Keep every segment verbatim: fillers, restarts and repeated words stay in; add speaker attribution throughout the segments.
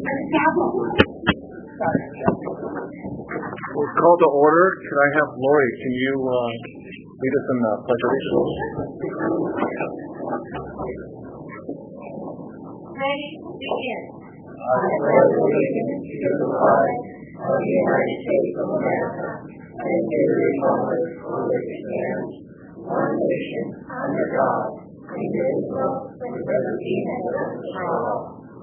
Speaker 1: We'll call to order. Can I have Lori? Can you uh, lead us in the pledge of allegiance?
Speaker 2: Ready? Begin.
Speaker 3: I pledge allegiance to the flag of the United States of America and to the republic for which it stands, one nation, under God, indivisible, with liberty and justice for all.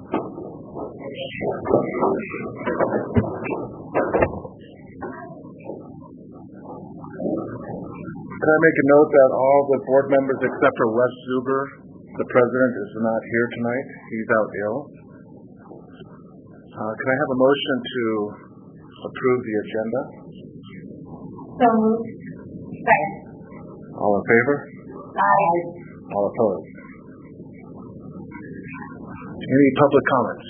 Speaker 1: Can I make a note that all the board members except for Wes Zuber, the president, is not here tonight. He's out ill. Uh, can I have a motion to approve the agenda?
Speaker 2: So moved. Second.
Speaker 1: All in favor?
Speaker 2: Aye.
Speaker 1: All opposed? Any public comments?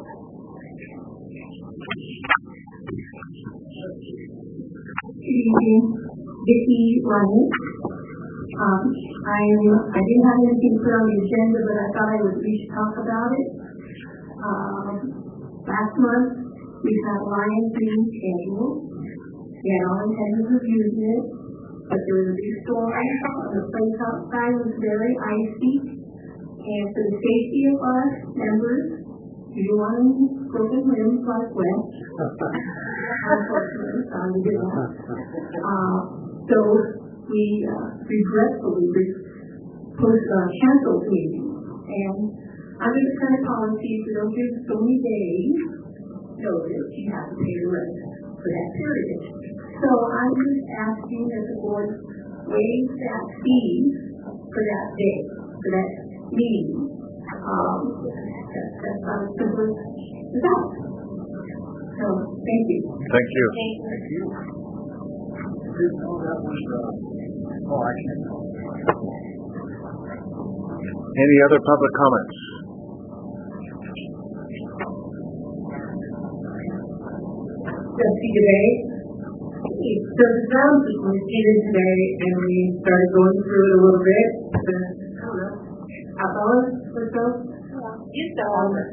Speaker 4: Good evening, Vicki Running. Um, I'm, I didn't have anything put on the agenda, but I thought I would at least talk about it. Um, last month, we had Lion Green scheduled. We had all intended of using it, but there was a big storm, and the place outside was very icy. And for the safety of us members, we don't want any broken limbs like Wes. Unfortunately, sorry to do that. Uh, so we uh, regretfully post uh, canceled meetings, and under the current policy, if we don't give so many days notice, you have to pay the rent for that period. So I'm just asking that the board waive that fee for that day, for that meeting. Um, that's, that's how it's simple as that. So, thank you.
Speaker 1: Thank you.
Speaker 2: Thank you.
Speaker 3: Oh, that was, uh, oh, I can't know.
Speaker 1: Any other public comments?
Speaker 4: Trustee DeBay. So the sound system we came in today and we started going through it a little bit. The, I don't know, half hour or so.
Speaker 2: You saw it.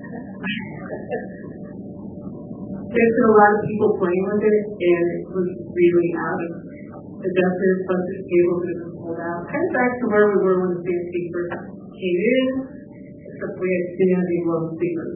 Speaker 4: There's been a lot of people playing with it, and it was really out of adjusted, plus the cable that was pulled out. Kind of back to where we were when the C S P first came in, except we had two hundred low speakers.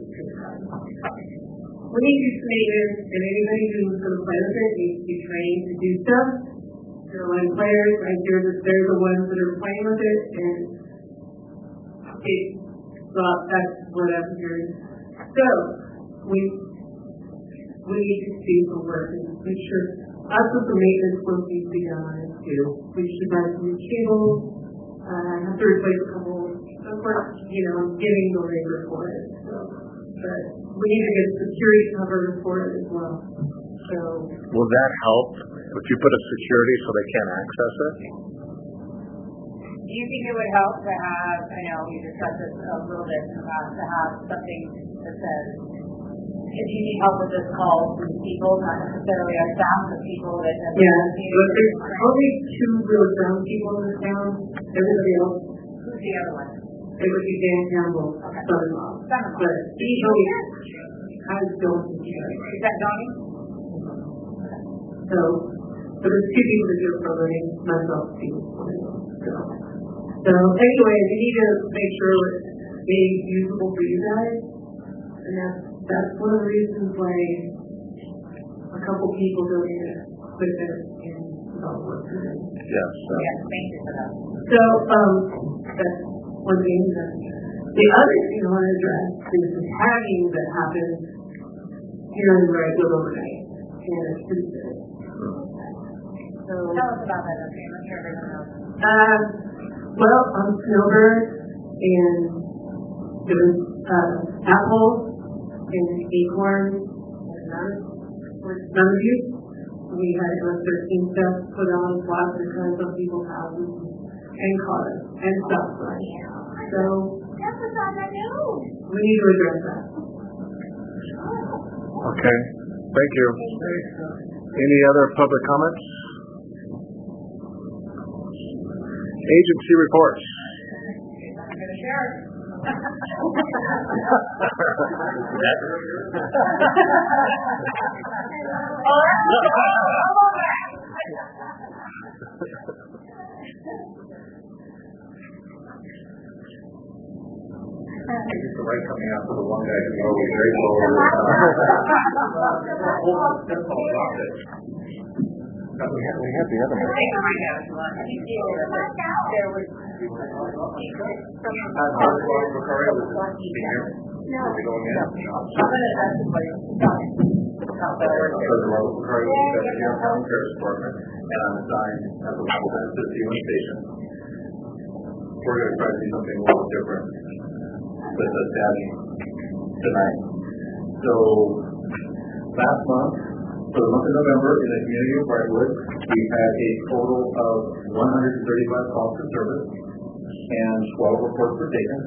Speaker 4: We need to do maintenance, and anybody who's going to play with it needs to be trained to do stuff. There are line players, I hear that they're the ones that are playing with it, and it, well, that's what I'm hearing. So, we we need to do some work and make sure also for maintenance work needs to be done on it too. We should buy some new cables, uh, have to replace a couple, of course, you know, getting the labor for it. So, but we need to get security covered for it as well. So,
Speaker 1: Will that help if you put a security so they can't access it?
Speaker 2: Do you think it would help to have, I know we discussed this a little bit in the past, to have something that says, if you need help with this, call these people, not necessarily our staff, but people that have
Speaker 4: yeah, but there's only two real young people in the town. Everybody else,
Speaker 2: Who's the other one?
Speaker 4: it would be Dan Campbell,
Speaker 2: Okay.
Speaker 4: son-in-law.
Speaker 2: Son-in-law.
Speaker 4: But he knows, I don't think he does.
Speaker 2: Is that Donnie?
Speaker 4: So, but there's two people that do it for a living, myself, too. So, so anyway, we need to make sure it's being usable for you guys. And that's, that's one of the reasons why a couple people donated equipment and about work today.
Speaker 1: Yes.
Speaker 4: So,
Speaker 2: Yes, thank you for that.
Speaker 4: so um, that's one thing. That, the other thing I want to address is the tagging that happens here in where I live overnight. And it's pretty good. So,
Speaker 2: Tell us about that, okay? I'm sure everyone knows.
Speaker 4: uh, well, on Snowbird and there was uh, Apple and Acorn and none, none of you. We had uh, thirteen stuff put on lots of kinds of people's houses and cars and stuff. Right? So
Speaker 2: That's what's on the news.
Speaker 4: we need to address that.
Speaker 1: Okay. Thank you. Any other public comments? Agency reports.
Speaker 2: I'm going to share it.
Speaker 1: It's the light coming out for the one guy who's always grateful. We have, we have the other one.
Speaker 2: There was
Speaker 1: No. Are we going in?
Speaker 2: I'm gonna ask somebody to stop.
Speaker 1: President Robert McCarty was the Secretary of Town Affairs Department, and I'm assigned as a representative to the C one station. We're going to try to do something a little different with the staffing tonight. So, last month, for the month of November, in the community of Brightwood, we had a total of one hundred thirty-five calls for service, and twelve reports were taken.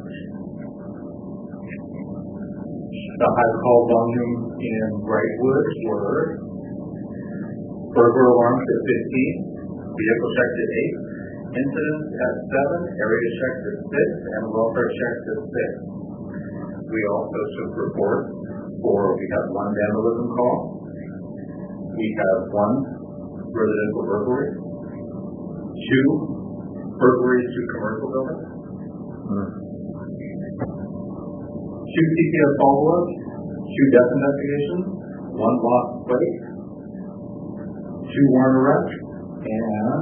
Speaker 1: The high call volume in Brightwood were burglar alarms at fifteen, vehicle checks at eight, incidents at seven, area checks at six, and welfare checks at six. We also took reports for, we have one vandalism call, we have one residential burglary, two burglaries to commercial buildings, mm. two C P S follow-ups, two death investigations, one lost plate, two warrant arrests, and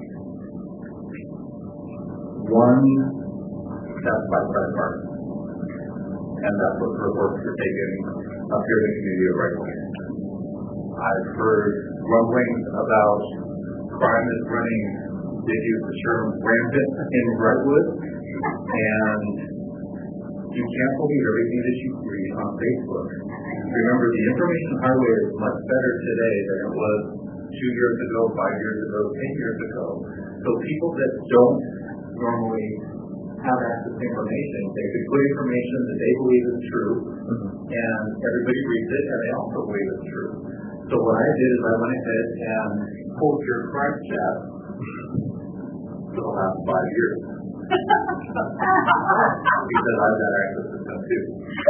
Speaker 1: one theft by credit card. And that's what the reports were taken up here in the community of Brightwood. I've heard rumblings about crime is running, they use the term rampant in Brightwood, and you can't believe everything that you read on Facebook. Remember, the information highway is much better today than it was two years ago, five years ago, ten years ago. So people that don't normally have access to information, they could put information that they believe is true, and everybody reads it, and they also believe it's true. So what I did is I went ahead and pulled your crime chat for the last five years. Because I've got access to them too.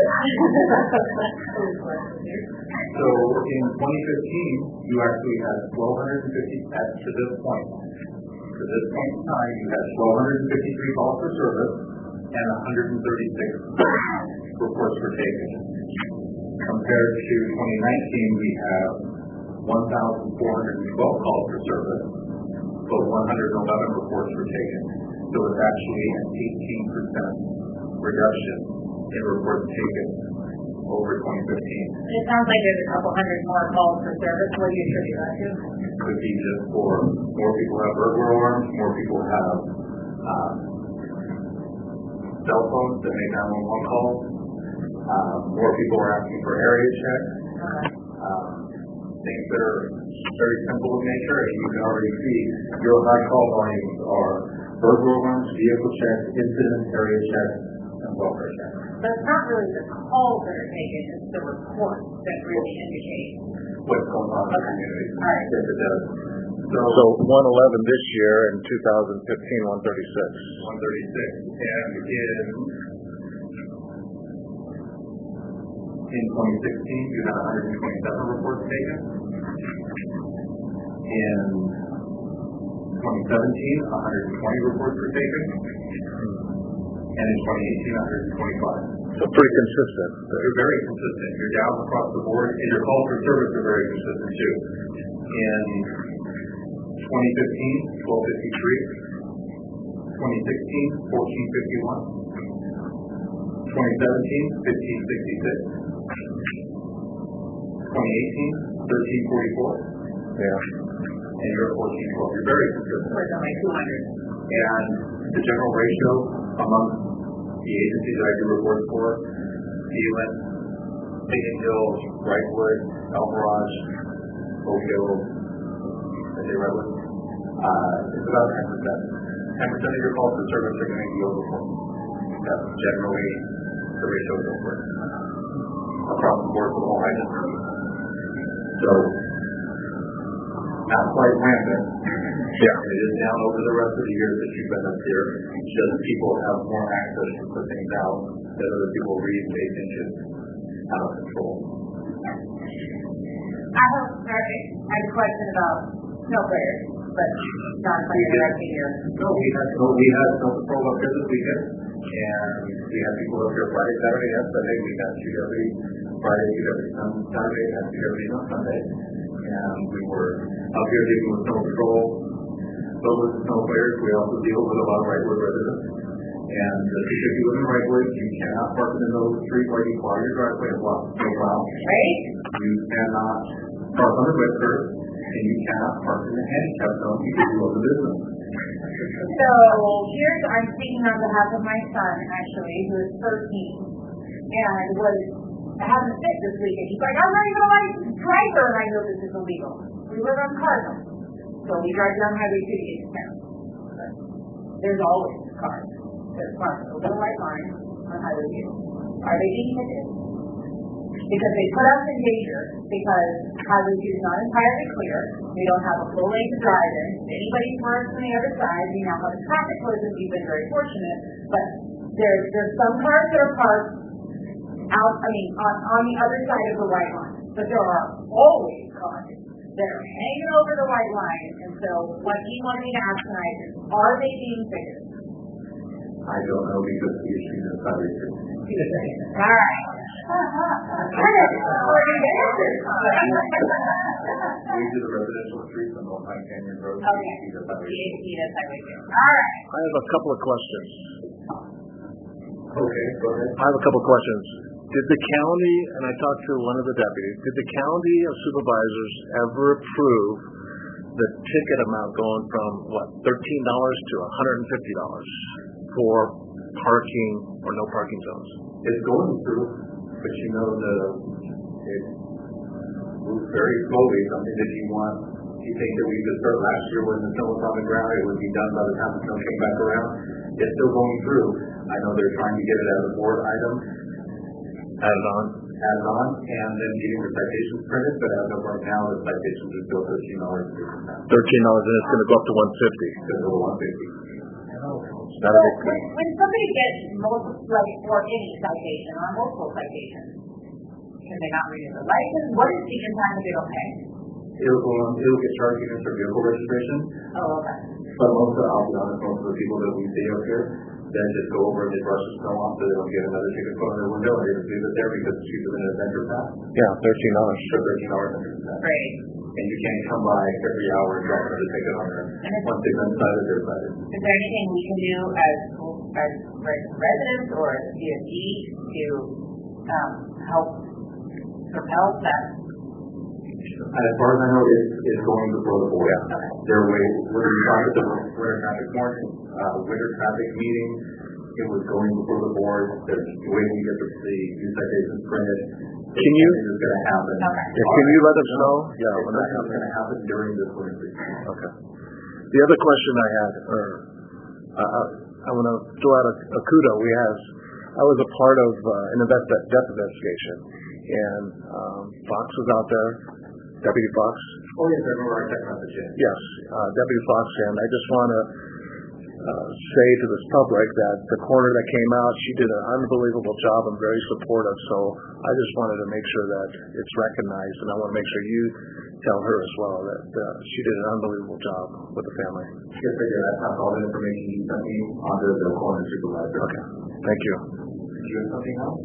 Speaker 1: So in twenty fifteen, you actually had twelve fifty, at to this point. To this point in time, you had twelve fifty-three calls for service and one hundred thirty-six reports were taken. Compared to twenty nineteen, we have one thousand four hundred twelve calls for service, but one hundred eleven reports were taken. So it's actually an eighteen percent reduction in reports taken over twenty fifteen.
Speaker 2: It sounds like there's a couple hundred more calls for service. What do you attribute that to?
Speaker 1: Could be just for more people have burglar alarms, more people have um, cell phones that make nine one one calls, um, more people are asking for area checks,
Speaker 2: Okay.
Speaker 1: um, things that are very simple in nature, and you can already see your high call volumes are burglar alarms, vehicle checks, incident area checks, and welfare checks.
Speaker 2: But it's not really the calls that are taken, it's the reports that really indicate.
Speaker 1: What's going on in the community.
Speaker 2: All right.
Speaker 1: Yes, it does. So,
Speaker 5: So one eleven this year, and two thousand fifteen, one thirty-six.
Speaker 1: one thirty-six. And in, in twenty sixteen, you had one hundred twenty-seven reports taken. In twenty seventeen, one hundred twenty reports were taken. And in twenty eighteen, one hundred twenty-five.
Speaker 5: So pretty consistent.
Speaker 1: You're very consistent. You're down across the board, and your calls for service are very consistent too. In twenty fifteen, twelve fifty-three. twenty sixteen, fourteen fifty-one. twenty seventeen, fifteen sixty-six. twenty eighteen, thirteen forty-four.
Speaker 5: Yeah.
Speaker 1: And you're fourteen twelve. You're very consistent.
Speaker 2: We're only two hundred.
Speaker 1: And the general ratio among the agencies that I do reports for, Elan, Indian Hills, Brightwood, El Mirage, Oak Hill, I say Redwood, uh, it's about ten percent. ten percent of your calls for service are going to be overfull. That's generally the ratio of work across the board for all agencies. So, not quite rampant.
Speaker 5: Yeah.
Speaker 1: It is down over the rest of the years that you've been up here. Just people have more access to put things out that other people read and pay attention. out of control.
Speaker 2: I have, sorry, I have a question about snow players, but not if I'm directing your.
Speaker 1: No, we had, no, we had snow patrol up here this weekend, and we had people up here Friday, Saturday, and Sunday. We had two every Friday, two every Saturday, and two every on Sunday. And we were up here dealing with snow patrol, but with the snow players, we also deal with a lot of right-ward residents. And uh, if you live in right-ward, you cannot park in those streets where you plow your driveway and block no plow.
Speaker 2: Right?
Speaker 1: You cannot park on the red curb, and you cannot park in the handicap zone because you own the business.
Speaker 2: So here's, I'm speaking on behalf of my son, actually, who is thirteen, and was having a fit this weekend. He's like, I'm not even a licensed driver, and I know this is illegal. We live on Cardinal, so we drive down Highway two to get to town. There's always cars that park over the white line on Highway two. Are they being ticketed? Because they put us in danger, because Highway two is not entirely clear. We don't have a full lane to drive in. If anybody swerves from the other side, we now have a traffic collision. We've been very fortunate, but there, there's some cars that are parked out, I mean, on, on the other side of the white line. But there are always cars that are hanging over the white line. And so what he wanted me to ask tonight is, are they being ticketed?
Speaker 1: I don't know because the issue is Highway two.
Speaker 2: All right. We're going to get answers.
Speaker 1: We do the residential streets on North Pine Canyon Road.
Speaker 2: Okay.
Speaker 1: He does Highway two.
Speaker 2: He does Highway two. All right.
Speaker 5: I have a couple of questions.
Speaker 1: Okay, go ahead.
Speaker 5: I have a couple of questions. Did the county, and I talked to one of the deputies, did the county of supervisors ever approve the ticket amount going from, what, thirteen dollars to one hundred fifty dollars for parking or no parking zones?
Speaker 1: It's going through, but you know, the, it moves very slowly, something that you want, you think that we could start last year when the snow was on the ground, it would be done by the time the snow came back around. It's still going through. I know they're trying to get it as a board item,
Speaker 5: Added on?
Speaker 1: added on, and then getting the citations printed, but as of right now, the citations are still thirteen dollars and fifty cents.
Speaker 5: thirteen dollars, and it's going to go up to one hundred fifty dollars.
Speaker 1: Because of the one fifty.
Speaker 5: That'll be
Speaker 2: When, when somebody gets multiple, like, or any citation, or multiple citations, can they not renew the license? What is the impact if they don't pay?
Speaker 1: It'll go on, it'll get charged against their vehicle registration,
Speaker 2: Oh, okay.
Speaker 1: but most of the, I'll be honest, most of the people that we see up here, then just go over and they brush the snow off so they don't get another ticket put on their window, and they just leave it there because it's cheaper than an adventure pass.
Speaker 5: Yeah, thirteen dollars.
Speaker 1: For thirteen dollars and fifty cents.
Speaker 2: Great.
Speaker 1: And you can't come by every hour and drop another ticket on there. Once they've been cited, they're cited.
Speaker 2: Is there anything we can do as, as residents or as C S D to, um, help propel that?
Speaker 1: As far as I know, it's, it's going before the board.
Speaker 2: Okay.
Speaker 1: They're waiting, winter traffic, winter traffic morning, uh, winter traffic meeting, it was going before the board, they're waiting to get the, the new citations printed.
Speaker 5: Can you,
Speaker 1: It's going to happen.
Speaker 2: Okay.
Speaker 5: yeah, can you let us know? Yeah,
Speaker 1: It's
Speaker 5: when
Speaker 1: not
Speaker 5: that
Speaker 1: going to happen during this winter season.
Speaker 5: Okay. The other question I had, or uh, I, I want to throw out a, a kudo. We have, I was a part of uh, an invest, death investigation, and um, Fox was out there, Deputy Fox.
Speaker 1: Oh, yes, I remember our text message. Yeah.
Speaker 5: Yes, uh, Deputy Fox, and I just want to uh, say to this public that the coroner that came out, she did an unbelievable job and very supportive. So I just wanted to make sure that it's recognized, and I want to make sure you tell her as well that uh, she did an unbelievable job with the family.
Speaker 1: Yes, I did. I passed all the information you sent me onto the coroner supervisor.
Speaker 5: Okay, thank you.
Speaker 1: Did you have something else?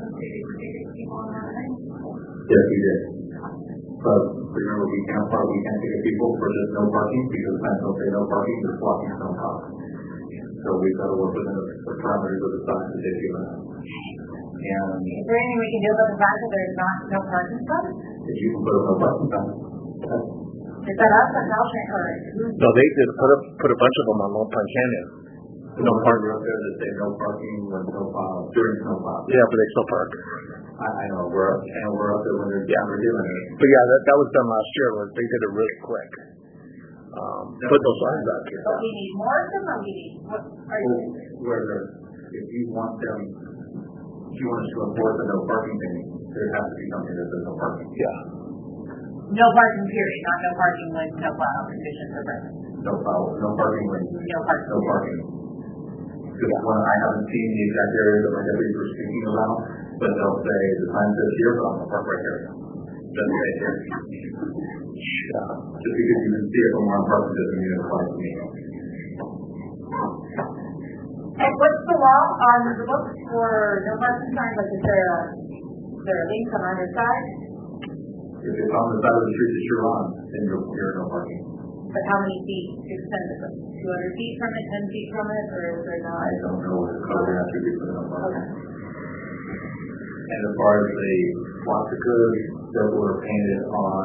Speaker 2: Uh,
Speaker 1: Yes, we did. But remember, we can't park, we can't ticket people for just no parking because signs don't say no parking, they're blocking some cars. So we've got to work within the the parameters of the signs that they've given us. And
Speaker 2: Is there anything we can do about the fact that there's not no parking spots?
Speaker 1: if you can put up no parking sign, that's
Speaker 2: Is that us or Caltrain or who's?
Speaker 5: No, they did put up put a bunch of them on Lone Pine Canyon.
Speaker 1: no parking up there that say no parking when snow plow, during snow plow.
Speaker 5: Yeah, but they still park.
Speaker 1: I, I know, we're up, and we're up there when they're, yeah, we're doing it.
Speaker 5: But yeah, that that was done last year. Was they did it really quick. Um, put those signs out here.
Speaker 2: But we need more of them or we need, what are you?
Speaker 1: Where they're, if you want them, if you want us to enforce a no parking thing, there has to be something that says no parking.
Speaker 5: Yeah.
Speaker 2: No parking period, not no parking when no plow conditions are present.
Speaker 1: No plow, no parking when,
Speaker 2: No parking.
Speaker 1: no parking. Because one, I haven't seen the exact area that my deputies were speaking about, but they'll say the sign says here, but I'm gonna park right here. Doesn't say here.
Speaker 5: Yeah.
Speaker 1: Just because you can see it from where I'm parking doesn't mean it applies to me.
Speaker 2: And what's the law on the book for no parking signs? Like, is there a, is there a link on either side?
Speaker 1: If it's on the side of the street that you're on, then you're, you're no parking.
Speaker 2: But how many feet extended? two hundred feet from it, ten feet from it, or is there not?
Speaker 1: I don't know what the code has to be for no parking.
Speaker 2: Okay.
Speaker 1: And as far as the swastikas that were painted on,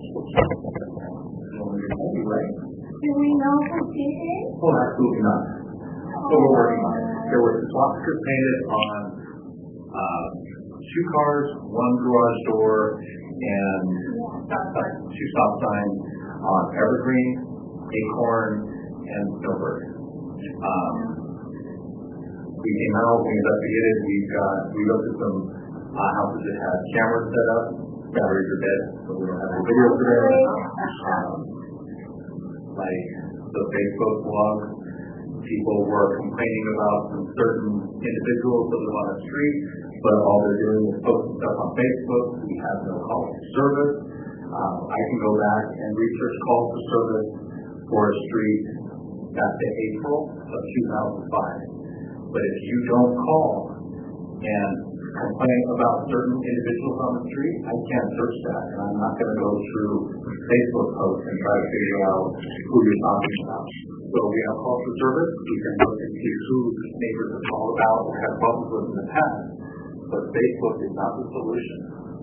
Speaker 1: right?
Speaker 3: Do we know who did it?
Speaker 1: Oh, absolutely not. So we're working on it. There were swastikas painted on uh, two cars, one garage door, and uh, two stop signs on Evergreen, Acorn, and Snowbird. Um, we came out, we investigated, we got, we looked at some uh, houses that had cameras set up. Batteries are dead, so we don't have any video for them. Um, like the Facebook blog, people were complaining about some certain individuals that live on the street, but all they're doing is posting stuff on Facebook. We have no call for service. Um, I can go back and research calls for service for a street back to April of two thousand five. But if you don't call and complain about certain individuals on the street, I can't search that, and I'm not going to go through Facebook posts and try to figure out who you're talking about. So we have calls for service. We can look and see who neighbors have called about or have problems with in the past. But Facebook is not the solution.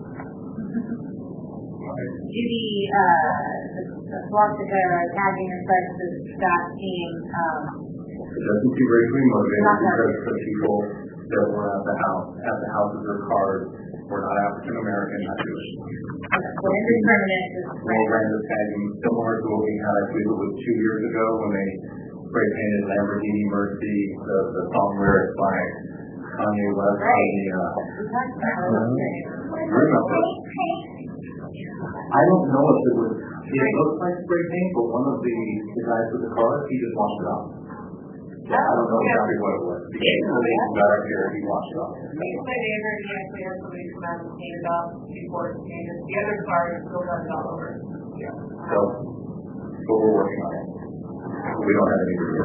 Speaker 2: Do the, uh, the swastika tagging and such, does that seem, um,
Speaker 1: It doesn't seem racially motivated
Speaker 2: Not
Speaker 1: because the people that were at the house, at the houses or cars, were not African American, not Jewish.
Speaker 2: so indiscriminate is
Speaker 1: More random tagging, similar to what we had, I believe it was two years ago when they spray painted Lamborghini Mercy, the, the song lyrics by Kanye West.
Speaker 2: Right.
Speaker 1: The, uh,
Speaker 2: right.
Speaker 1: remember? I don't know if it was, it looked like spray paint, but one of the, the guys with the car, he just washed it off. Yeah, I don't know exactly what it was. The when they got up here, he washed it off.
Speaker 2: My neighbor, he actually had somebody come out and paint it off before it's painted. The other car is still running all over.
Speaker 1: Yeah. So, but we're working on it. We don't have any video.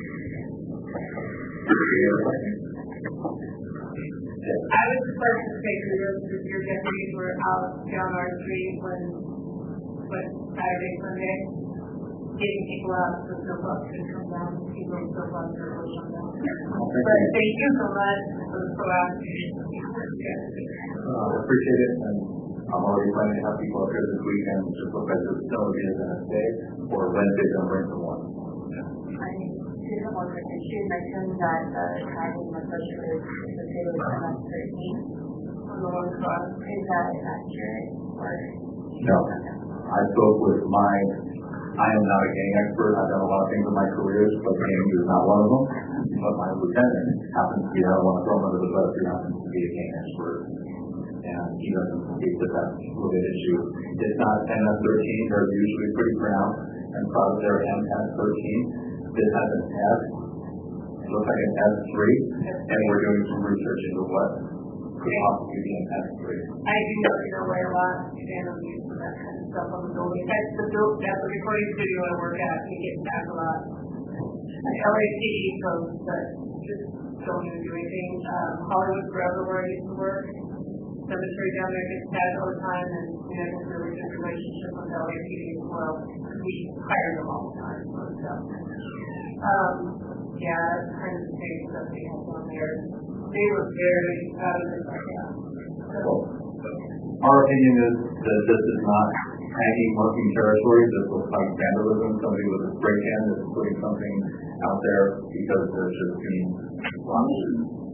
Speaker 2: I was the first to take the road because your deputies were out down our street when, when Saturday, Sunday, getting people out so the bus could come down, people in the bus could come down. But thank you so much for the proactive.
Speaker 1: Uh, I appreciate it, and I'm already planning to have people up here this weekend, just look at the snow is going to stay, or Wednesday, don't bring someone.
Speaker 3: I mean, she's the one that she mentioned that the tagging especially is associated with M S thirteen on the one cross. Is that accurate? Or
Speaker 1: No. I spoke with my, I am not a gang expert, I've done a lot of things in my career, but gang is not one of them. But my lieutenant happens to be, I don't want to throw him under the bus, he happens to be a gang expert. And he doesn't think that that's really an issue. It's not M S thirteen, they're usually pretty pronounced, and probably they're M S thirteen. This has an S, it looks like an S three, and we're doing some research into what could possibly be an S three.
Speaker 2: I do know your way a lot, and I'm used to that kind of stuff on the building. That's the build, that's the recording studio I work at, we get back a lot. L A P D folks that just don't even do anything. Um, Hollywood Forever, where I used to work, cemetery down there gets tagged all the time, and we have a really good relationship with L A P D as well. We hire them all the time for stuff. Um, yeah, that's kind of the same stuff they have on there. They were very out of this idea. So,
Speaker 1: Our opinion is that this is not tagging marking territory. This looks like vandalism. Somebody with a spray can is putting something out there because they're just being watched.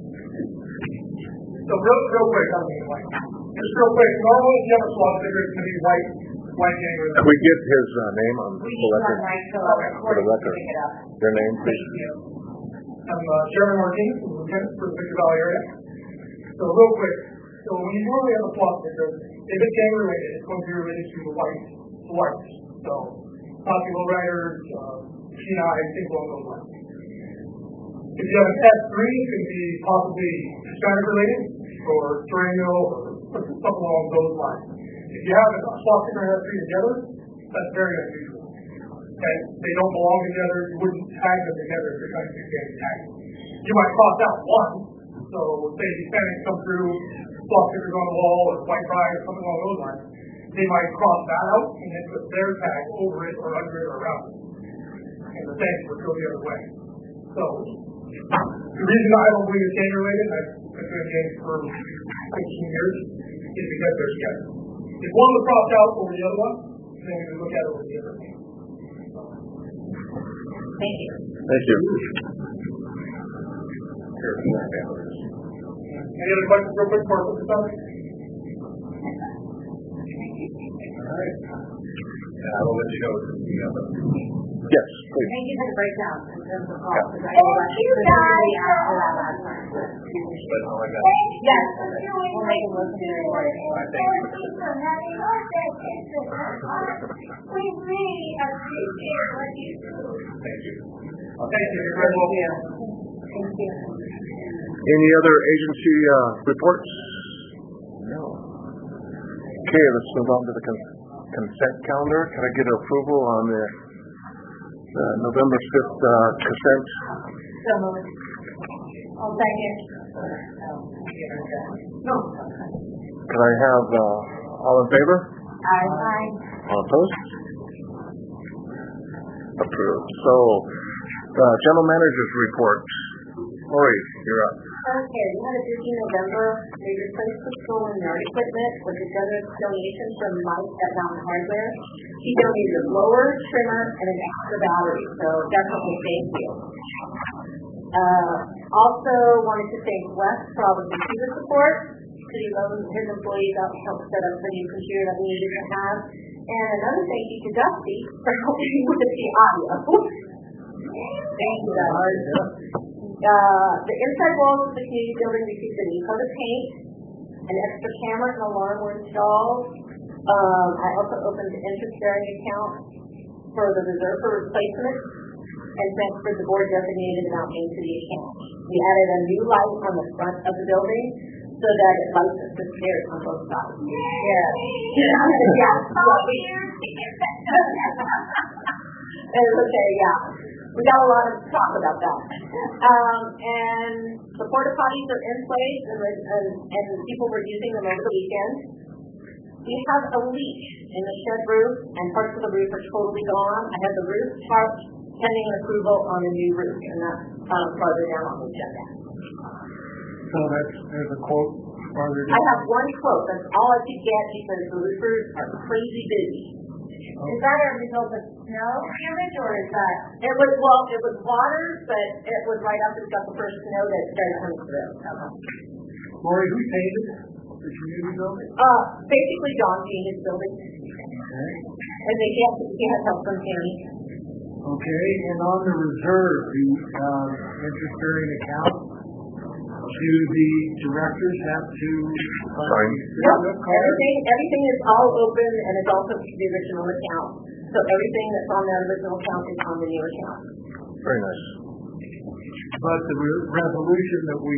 Speaker 6: So real, real quick, I mean, like, just real quick, normally if you have a swastika, it's going to be white, white gang.
Speaker 5: Can we get his uh, name on
Speaker 2: we
Speaker 5: the
Speaker 2: need
Speaker 5: record?
Speaker 2: one night to
Speaker 5: For the
Speaker 2: recording to
Speaker 5: record.
Speaker 2: pick it up.
Speaker 5: Your name, please.
Speaker 6: Thank you. I'm uh, Chairman Martinez, I'm lieutenant for the Picture Valley area. So real quick, so when you normally have a swastika, if it's gang related, it's going to be related to the white, the whites. So, Nazi lowriders, uh, Kenai, things along those lines. If you have an S three, it could be possibly Hispanic related. or perennial or something along those lines. If you have a swap sticker and three together, that's very unusual. Okay? They don't belong together. You wouldn't tag them together if you're trying to do game tagging. You might cross out one. So say Hispanics come through, swap stickers on the wall or white pride or something along those lines. They might cross that out and then put their tag over it or under it or around it. And the same would go the other way. So the reason I don't believe it's gang related, I've been doing games for fifteen years, is because they're together. If one was crossed out over the other one, then we would look at it over the other one.
Speaker 2: Thank you.
Speaker 5: Thank you.
Speaker 6: Any other questions real quick for us, Mister
Speaker 1: All right. And I will let you know the other.
Speaker 5: Yes, please.
Speaker 2: Thank you for the breakdown in terms of cost.
Speaker 3: Thank you, guys.
Speaker 2: After that last time.
Speaker 1: But all I got.
Speaker 2: Yes, we'll make a motion to reward.
Speaker 3: We really appreciate what you do.
Speaker 1: Thank you.
Speaker 6: Thank you. You're very welcome.
Speaker 2: Thank you.
Speaker 5: Any other agency uh, reports? No. Okay, let's move on to the con- consent calendar. Can I get approval on the uh, November fifth uh, consent?
Speaker 2: So moved. I'll second. No.
Speaker 5: Can I have uh, all in favor?
Speaker 2: Aye. Aye.
Speaker 5: All opposed? Approved. So, uh, general manager's report. Lori, you're up.
Speaker 7: Okay, we had a busy November. We replaced the school and yard equipment with a generous donation from Mike at Mountain Hardware. He donated a blower, trimmer, and an extra battery, so definitely thank you. Uh, also wanted to thank Wes for all the computer support. City loaned his employees out to help set up the new computer that we needed to have. And another thank you to Dusty for helping with the audio. Thank you, Dusty. Uh, the inside walls of the community building received a new coat of paint, an extra camera and alarm were installed. Um, I also opened an interest-bearing account for the reserve for replacement and transferred the board designated amount into the account. We added a new light on the front of the building so that it lights up the stairs on both sides. Yeah. Yeah. Okay, yeah. We got a lot of talk about that. Um, and the porta potties are in place, and, and, and people were using them over the weekend. We have a leak in the shed roof, and parts of the roof are totally gone. I have the roof tarped pending approval on a new roof, and that's um, farther down on the agenda.
Speaker 8: So that's, there's a quote farther down.
Speaker 7: I have one quote. That's all I could get because the roofers are crazy busy.
Speaker 2: Is that a result of snow damage, or is that?
Speaker 7: It was, well, it was water, but it was right after we got the first snow that started coming through.
Speaker 8: Lori, who painted the community building?
Speaker 7: Uh, basically John painted building.
Speaker 8: Okay.
Speaker 7: And they can't, they can't help from painting.
Speaker 8: Okay, and on the reserve, the uh, interest-bearing account, do the directors have to
Speaker 5: Sign.
Speaker 7: Yep, everything, everything is all open, and it's also the original account. So everything that's on that original account is on the new account.
Speaker 5: Very nice.
Speaker 8: But the re- resolution that we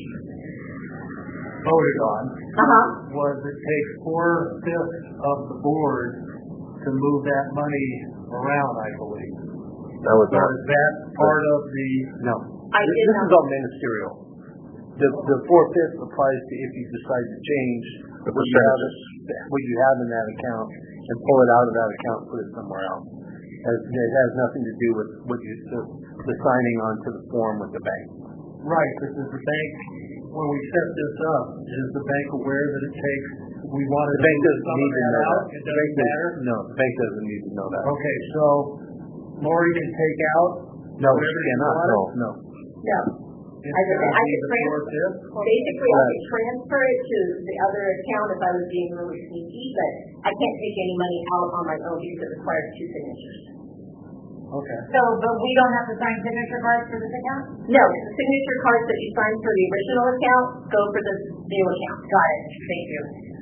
Speaker 8: voted on
Speaker 7: Uh-huh.
Speaker 8: was it takes four-fifths of the board to move that money around, I believe.
Speaker 5: That was
Speaker 8: So
Speaker 5: not.
Speaker 8: is that part of the...
Speaker 5: No.
Speaker 7: I
Speaker 5: This
Speaker 7: did
Speaker 5: this
Speaker 7: not.
Speaker 5: is all ministerial. The, the four-fifths applies to if you decide to change what you have, what you have in that account and pull it out of that account and put it somewhere else. It, it has nothing to do with what you, the, the signing onto the form with the bank.
Speaker 8: Right, but does the bank, when we set this up, is the bank aware that it takes, we want
Speaker 5: The
Speaker 8: to
Speaker 5: bank
Speaker 8: move
Speaker 5: doesn't
Speaker 8: some
Speaker 5: need
Speaker 8: of
Speaker 5: to
Speaker 8: that
Speaker 5: know
Speaker 8: out?
Speaker 5: that.
Speaker 8: It
Speaker 5: The bank
Speaker 8: doesn't matter?
Speaker 5: doesn't, no, the bank doesn't need to know that.
Speaker 8: Okay, so Lori can take out
Speaker 5: No, she
Speaker 8: whatever
Speaker 5: cannot,
Speaker 8: you
Speaker 5: no,
Speaker 8: want?
Speaker 5: no.
Speaker 7: No.
Speaker 8: It's
Speaker 7: I could,
Speaker 8: gonna
Speaker 7: I
Speaker 8: be
Speaker 7: could
Speaker 8: the
Speaker 7: transfer,
Speaker 8: four-fifths?
Speaker 7: basically I could transfer it to the other account if I was being really sneaky, but I can't take any money out on my own because it requires two signatures.
Speaker 8: Okay.
Speaker 2: So, but we don't have to sign signature cards for this account?
Speaker 7: No, the signature cards that you signed for the original account go for this new account.
Speaker 2: Got it. Thank you.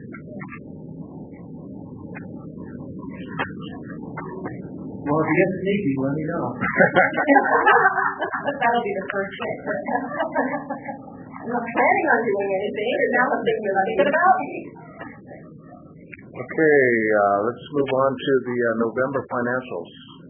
Speaker 8: Well, if you get sneaky, let me know.
Speaker 2: That'll be the first thing.
Speaker 7: I'm not planning on doing anything, and now I'm thinking about thinking about me.
Speaker 5: Okay, uh, let's move on to the uh, November financials.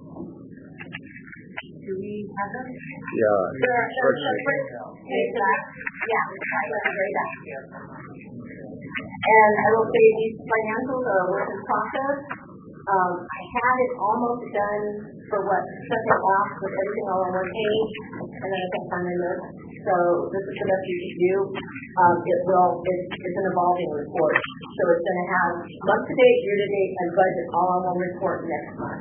Speaker 2: Do we have them?
Speaker 5: Yeah.
Speaker 7: They're, they're separate. Yeah, I went very back here. And I will say these financials are a work in process. Um, I had it almost done for what second off with everything all on one page, and then I can't find my notes. So this is the best you can do. Um, it will. It's, it's an evolving report, so it's going to have month to date, year to date, and budget all on one report next month.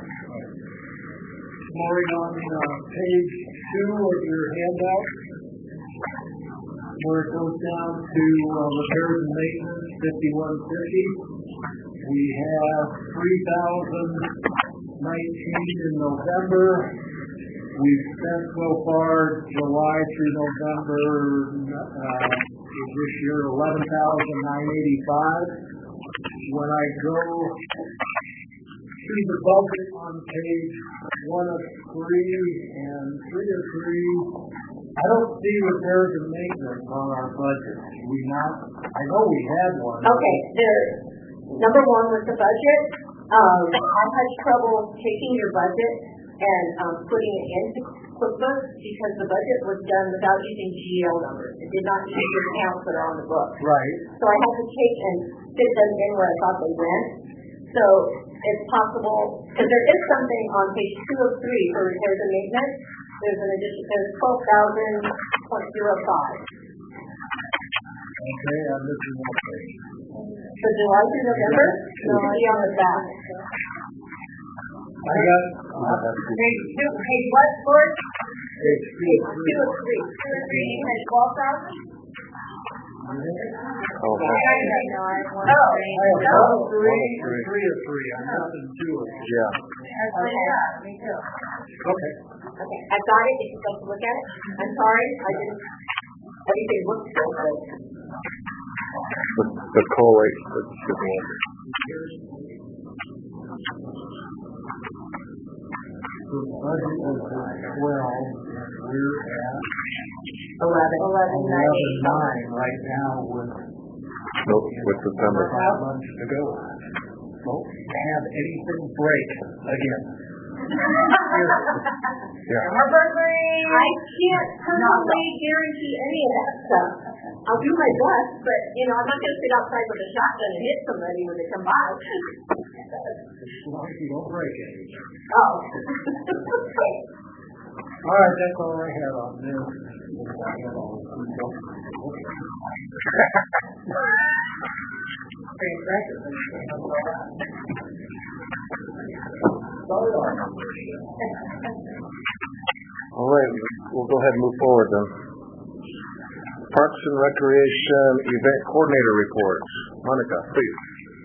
Speaker 8: Lori, on uh, page two of your handout, where it goes down to uh, repairs and maintenance, fifty-one fifty. We have three thousand nineteen in November. We've spent so far July through November uh, this year eleven thousand nine eighty-five. When I go see the budget on page one of three and three of three, I don't see repairs and maintenance on our budget. We not? I know we had one.
Speaker 7: Okay, there. Number one was the budget. Um, I had trouble taking your budget and um, putting it into QuickBooks because the budget was done without using G L numbers. It did not use the accounts that are on the book.
Speaker 8: Right.
Speaker 7: So I had to take and fit them in where I thought they went. So it's possible, because there is something on page two of three for repairs and maintenance. There's an addition, there's twelve thousand point zero five.
Speaker 8: Okay, I'm missing one page.
Speaker 7: So July through November, no idea on the back.
Speaker 8: I got
Speaker 2: Page two, page what, Lord?
Speaker 8: page two
Speaker 7: Page
Speaker 8: of
Speaker 7: two
Speaker 8: three.
Speaker 7: of three.
Speaker 2: Two or three, you had twelve thousand?
Speaker 5: Oh,
Speaker 2: I know, I have one,
Speaker 7: Oh,
Speaker 2: three.
Speaker 8: I have
Speaker 7: no.
Speaker 8: one of three,
Speaker 5: One of three.
Speaker 8: three of three. I'm missing two of three.
Speaker 5: yeah.
Speaker 2: That's what I got, me too.
Speaker 8: Okay.
Speaker 7: Okay, I got it, if you'd like to look at it. I'm sorry, I didn't, everything looked so good.
Speaker 5: The, the collate, the, the
Speaker 8: The budget was at twelve, and we're at
Speaker 7: Eleven. Eleven, nine,
Speaker 8: eleven
Speaker 7: eight.
Speaker 8: nine right now with
Speaker 5: Nope, with December.
Speaker 8: five months to go. Don't have anything break again.
Speaker 5: Yeah.
Speaker 2: More burglary.
Speaker 7: I can't personally guarantee any of that stuff. I'll do my best, but, you know, I'm not going to sit outside with a shotgun and hit somebody when they come by.
Speaker 8: As long as you don't break it.
Speaker 7: Oh.
Speaker 8: All right, that's all I had on this.
Speaker 5: All right, we'll go ahead and move forward then. Parks and Recreation Event Coordinator Reports. Monica, please.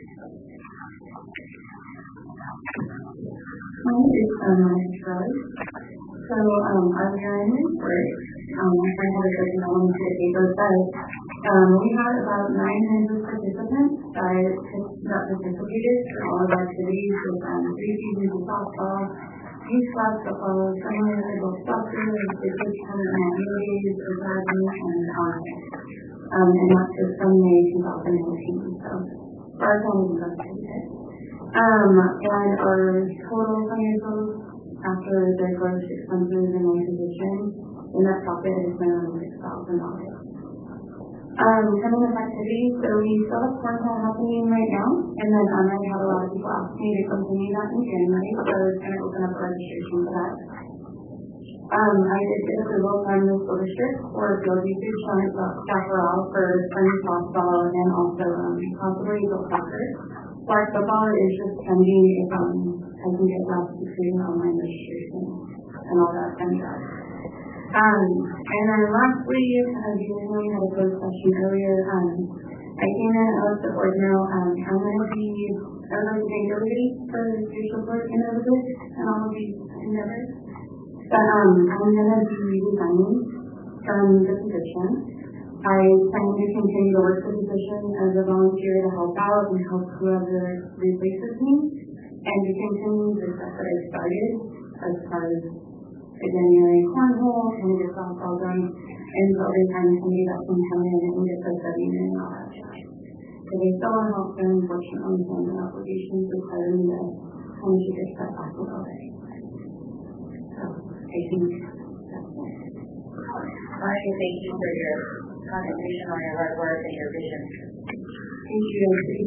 Speaker 9: My name is um, Monica Charlie. So um, I'm here in Newport. Um, my friend had a good one to take those guys. Um, we had about nine hundred participants that, that participated for all of our activities with um, three seasons of softball, youth club football, summer level soccer, the kids tournament, movies, academy, and honors. Um, and that's just from May twenty nineteen. So our family was good. Um, and our total financials after the gross expenses and acquisition, the net profit is around six thousand dollars. Um, coming with activities, so we still have cornhole happening right now, and then um, I had a lot of people ask me to continue that in January, so it's going to open up a registration for that. Um, I did get approval from the school district for field usage on its chaparral for spring softball and also um, possibly adult soccer. Flag football is just pending if um, I can get that between online registration and all that kind of stuff. Um, and then lastly, as you know, we had a closed session earlier. Um, I came in and let the board know um, I'm going to be, I would like to thank everybody for the spiritual work and everything and all of these endeavors. But um, I'm going to be resigning from the position. I plan to continue to work the position as a volunteer to help out and help whoever replaces me, and to continue the stuff that I started as far as the January cornhole, kind of get softball done, and so every time somebody else can come in and get their studying and all that stuff. So they still want to help them, unfortunately, some of the obligations require me to kind of take a step back a little bit. So I think that's it.
Speaker 2: I want to thank you for your contribution on your hard work and your vision.
Speaker 9: Thank you.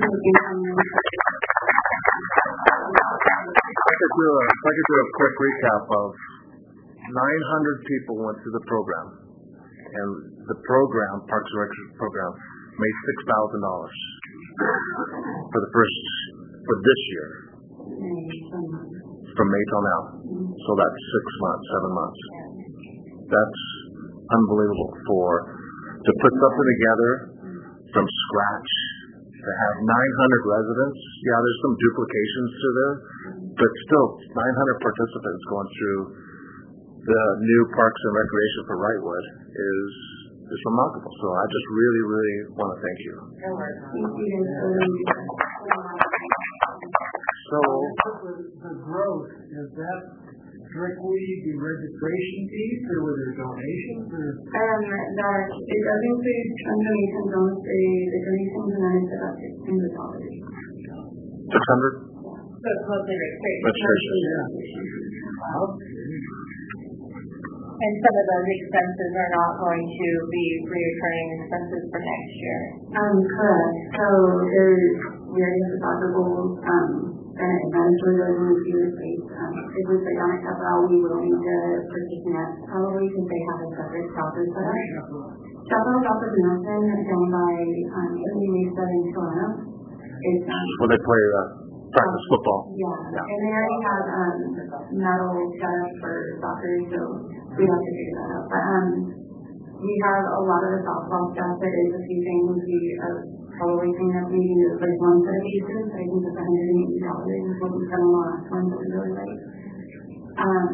Speaker 5: If I could do a, if I could do a quick recap of nine hundred people went through the program, and the program, Parks and Rec program, made six thousand dollars for the first, for this year, from May till now. So that's six months, seven months. That's unbelievable for, to put something together from scratch, to have nine hundred residents. Yeah, there's some duplications to there, but still nine hundred participants going through the new Parks and Recreation for Wrightwood is is remarkable. So I just really, really want to thank you. So
Speaker 8: the growth, is that strictly the registration fees, or were there donations? Or?
Speaker 9: Um, that it does include some donations on the the donations and then it's about six hundred dollars.
Speaker 5: Six hundred?
Speaker 2: So it's mostly registration.
Speaker 5: Registration.
Speaker 8: Yeah.
Speaker 2: And some of those expenses are not going to be reoccurring expenses for next year.
Speaker 9: Um, correct. So there's we already have the soccer goals, um, and eventually those will be replaced. Um, if we play down at Capel, we will need to purchase nets probably because they have a separate soccer setup. Capel Soccer Nelson down by um Andy Mesa in Toronto. It's um,
Speaker 5: Well, they play uh, practice football.
Speaker 9: Yeah. yeah, and they already have um metal setup for soccer, so we have to figure that out. But um, we have a lot of the softball stuff. There is a few things we are probably cleaning up. We use like one set of pieces. I think it's one hundred eighty dollars is what we spent on the last one that we really like. Um,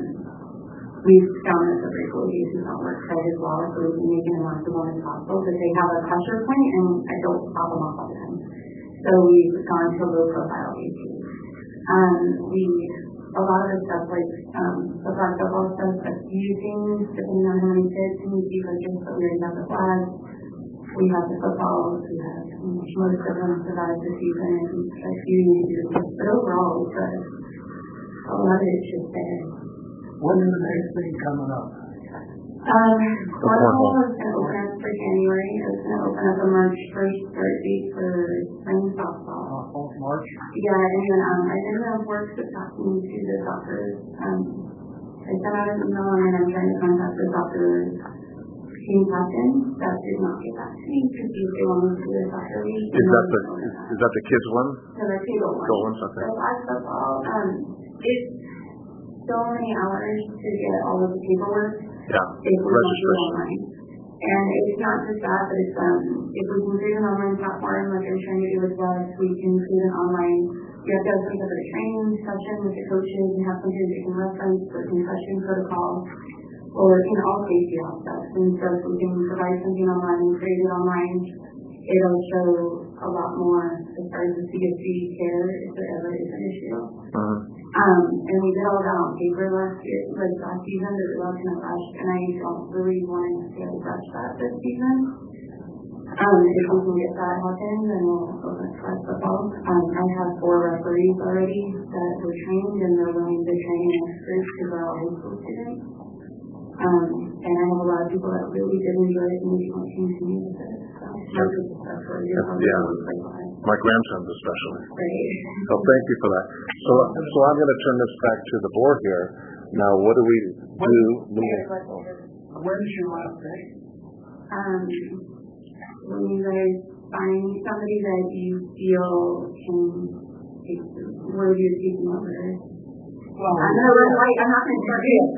Speaker 9: we've found that the breakaway pieces on work site as well, so we can make it as much of one as possible. But they have a pressure point, and I don't pop them off all the time. So we've gone to low profile pieces. Um, we a lot of the stuff like um, the flag football stuff, a few things depending on how many kids and we see coaches, but we already have the flag. We have the football, we have most of them survived the season and a few need to do. But overall, it's good. A lot of it's just there.
Speaker 8: When's the next thing coming up?
Speaker 9: Um, Cornhole is going to open up for January. It's going to open up on March first start date for spring softball.
Speaker 8: Uh, March?
Speaker 9: Yeah, and then um, I didn't have work to talk to me to the doctors. Um, I sent out an email and I'm trying to contact the doctor team captain. That did not get back to me to see if they wanted to do the doctor week.
Speaker 5: Is that the is that the kids one?
Speaker 9: So the table one.
Speaker 5: Goal one, okay.
Speaker 9: So I football, um, it's so many hours to get all of the paperwork.
Speaker 5: Yeah,
Speaker 9: if we don't do it
Speaker 5: registration.
Speaker 9: online. And it's not just that, but it's, um, if we can create an online platform like I'm trying to do with Wes, we can create an online, we have to have some sort of training session with the coaches and have something that they can reference for concussion protocol or, you know, all safety aspects. And so if we can provide something online and create it online, it'll show a lot more as far as the C S C care if there ever is an issue.
Speaker 5: Uh-huh.
Speaker 9: Um, and we did all that on paper last year, like last season, but we were kind of rushed, and I don't really want to rush that this season. Um, if we can get that happen, then we'll open up for football. Um, I have four referees already that were trained, and they're willing to train experts because they're all high school students. Um, and I have a lot of people that really did enjoy it and we want to continue with it. So, that's a successful year.
Speaker 5: Yeah. My grandsons especially.
Speaker 9: Great.
Speaker 5: So thank you for that. So, so I'm going to turn this back to the board here. Now, what do we do?
Speaker 8: When's your last day?
Speaker 9: Um, when you guys find somebody that you feel can take where you're taking over.
Speaker 8: Well,
Speaker 9: I'm gonna run light. I'm not gonna start it.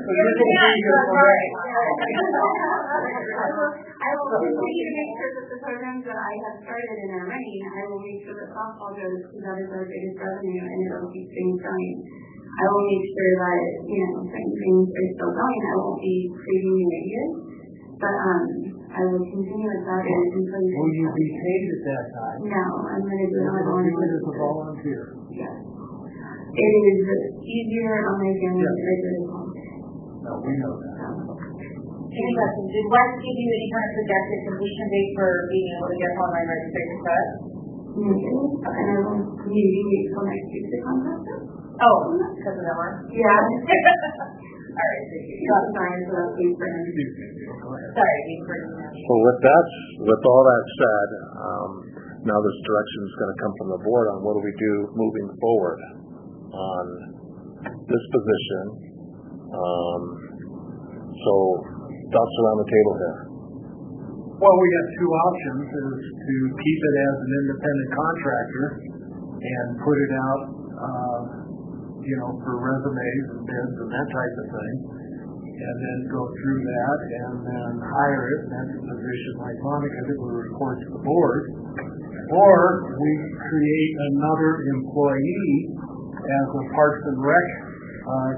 Speaker 9: I will continue to make sure that the programs that I have started and are running, I will make sure that softball goes because that is our biggest revenue and it'll keep things going. I will make sure that, you know, certain things are still going. I won't be creating new ideas, but um, I will continue with that until you.
Speaker 8: Will you be paid at that time?
Speaker 9: No, I'm gonna do it on my own.
Speaker 8: Do it as a volunteer.
Speaker 9: Yes. It is easier on my family
Speaker 8: yeah.
Speaker 9: to regulate home.
Speaker 8: No, we know that.
Speaker 2: Any questions? Did Wes give you any kind of projected completion date for being able to get online registration set?
Speaker 9: Maybe. And I will maybe wait till next week to contact them.
Speaker 2: Oh, because of that one?
Speaker 9: Yeah.
Speaker 2: All right.
Speaker 9: Got signed, so that's wait for him.
Speaker 2: Sorry, wait for him.
Speaker 5: So with that, with all that said, um, now this direction is going to come from the board on what do we do moving forward on this position. Um, so thoughts around the table here.
Speaker 8: Well, we have two options: is to keep it as an independent contractor and put it out, uh, you know, for resumes and bids and that type of thing, and then go through that and then hire it. That's a position like Monica that will report to the board. Or we create another employee as a Parks and Rec uh,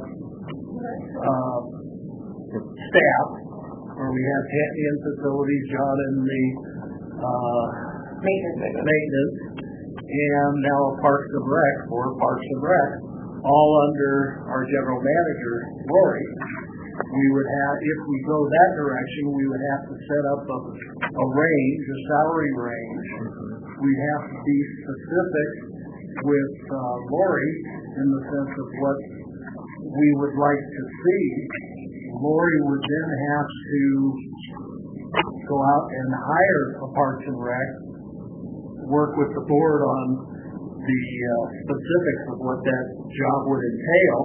Speaker 8: uh, staff, where we have Tandy in facilities, John in the uh,
Speaker 2: Maintenance.
Speaker 8: maintenance, and now a Parks and Rec, or Parks and Rec, all under our general manager, Lori. We would have, if we go that direction, we would have to set up a, a range, a salary range. We'd have to be specific with uh, Lori in the sense of what we would like to see. Lori would then have to go out and hire a Parks and Rec, work with the board on the uh, specifics of what that job would entail.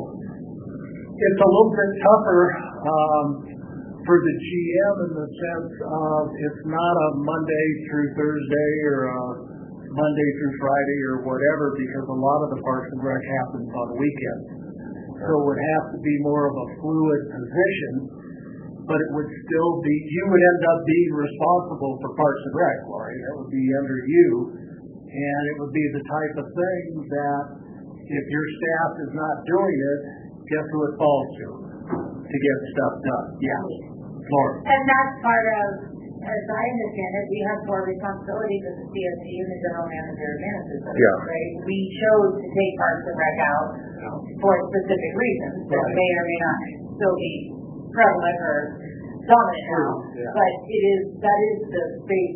Speaker 8: It's a little bit tougher um, for the G M in the sense of it's not a Monday through Thursday or a Monday through Friday or whatever, because a lot of the Parks and Rec happens on weekends. So it would have to be more of a fluid position, but it would still be, you would end up being responsible for Parks and Rec, Lori. That would be under you. And it would be the type of thing that if your staff is not doing it, guess who it falls to to get stuff done? Yeah. Lori.
Speaker 2: And that's part of, as I understand it, we have more responsibilities as the C S C and the general manager manages it,
Speaker 5: Yeah.
Speaker 2: right? We chose to take Parks and Rec out for specific reasons that
Speaker 8: Right.
Speaker 2: may or may not still be prevalent or dominant now.
Speaker 8: Yeah.
Speaker 2: But it is, that is the base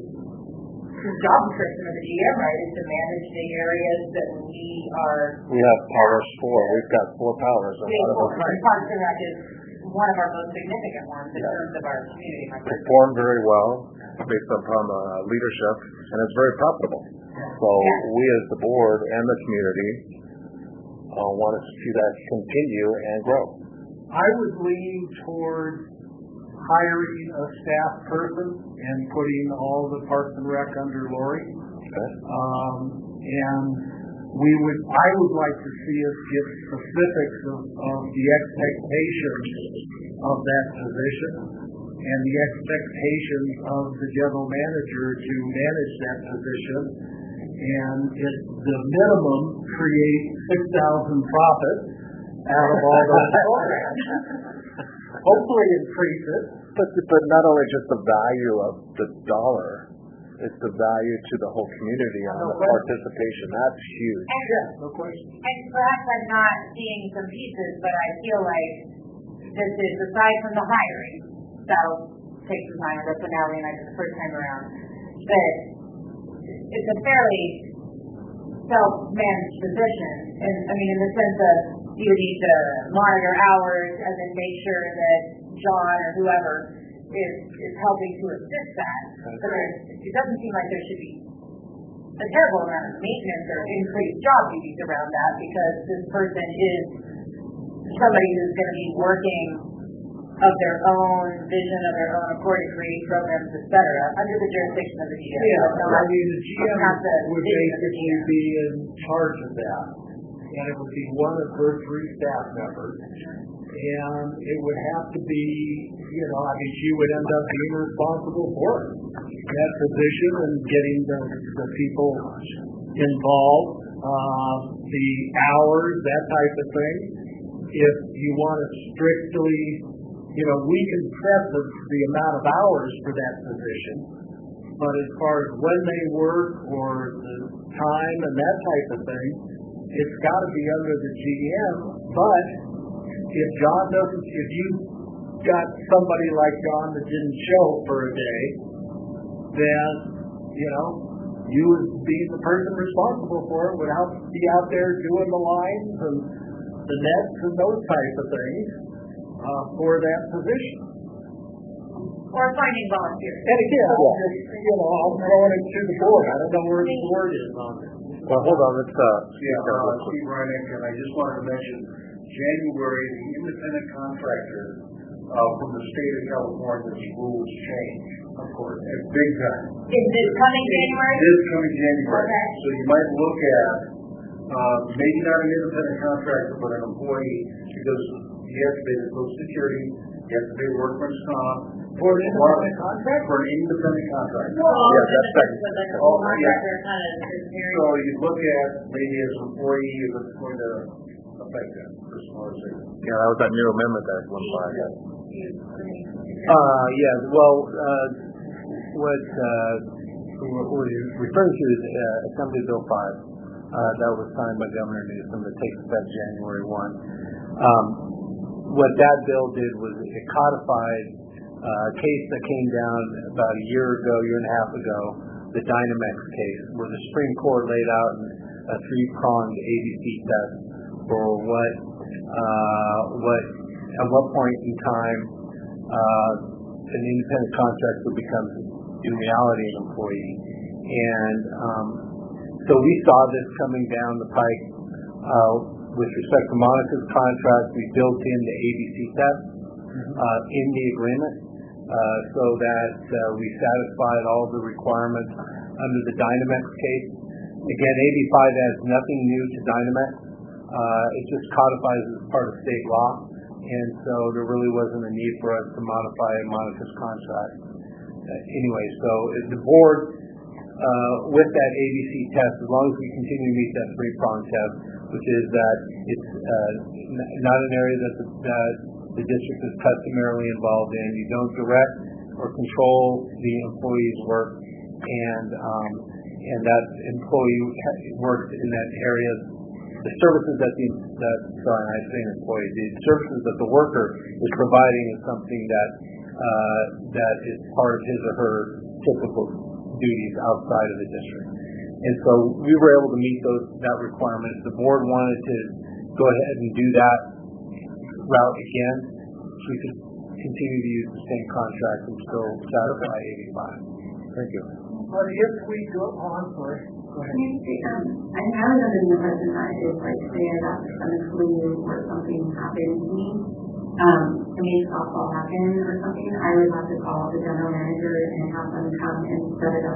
Speaker 2: job description of the G M, right, is to manage the areas that we are.
Speaker 5: We have powers four. We've got four powers. And one of them
Speaker 2: Parks and Rec is one of our most significant ones in
Speaker 5: Yeah.
Speaker 2: terms of our community members.
Speaker 5: performed very well based upon uh, leadership, and it's very profitable. So
Speaker 2: Yeah.
Speaker 5: we as the board and the community uh, want to see that continue and grow.
Speaker 8: I would lean toward hiring a staff person and putting all the Parks and Rec under Lori.
Speaker 5: Okay.
Speaker 8: Um, and we would, I would like to see us get specifics of, of the expectations of that position and the expectations of the general manager to manage that position. And at the minimum, create six thousand profit out of all those programs. Hopefully increase it.
Speaker 5: But but not only just the value of the dollar, it's the value to the whole community on
Speaker 8: No
Speaker 5: the
Speaker 8: question.
Speaker 5: participation. That's huge.
Speaker 2: And,
Speaker 8: Yeah, no question.
Speaker 2: and perhaps I'm not seeing some pieces, but I feel like this is, aside from the hiring, that'll take some time, that's what Natalie and I did the first time around, that it's a fairly self-managed position. And I mean, in the sense of you need to monitor hours and then make sure that John or whoever is, is helping to assist that. So there's, it doesn't seem like there should be a terrible amount of maintenance or increased job duties around that, because this person is somebody who's going to be working of their own vision, of their own accord to create programs, et cetera, under the jurisdiction of the G M.
Speaker 8: Yeah,
Speaker 2: So
Speaker 8: I mean, the G M
Speaker 2: not the
Speaker 8: would
Speaker 2: vision of the G
Speaker 8: basically
Speaker 2: M.
Speaker 8: be in charge of that. And it would be one of her three staff members. And it would have to be, you know, I mean, she would end up being responsible for it. That position and getting the, the people involved, uh, the hours, that type of thing. If you want to strictly, you know, we can set the, the amount of hours for that position. But as far as when they work or the time and that type of thing, it's got to be under the G M. But if John doesn't, if you got somebody like John that didn't show for a day, then, you know, you as being the person responsible for it would have to be out there doing the lines and the nets and those types of things uh, for that position.
Speaker 2: Or finding volunteers.
Speaker 8: And again, I'm just, you know, I'm throwing it to the board. I don't know where the board is on it.
Speaker 5: Well, hold on, let's, uh,
Speaker 10: Yeah, uh, Steve Reinick, and I just wanted to mention, January, the independent contractor uh, from the state of California's rules change, of course, it's big time.
Speaker 2: Is this coming January?
Speaker 10: This coming January.
Speaker 2: Okay.
Speaker 10: So you might look at, uh, maybe not an independent contractor, but an employee, because you have to pay the social security, you have to pay workman's comp.
Speaker 8: For an independent contract?
Speaker 10: For an independent contractor.
Speaker 2: Well,
Speaker 5: Yeah, that's
Speaker 2: that's
Speaker 5: right.
Speaker 2: like a
Speaker 10: Oh,
Speaker 2: whole
Speaker 10: yeah.
Speaker 2: contractor kind of is very.
Speaker 10: So you look at maybe as an employee, if it's going to affect them, for smaller cities.
Speaker 5: yeah, that was that new amendment that went by.
Speaker 11: Uh, yeah, well, uh, what, uh, what we're referring to is, uh, Assembly Bill five, uh, that was signed by Governor Newsom that takes effect January first. Um, what that bill did was it codified uh, a case that came down about a year ago, year and a half ago, the Dynamex case, where the Supreme Court laid out a three-pronged A B C test for what, uh, what, at what point in time uh, an independent contractor would become, in reality, an employee. And um, so we saw this coming down the pike. Uh, with respect to Monica's contract, we built in the A B C test uh, in the agreement uh, so that uh, we satisfied all the requirements under the Dynamex case. Again, A B five adds nothing new to Dynamex. Uh, it just codifies as part of state law, and so there really wasn't a need for us to modify Monica's contract. Uh, anyway, so if the board, uh, with that A B C test, as long as we continue to meet that three-prong test, which is that it's uh, n- not an area that the, that the district is customarily involved in. You don't direct or control the employee's work, and um, and that employee works in that area. The services that the that sorry, I say employee, the services that the worker is providing is something that uh, that is part of his or her typical duties outside of the district. And so we were able to meet those that requirement. If the board wanted to go ahead and do that route again, we could continue to use the same contract and still satisfy eighty-five. Thank you.
Speaker 8: But if we go on for it, go ahead.
Speaker 9: Um, I haven't been in the person that is like, say I got some flu or something happened to me, um, to make softball happen or something, I would have to call the general manager and have them come and set it up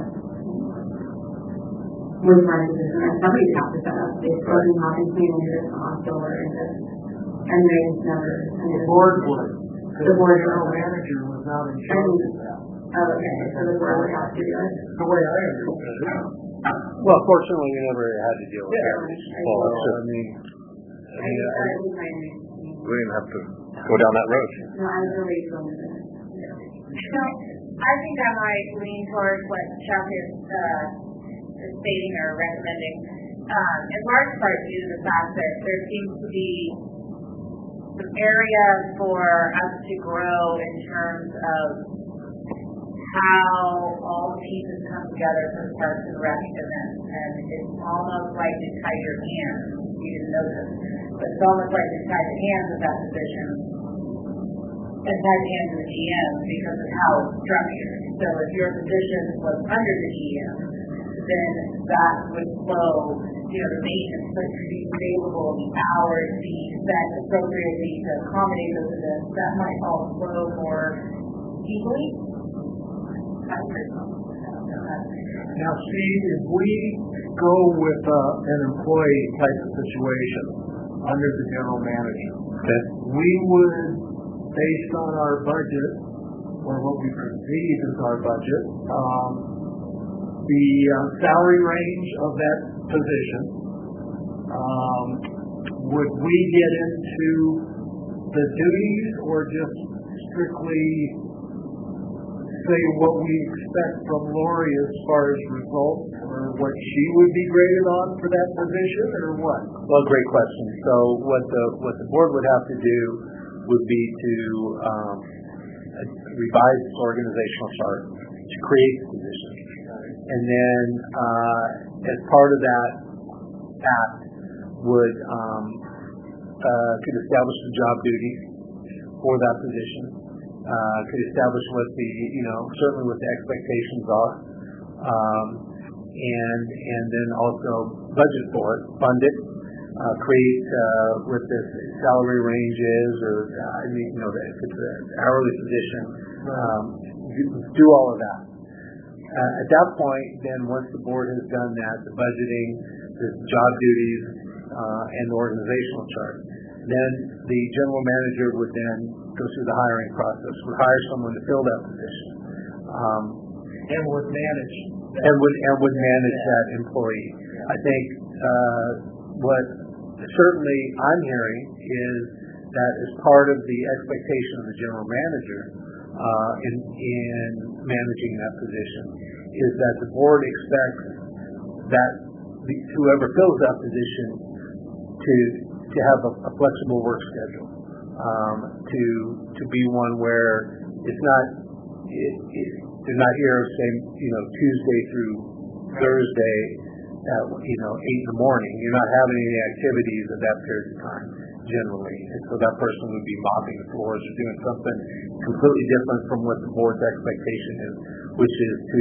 Speaker 9: with my position. And somebody would have to set up. If something happens to me and you're in the hospital or in this, and they never.
Speaker 8: The board would.
Speaker 9: The board
Speaker 8: general
Speaker 9: would.
Speaker 8: manager was not in charge of that.
Speaker 9: Oh, okay, so the board would have to do it.
Speaker 8: The way I understood it.
Speaker 5: Well, fortunately, we never had to deal with
Speaker 8: Yeah.
Speaker 5: that. Well, it's just,
Speaker 8: I mean,
Speaker 5: I
Speaker 9: I
Speaker 5: mean,
Speaker 9: just
Speaker 5: I,
Speaker 9: started with my name.
Speaker 5: we didn't have to go down that road.
Speaker 9: No, I was really going to
Speaker 2: So I think I might lean towards what Chuck is, uh, is stating or recommending, um, in large part due to the fact that there seems to be some area for us to grow in terms of how all the pieces come together for the Parks and Rec event. And it's almost like you tie your hands. You didn't know this, but it's almost like you tie the hands of that position and tie the hands of the G M because of how it's structured. So if your position was under the G M, then that would flow, you know, the maintenance would be available, the hours be set appropriately to accommodate those events. That might all flow more easily.
Speaker 8: now Steve, if we go with uh, an employee type of situation under the general manager,
Speaker 5: Okay.
Speaker 8: we would, based on our budget, or what we perceive as our budget, um, the uh, salary range of that position, um, would we get into the duties or just strictly say what we expect from Lori as far as results, or what she would be graded on for that position, or what?
Speaker 5: Well, great question. So what the what the board would have to do would be to um,
Speaker 11: revise its organizational chart to create the position. And then, uh, as part of that act, would um, uh, could establish the job duties for that position, uh, could establish what the, you know, certainly what the expectations are, um, and and then also budget for it, fund it, uh, create uh, what the salary range is, or uh, I mean, you know, if it's an hourly position, um, do, do all of that. Uh, at that point, then once the board has done that, the budgeting, the job duties, uh, and the organizational chart, then the general manager would then go through the hiring process, would hire someone to fill that position, um,
Speaker 8: and would manage
Speaker 11: and would and would manage that employee. I think uh, what certainly I'm hearing is that as part of the expectation of the general manager uh, in in managing that position is that the board expects that the, whoever fills that position to to have a, a flexible work schedule, um, to to be one where it's not it, it, they're not here say you know Tuesday through Thursday at you know eight in the morning. You're not having any activities at that period of time generally, and so that person would be mopping the floors or doing something completely different from what the board's expectation is, which is to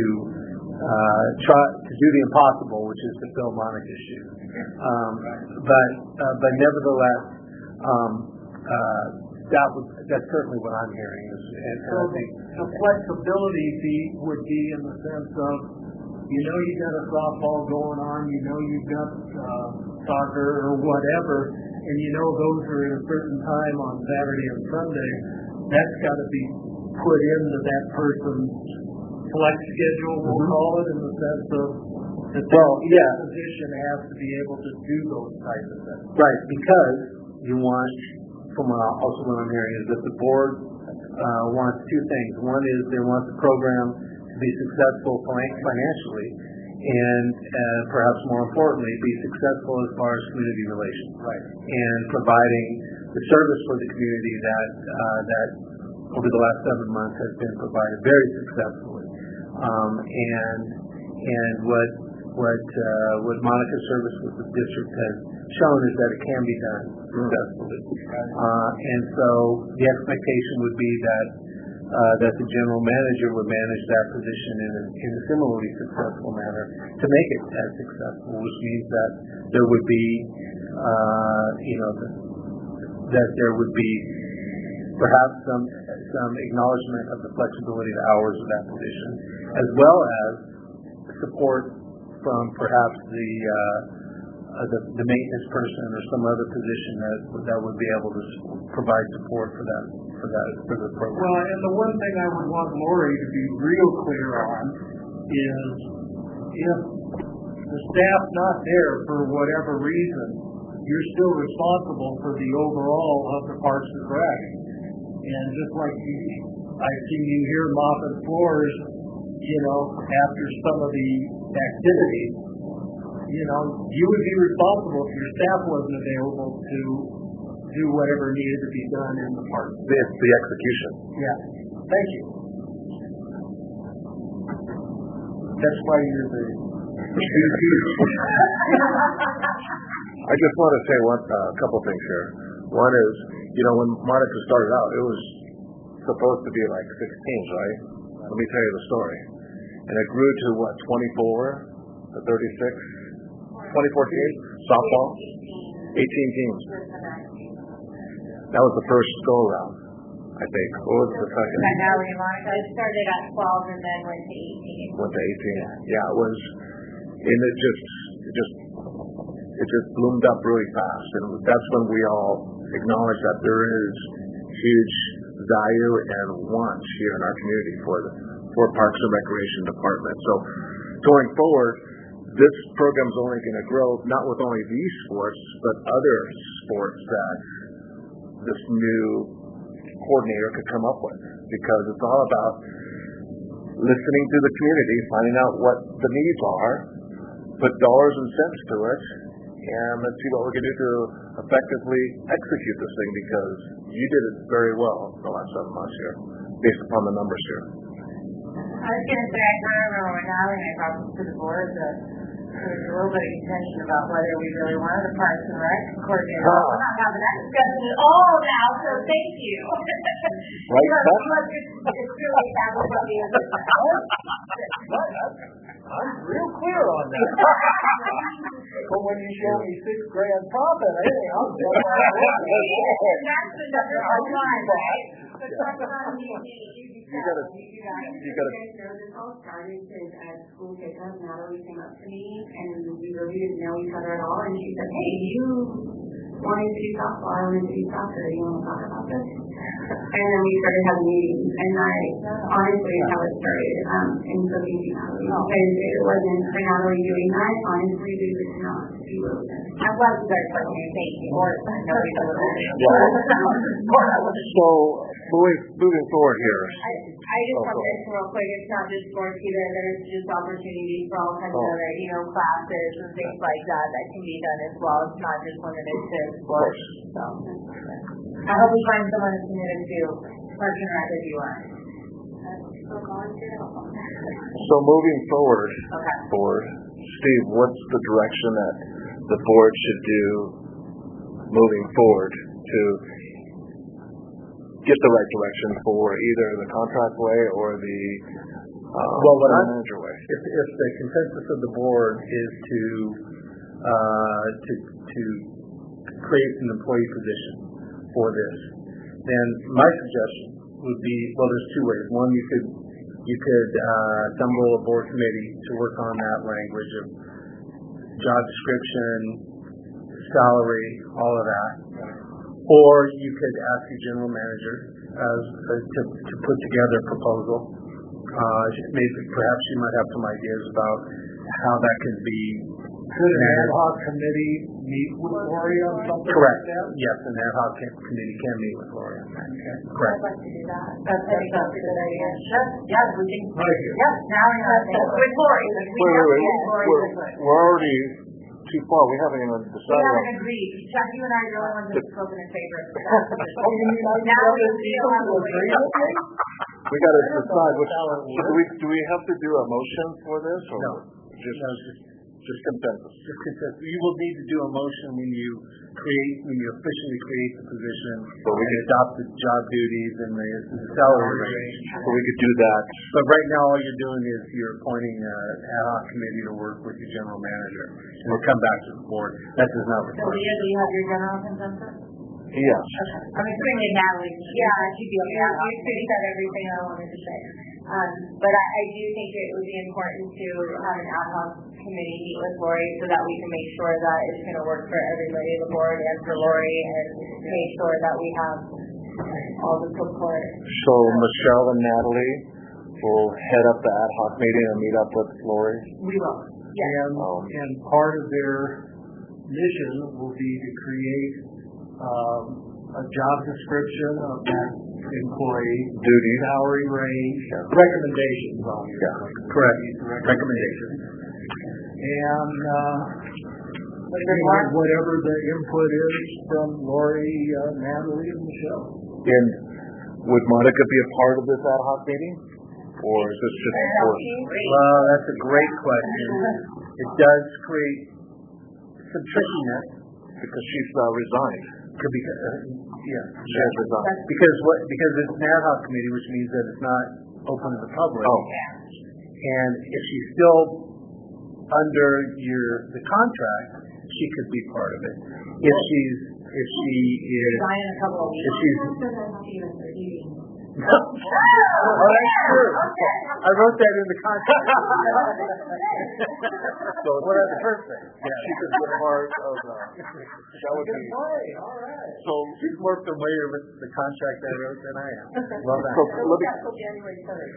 Speaker 11: uh, try to do the impossible, which is to fill Monica's shoes. Um, but uh, but nevertheless, um, uh, that would that's certainly what I'm hearing. Is, and, and I think
Speaker 8: the flexibility be, would be in the sense of, you know, you got a softball going on, you know, you've got uh, soccer or whatever, and you know those are at a certain time on Saturday and Sunday. That's got to be put into that person's flex schedule, we'll mm-hmm. call it, in the sense of that the
Speaker 11: well, yeah.
Speaker 8: position has to be able to do those types of things.
Speaker 11: Right, because you want, from what also what I'm hearing, is that the board uh, wants two things. One is they want the program to be successful financially, and uh, perhaps more importantly, be successful as far as community relations,
Speaker 8: right,
Speaker 11: and providing the service for the community that uh, that over the last seven months has been provided very successfully. Um, and and what what uh, what Monica's service with the district has shown is that it can be done successfully. Uh, and so the expectation would be that uh, that the general manager would manage that position in a, in a similarly successful manner to make it as successful, which means that there would be uh, you know the, that there would be perhaps some some acknowledgement of the flexibility of the hours of that position, as well as support from perhaps the uh, uh, the, the maintenance person or some other position that that would be able to provide support for that for that for the program.
Speaker 8: Well, and the one thing I would want Lori to be real clear on is if the staff's not there for whatever reason, you're still responsible for the overall of the Parks and Rec. And just like you, I've seen you here mopping floors, you know, after some of the activities, you know, you would be responsible if your staff wasn't available to do whatever needed to be done in the park.
Speaker 5: It's the execution.
Speaker 8: Yeah. Thank you. That's why you're the
Speaker 5: I just want to say one, a uh, couple things here. One is, you know, when Monica started out, it was supposed to be like six teams, right? Let me tell you the story. And it grew to what, twenty-four to thirty-six? twenty-four teams? Softball? eighteen teams. That was the first go-around, I think. What was the second?
Speaker 2: Primarily, Monica started at twelve and then went to eighteen.
Speaker 5: Went to eighteen. Yeah, it was, and it just, it just, it just bloomed up really fast. And that's when we all acknowledge that there is huge value and want here in our community for the for Parks and Recreation Department. So going forward, this program is only going to grow, not with only these sports, but other sports that this new coordinator could come up with, because it's all about listening to the community, finding out what the needs are, put dollars and cents to it, and let's see what we can do to effectively execute this thing, because you did it very well the last seven months here. based upon the numbers here.
Speaker 2: I was going to say, I can't remember when Natalie and I talked to the board that there was a little bit of contention about whether we really wanted a Parks and Rec coordinator.
Speaker 5: Ah.
Speaker 2: We're not having that discussion at all now, so thank you.
Speaker 5: Right,
Speaker 2: Because
Speaker 5: that's-
Speaker 2: it's, it's really established what the other
Speaker 8: I'm real clear on that. But when you show me six grand profit, I think I'm just.
Speaker 2: That's the number one, right? But that's not me.
Speaker 5: You gotta, you gotta,
Speaker 9: know this all started because at school pickup, Natalie came up to me and we really didn't know each other at all, and she said, "Hey, you wanted to do softball, I wanted to do soccer, you want to talk about this?" And then we started having meetings, and I honestly is how it started. Um, and so thank you, Natalie. Because if it wasn't for Natalie doing that, honestly, we would not be where we are.
Speaker 2: I love you guys for me, thank you. Or, no, we don't.
Speaker 5: so, moving, moving forward here.
Speaker 2: I, I just want to mention real quick, it's not just sports either, there's just opportunities for all kinds of
Speaker 5: Oh.
Speaker 2: other, you know, classes and things like that that can be done as well. It's not just limited to sports, so. I hope we find someone who's committed to Parks and Rec as you are.
Speaker 5: So moving forward,
Speaker 2: Okay.
Speaker 5: board, Steve, what's the direction that the board should do moving forward to get the right direction for either the contract way or the uh,
Speaker 11: Well, what I-
Speaker 5: manager way?
Speaker 11: If, if the consensus of the board is to, uh, to, to create an employee position for this, then my suggestion would be, well, there's two ways. One, you could, you could, uh, assemble a board committee to work on that language of job description, salary, all of that. Or you could ask your general manager as, uh, to, to put together a proposal. Uh, maybe perhaps you might have some ideas about how that could be.
Speaker 8: Could an ad hoc committee meet with Lori on something
Speaker 11: Correct.
Speaker 8: like that?
Speaker 11: Yes, an ad hoc ca- committee can meet with Lori on that.
Speaker 8: Okay.
Speaker 11: Correct.
Speaker 2: I'd like to do that. That's, I think that's a good idea. Yes, yes, we can.
Speaker 8: Right here.
Speaker 2: Yes, now we have, with Lori. We
Speaker 5: Wait, wait,
Speaker 2: have
Speaker 5: wait.
Speaker 2: to get Lori
Speaker 5: We're,
Speaker 2: with it.
Speaker 5: we're already too far. We haven't even
Speaker 2: We
Speaker 5: decided.
Speaker 2: haven't
Speaker 5: on-
Speaker 2: agreed. Chuck, you and I are the only ones that have spoken in favor of that.
Speaker 8: Oh, you mean I
Speaker 2: Now we
Speaker 8: don't
Speaker 2: still have to
Speaker 8: agree
Speaker 2: wait.
Speaker 8: with me?
Speaker 5: We got to decide which.
Speaker 8: how it
Speaker 5: So do we do we have to do a motion for this or
Speaker 11: No.
Speaker 5: just
Speaker 11: No, just,
Speaker 5: just consensus?
Speaker 11: just consensus. You will need to do a motion when you create, when you officially create the position,
Speaker 5: So we
Speaker 11: and
Speaker 5: could-
Speaker 11: adopt the job duties and the, the salary range.
Speaker 5: So we could do that.
Speaker 11: But right now, all you're doing is you're appointing an ad hoc committee to work with your general manager, and we'll come back to the board. That does not
Speaker 2: So
Speaker 11: require.
Speaker 2: Leah, do you have your general consensus?
Speaker 5: Yes.
Speaker 2: I'm assuming Natalie. Yeah, she'd be okay. You you said everything I wanted to say. Um, but I, I do think it would be important to have an ad hoc committee meet with Lori so that we can make sure that it's going to work for everybody, the board and for Lori, and make sure that we have all the support.
Speaker 5: So Michelle and Natalie will head up the ad hoc meeting and meet up with Lori.
Speaker 2: We will. Yes.
Speaker 8: And,
Speaker 5: Um,
Speaker 8: and part of their mission will be to create um, a job description of that employee,
Speaker 5: Duty.
Speaker 8: salary range, recommendations on it.
Speaker 11: Yeah, correct. Recommendations.
Speaker 8: And uh,
Speaker 2: Was there
Speaker 8: you
Speaker 2: more?
Speaker 8: know, whatever the input is from Lori, uh, Natalie, and Michelle.
Speaker 5: And would Monica be a part of this ad hoc meeting, or is this just for?
Speaker 11: Well, that's a great question. It does create some trickiness.
Speaker 5: Because she's uh, resigned.
Speaker 11: Could be, uh, yeah.
Speaker 5: She has resigned.
Speaker 11: Because what, because it's an ad hoc committee, which means that it's not open to the public.
Speaker 5: Oh.
Speaker 11: And if she's still under your, the contract, she could be part of it. If she's, if she is,
Speaker 2: Resign in a couple of
Speaker 11: if
Speaker 2: weeks.
Speaker 11: she's,
Speaker 2: Oh,
Speaker 11: oh, that's true. I wrote that in the contract.
Speaker 5: So
Speaker 11: What are the first thing?
Speaker 5: Yeah, she could be a part of. Uh, that would be.
Speaker 8: All right.
Speaker 5: So
Speaker 11: She's more familiar with the contract I wrote than I am. Well done.
Speaker 5: So let me.
Speaker 2: January third.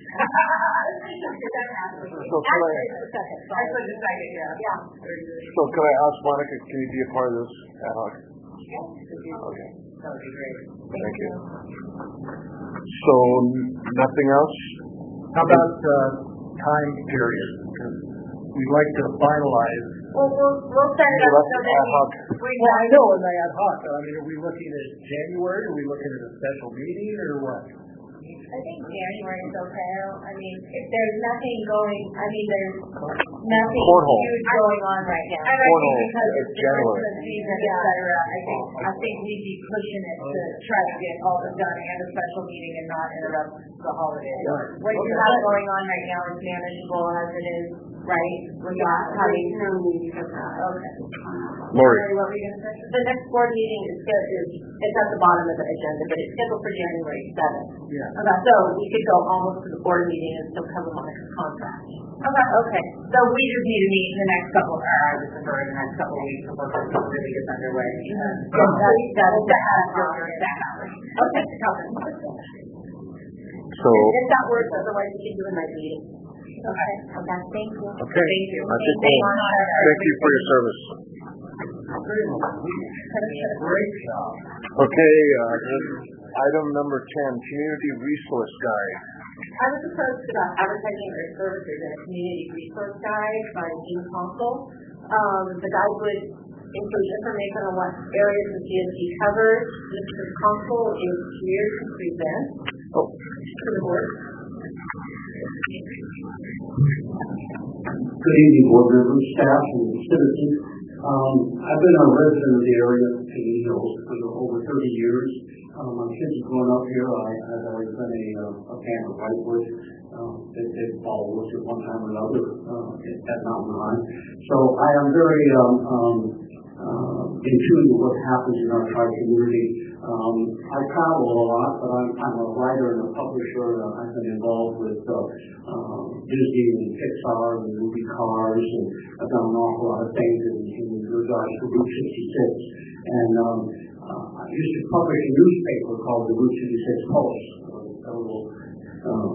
Speaker 5: So can I?
Speaker 2: Actually, the second, yeah. Yeah.
Speaker 5: So can I ask Monica? Can you be a part of this ad hoc? Okay.
Speaker 2: That would be great.
Speaker 5: Thank you. So nothing else?
Speaker 8: How about uh, time period? Because we'd like to finalize.
Speaker 2: Well, we'll, we'll set it
Speaker 5: Well,
Speaker 2: up
Speaker 5: that's
Speaker 2: so that
Speaker 5: ad hoc.
Speaker 2: we, we
Speaker 8: Well, I know in the ad hoc. I mean, are we looking at January? Are we looking at a special meeting or what?
Speaker 2: I think January is okay. I don't- I mean, if there's nothing going, I mean, there's nothing
Speaker 5: Cornhole.
Speaker 2: huge going on right now. And I
Speaker 5: Cornhole
Speaker 2: think because
Speaker 5: is
Speaker 2: it's the
Speaker 5: January.
Speaker 2: Christmas season, et cetera, I think, I think we'd be pushing it to try to get all this done and a special meeting and not interrupt the holiday. What you have going on right now is manageable as it is, right? We're not having.
Speaker 9: No need for that.
Speaker 2: Okay.
Speaker 5: Lori.
Speaker 2: What were you gonna say?
Speaker 7: The next board meeting is scheduled, it's at the bottom of the agenda, but it's scheduled for January seventh.
Speaker 11: Yeah.
Speaker 7: Okay, so we could go almost to the board meeting and still cover on the contract.
Speaker 2: Okay, okay. So we just need to meet in the next couple, or I would prefer in the next couple of weeks before this really gets underway.
Speaker 7: So
Speaker 2: That,
Speaker 7: that,
Speaker 2: that,
Speaker 7: that,
Speaker 2: that,
Speaker 7: that,
Speaker 2: that happens. Okay,
Speaker 5: So,
Speaker 7: if that works, otherwise we can do a night meeting.
Speaker 2: okay,
Speaker 7: Okay, thank you.
Speaker 5: okay.
Speaker 2: Thank you.
Speaker 5: I think
Speaker 2: Thank
Speaker 5: we'll-
Speaker 2: you.
Speaker 5: Thank you for your service.
Speaker 10: Great job.
Speaker 5: Okay, uh, item number ten, community resource guide.
Speaker 7: I was approached about advertising our services in a community resource guide by Jean Consul. Um, the guide would include information on what areas the C S D covers. Mister Consul is here to present
Speaker 5: Oh,
Speaker 7: to the board.
Speaker 12: Good evening, board members, staff, and citizens. Um, I've been a resident of the area of Canyon Hills for over thirty years. Um, my kids have grown up here. I, I've always been a, uh, a fan of Whitewood. Um, they, they've followed us at one time or another uh, at, at Mountain High. So I am very um, um, uh, in tune with what happens in our tri-community. Um, I travel a lot, but I'm, I'm a writer and a publisher. Uh, I've been involved with uh, uh, Disney and Pixar and movie cars, and I've done an awful lot of things in, in regards to Route sixty-six. And um, uh, I used to publish a newspaper called the Route sixty-six Post. A little uh,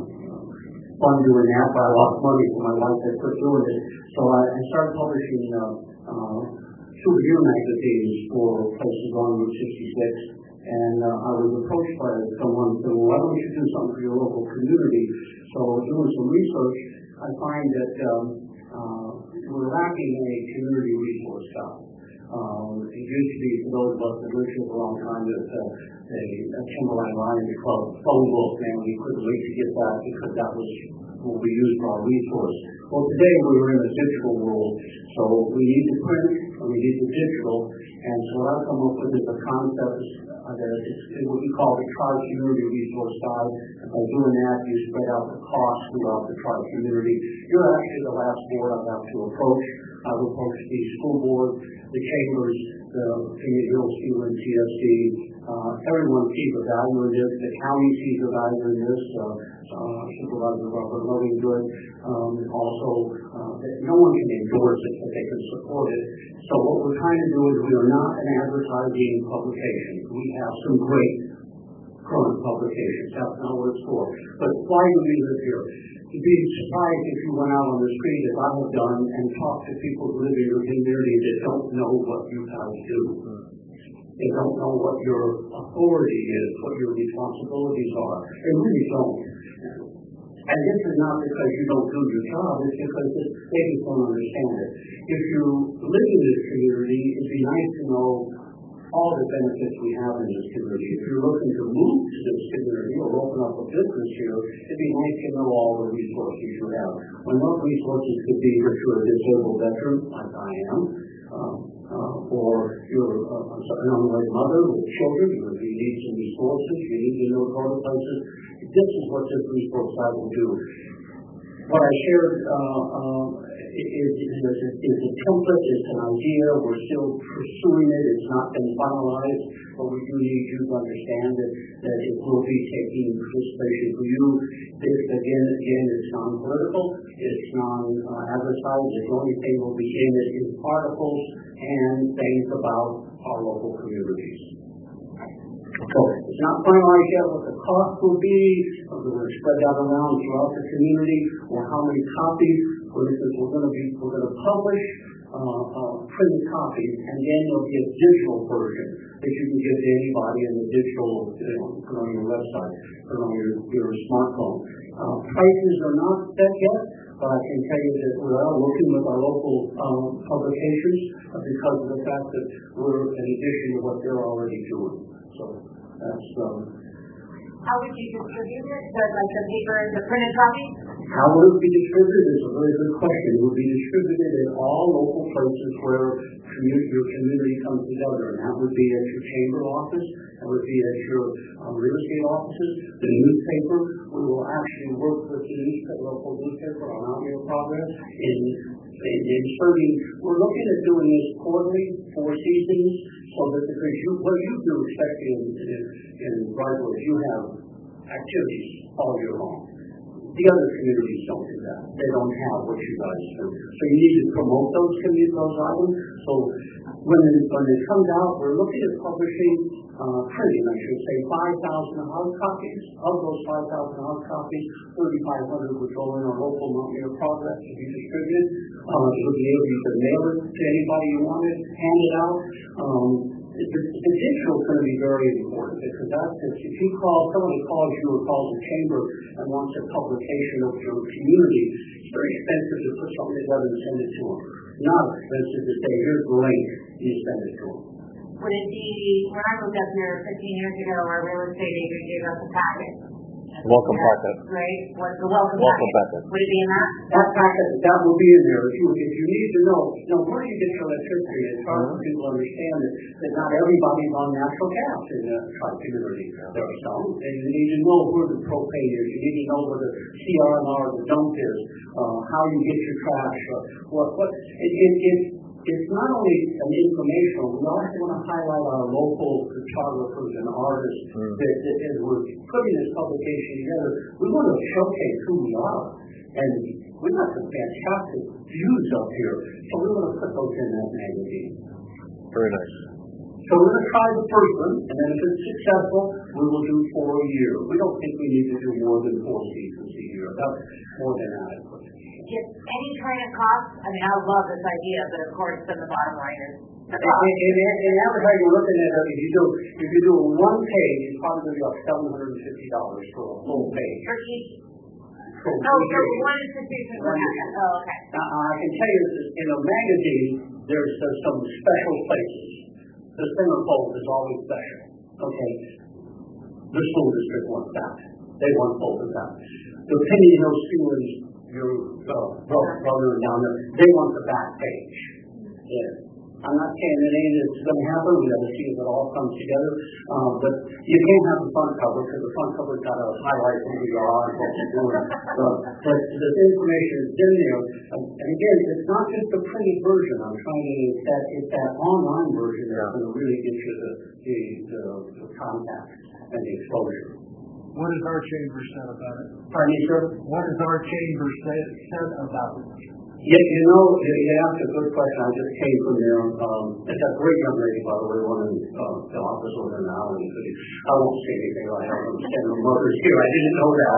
Speaker 12: fun doing that, but I lost money for my wife that quit doing it. So I, I started publishing uh, uh, souvenir magazines for places on Route sixty-six. And uh, I was approached by someone who said, well, why don't you do something for your local community? So doing some research, I find that um, uh, we're lacking a community resource guide. Um, it used to be, for those of us that lived here for a long time, that uh, a, a Timberline Lions Club phone book, and we couldn't wait to get that because that was what we used for our resource. Well, today we're in a digital world, so we need the print and we need the digital. And so what I've come up with is a concept uh, that is what we call the tri-community resource guide. And by doing that, you spread out the cost throughout the tri-community. You're actually the last board I have to approach. I've approached the school board, the chambers, the Canyon Hills, C U N C S D. Uh, everyone sees the value in this. The county sees the value in this. Uh, uh, Supervisor Robert Lovinggood. Um, also, uh, that no one can endorse it, but they can support it. So what we're trying to do is we are not an advertising publication. We have some great current publications. That's not what it's for. But why do we live here? You'd be surprised if you went out on the street, as I have done, and talked to people who live in your community that don't know what you guys do. They don't know what your authority is, what your responsibilities are. They really don't. And this is not because you don't do your job, it's because they just don't understand it. If you live in this community, it'd be nice to know all the benefits we have in this community. If you're looking to move to this community or open up a business here, it'd be nice to know all the resources you have. When those resources could be if you're a disabled veteran, like I am, um, uh, or you're uh, an unwed mother with children, you need some resources, you need to know other places. This is what this resource guide will do. What I shared uh, uh, is, is, is a template, it's an idea, we're still pursuing it, it's not been finalized, but we do need you to understand that, that it will be taking participation for you. This, again, again, is non-political, it's non-advertised, the only thing will be in it is articles and things about our local communities. So it's not finalized yet what the cost will be, whether we're going to spread that around throughout the community, or how many copies. For instance, we're going to be we're going to publish uh, uh, printed copies, and then there'll be a digital version that you can give to anybody in the digital, you know, put on your website, put on your, your smartphone. Uh, prices are not set yet, but I can tell you that we are working with our local um, publications because of the fact that we're in addition to what they're already doing. So that's um,
Speaker 2: How would you distribute it? The, like the paper, the printed copy?
Speaker 12: How would it be distributed is a very good question. It would be distributed in all local places where community, your community comes together, and that would be at your chamber office, that would be at your um, real estate offices, the newspaper. We will actually work with the newspaper, local newspaper on Out Here Progress in, in, in serving. We're looking at doing this quarterly, four seasons, so that because you, what you do, especially in, in, in Brightwood, you have activities all year long. The other communities don't do that. They don't have what you guys do. So you need to promote those communities, those items. So when it, when it comes out, we're looking at publishing, uh, printing, I should say, five thousand hard copies. Of those five thousand hard copies, thirty-five hundred would go in our local Mount Muir Progress to be distributed. Uh, it would be able to mail it to anybody you wanted, hand it out. Um, The, the digital is going to be very important because that's if you call someone calls you or calls the chamber and wants a publication of your community, it's very expensive to put something together and send it to them. Not expensive to say here's the link, you send it to them.
Speaker 2: Would it be when I moved up here fifteen years ago, our real estate agent gave us a packet?
Speaker 5: Welcome packet.
Speaker 2: Right? What's the welcome,
Speaker 5: welcome
Speaker 2: packet?
Speaker 5: packet?
Speaker 2: Would it be in that?
Speaker 12: That packet, that will be in there. If you if you need to know, you know, where do you get your electricity? It's hard for people to understand that, that not everybody's on natural gas in the tri-community. There are some, and you need to know where the propane is. You need to know where the C R M R, the dump is, uh, how you get your trash. Uh, what what it it. it It's not only an informational, we also want to highlight our local photographers and artists mm. that, that as we're putting this publication together, we want to showcase who we are. And we've got some fantastic views up here, so we want to put those in that magazine.
Speaker 5: Very nice.
Speaker 12: So we're going to try the first one, and then if it's successful, we will do four a year. We don't think we need to do more than four seasons a year. That's more than adequate.
Speaker 2: Get any kind of cost? I mean, I love this idea, but of course, then the bottom line is the cost.
Speaker 12: In, in, in advertising, you're looking at it, if you do if you do a one page, it's probably going to be about seven hundred and fifty dollars for a full page.
Speaker 2: For each.
Speaker 12: For
Speaker 2: oh, for one institution.
Speaker 12: One
Speaker 2: oh, okay.
Speaker 12: Now, I can tell you, that in a magazine, there's uh, some special places. The centerfold is always special. Okay, the school district wants that. They want both of that. The Penny Hill students. Your uh, brother down there, they want the back page. Yeah. I'm not saying it ain't it's going to happen. We got to see if it all comes together. Uh, but you can't have the front cover because the front cover's got to highlight who we are and what we're doing. So the, the information is in there. Um, and again, it's not just the printed version. I'm trying to it's that it's that online version that's going to really get you the the, the, the contact and the exposure.
Speaker 8: What is our chamber said about it?
Speaker 12: Pardon me, sir?
Speaker 8: What is our chamber said, said about it?
Speaker 12: Yeah, you know, you asked a good question. I just came from there. Um, it's a great young lady, by the way, one in uh, the office over in Allen. I won't say anything. I have them stand her mother's here. I didn't know that.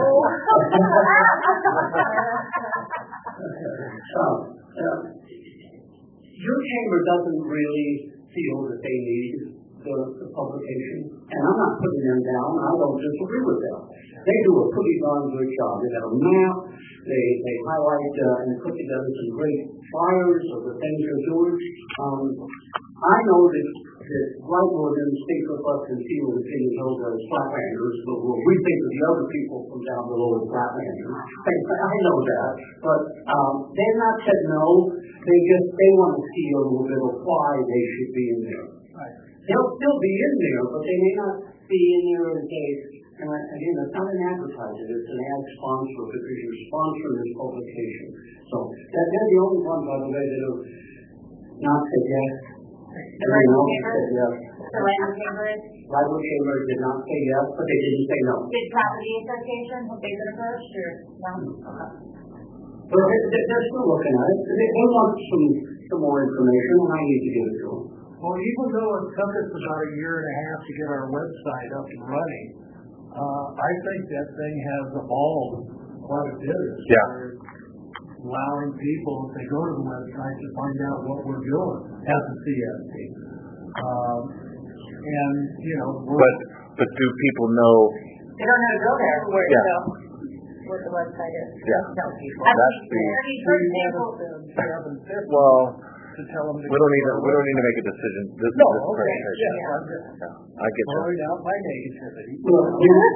Speaker 12: um, uh, your chamber doesn't really feel that they need The, the publication, and I'm not putting them down. I don't disagree with them. They do a pretty darn good job. They have a map. They they highlight uh, and put together some great flyers of the things they're doing. Um, I know that that Brightwood and think of us and feel the Penny Hill as flatlanders, but we think of the other people from down below as flatlanders. I know that, but um, they're not said no. They just they want to see a little bit of why they should be in there.
Speaker 8: Right.
Speaker 12: They'll still be in there, but they may not be in there as a, and again, it's not an advertiser, it's an ad sponsor because you're sponsoring this publication. So that, they're the only ones, by the way, that have not said yes. Everyone else said yes.
Speaker 2: The Lightwood Chamber?
Speaker 12: Lightwood Chamber did not say yes, but they didn't say no.
Speaker 2: Did Property Association, have they been approached or no? Okay.
Speaker 12: Well, they, they're still looking at it. They, they want some, some more information, and I need to give it to them.
Speaker 8: Well, even though it took us about a year and a half to get our website up and running, uh, I think that thing has evolved quite a bit.
Speaker 5: Yeah.
Speaker 8: We're allowing people, if they go to the website, to find out what we're doing at the C S P. Um, and, you know, we're...
Speaker 5: But, but do people know...
Speaker 2: They don't know to go there. Where
Speaker 5: yeah.
Speaker 2: to go. What the website is.
Speaker 5: Yeah.
Speaker 2: No, people.
Speaker 5: That's the...
Speaker 2: I mean, for example...
Speaker 5: Well...
Speaker 8: to tell them to.
Speaker 5: We don't need to, we don't need to make a decision. This,
Speaker 8: No,
Speaker 5: this
Speaker 8: okay,
Speaker 5: presentation.
Speaker 8: yeah, I'm just
Speaker 5: Yeah, I get that.
Speaker 8: pouring out my negativity.
Speaker 12: Well,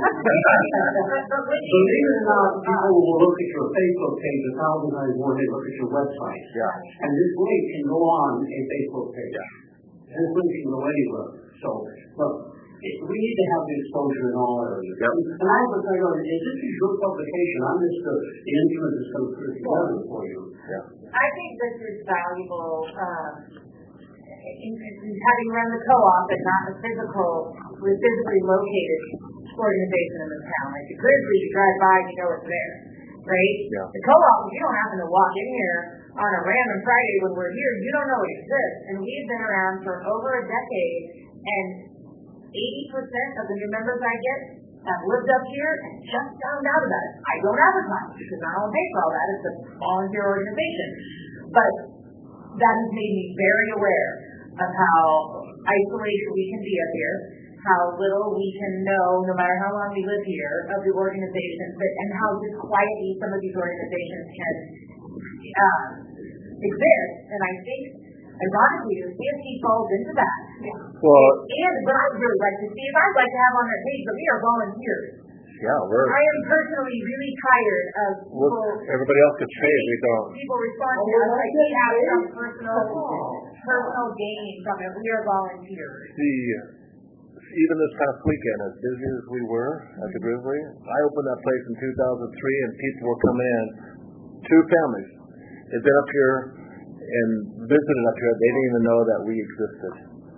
Speaker 12: believe it or not, people will look at your Facebook page a thousand times more than they look at your website.
Speaker 5: Yeah.
Speaker 12: And this link can go on a Facebook page.
Speaker 5: Yeah.
Speaker 12: This link can go anywhere. So, look, it- we need to have the exposure in all areas.
Speaker 5: Yep.
Speaker 12: And I was like, oh, this is your publication. I'm just the, the instrument that's going to put it together for you.
Speaker 5: Yeah.
Speaker 2: I think this is valuable, um, in, in having run the co-op and not the physical, the physically located organization in the town. Like the Grizzly, you drive by, you know it's there, right?
Speaker 5: Yeah.
Speaker 2: The co-op, you don't happen to walk in here on a random Friday when we're here, you don't know it exists. And we've been around for over a decade, and eighty percent of the new members I get have lived up here and just found out about it. I don't advertise because I don't pay for all that. It's a volunteer organization. But that has made me very aware of how isolated we can be up here, how little we can know, no matter how long we live here, of the organizations, but, and how just quietly some of these organizations can uh, exist. And I think, ironically, the C S T falls into that.
Speaker 5: Well,
Speaker 2: And what I'd really like to see is I'd like to have on their page that we are volunteers.
Speaker 5: yeah, we're,
Speaker 2: I am personally really tired of
Speaker 5: we're
Speaker 2: people,
Speaker 5: everybody else gets paid, we don't.
Speaker 2: people respond to us like we have some personal, personal gain from it. We are volunteers.
Speaker 5: The, even this past weekend, as busy as we were at the Grizzly, I opened that place in two thousand three and people were coming in, two families. They've been up here and visited up here. They didn't even know that we existed.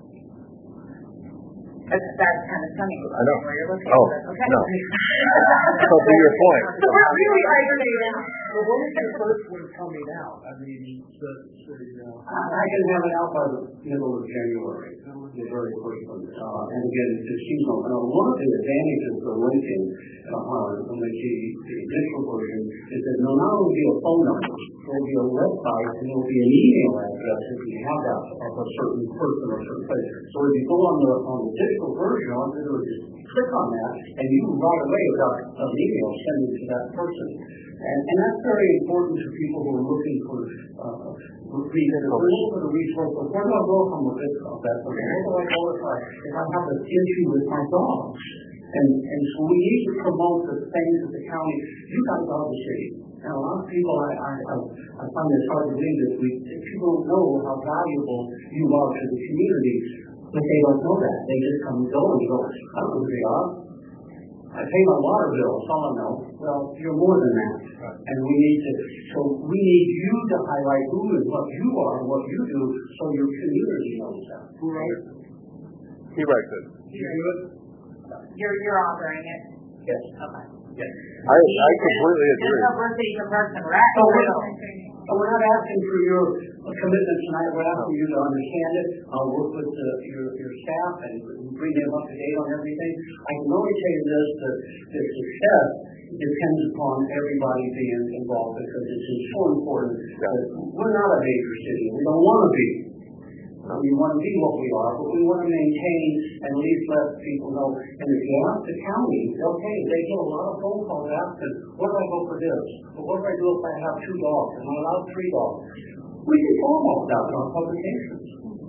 Speaker 2: That's, that's kind of funny.
Speaker 5: I know.
Speaker 2: Where you're looking
Speaker 5: Oh,
Speaker 2: at it. Okay.
Speaker 5: no. So to your point.
Speaker 2: So we're really isolated.
Speaker 8: But when is your first one coming out? I mean, the, the, uh,
Speaker 12: I I can have it out by the middle of January, the very first one. Uh, and again, it's seasonal. Now, one of the advantages of linking uh, on the, the initial version is that there'll not only be a phone number, there'll be a website, and there'll be an email address if you have that of a certain person or certain place. So if you go on the on the digital version, all you do is just click on that, and you right away got an email sent to that person. And, and that's very important to people who are looking for uh, reasons. We're looking for the resource of where do I go from a bit of that? Where do I go if I, if I have an issue with my dog? And, and so we need to promote the things that the county, you guys are the city. And a lot of people, I, I, I find it hard to believe that we, people don't know how valuable you are to the community, but they don't know that. They just come and go and go, I don't know who they are. I pay my water bill, that's all I know. Well, you're more than that. And we need to, so we need you to highlight who and what you are and what you do so your community knows that.
Speaker 8: who writes it?
Speaker 5: He writes it.
Speaker 8: You do it?
Speaker 2: You're, you're authoring it.
Speaker 12: Yes.
Speaker 2: Okay.
Speaker 12: Yes.
Speaker 5: I, I completely
Speaker 2: There's
Speaker 5: agree.
Speaker 2: no birthday for Parks and Rec.
Speaker 12: So we're, so we're not asking for your commitment tonight. We're asking you to understand it. I'll work with uh, your, your staff and bring them up to date on everything. I can only tell you this, that the success depends upon everybody being involved because it's so important that we're not a major city. We don't want to be. We want to be what we are, but we want to maintain and at least let people know. And if you ask the county, okay, they get a lot of phone calls asking, what do I go for this? Or what do I do if I have two dogs? Am I allowed three dogs? We can form all that in our publications.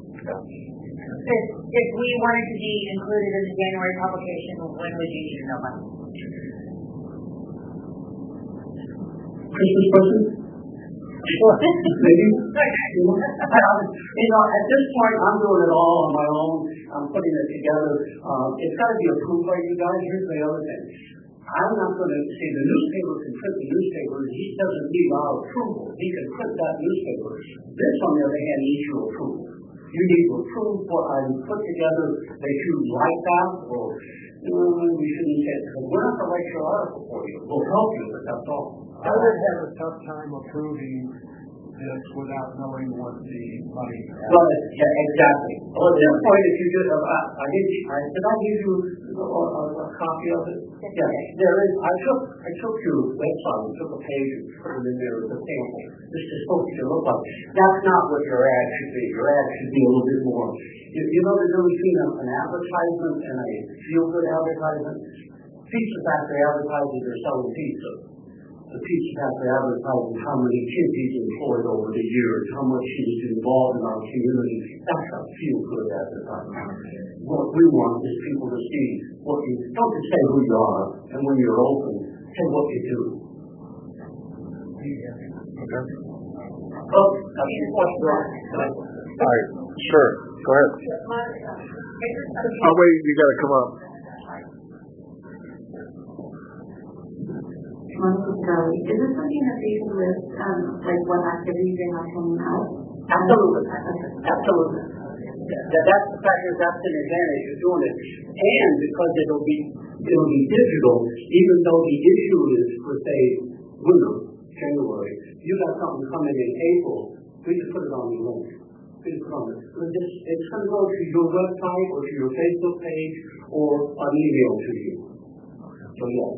Speaker 2: If, if we wanted to be included in the January publication, when would you need to know by?
Speaker 12: Christmas present? Maybe. You know, you know, at this point, I'm doing it all on my own. I'm putting it together. Uh, it's got to be approved by you guys. Here's the other thing. I'm not going to say the newspaper can print the newspaper. He doesn't need our approval. He can print that newspaper. This, on the other hand, needs your approval. You need to approve what I put together that you like that, or you know, we shouldn't say it. Because we're not going to write your article for you. We'll help you, but that's all.
Speaker 8: I would have a tough time approving this without knowing what the money is.
Speaker 12: Well, yeah, exactly. Well, at this point, if you just, uh, I, I didn't, I, did I give you a, a, a copy of it? Yeah, there is, I took, I took your website and took a page and put it in there as a sample. This is supposed to look like. That's not what your ad should be. Your ad should be a little bit more. You, you know the difference between an advertisement and a feel-good advertisement? Pizza Factory advertises they're selling pizza. the pizza cafe advertising how many kids he's employed over the years, how much he's involved in our community. That's a feel-good advertising. What we want is people to see what you, don't just say who you are, and when you're open, say what you do.
Speaker 5: Okay.
Speaker 12: Oh, that's your question.
Speaker 5: All right, sure, go ahead. Oh, wait, you gotta come up.
Speaker 9: Monica Scully, is this something that they can list, um, like what activities they have coming out?
Speaker 12: Absolutely. Absolutely. That, that's the fact is that's an advantage of doing it. And because it'll be it'll be digital, even though the issue is for say winter, January, you got something coming in April, we just put it on the link. We just put it on it. It's, it's going to go to your website or to your Facebook page or an email to you. So yeah.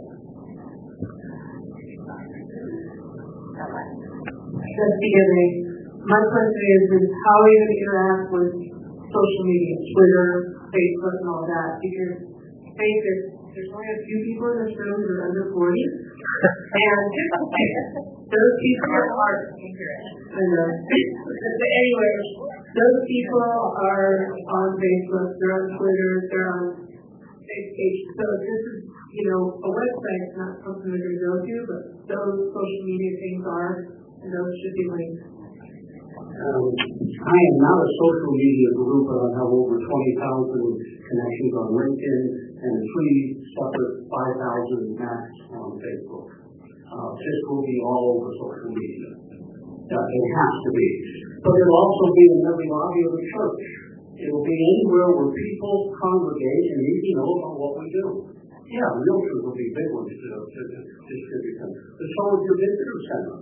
Speaker 4: That's beginning. My question is, is how are you going to interact with social media, Twitter, Facebook, and all that? Because, face it, there's only a few people in this room that are under forty, and those people are hard. I know. But anyway, those people are on Facebook, they're on Twitter, they're on Facebook. So this is, you know, a website's not something they're going to go to, but those social media things are, and those should be linked.
Speaker 12: Um, I am not a social media group, but I have over twenty thousand connections on LinkedIn and three separate five thousand max on Facebook. Uh, this will be all over social media. Uh, it has to be. But it'll also be in every lobby of the church. It'll be anywhere where people congregate and need to know about what we do. Yeah, realtors will be big ones to, to, to distribute them. But so is your visitor center.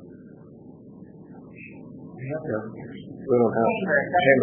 Speaker 5: Yeah. We don't have chamber.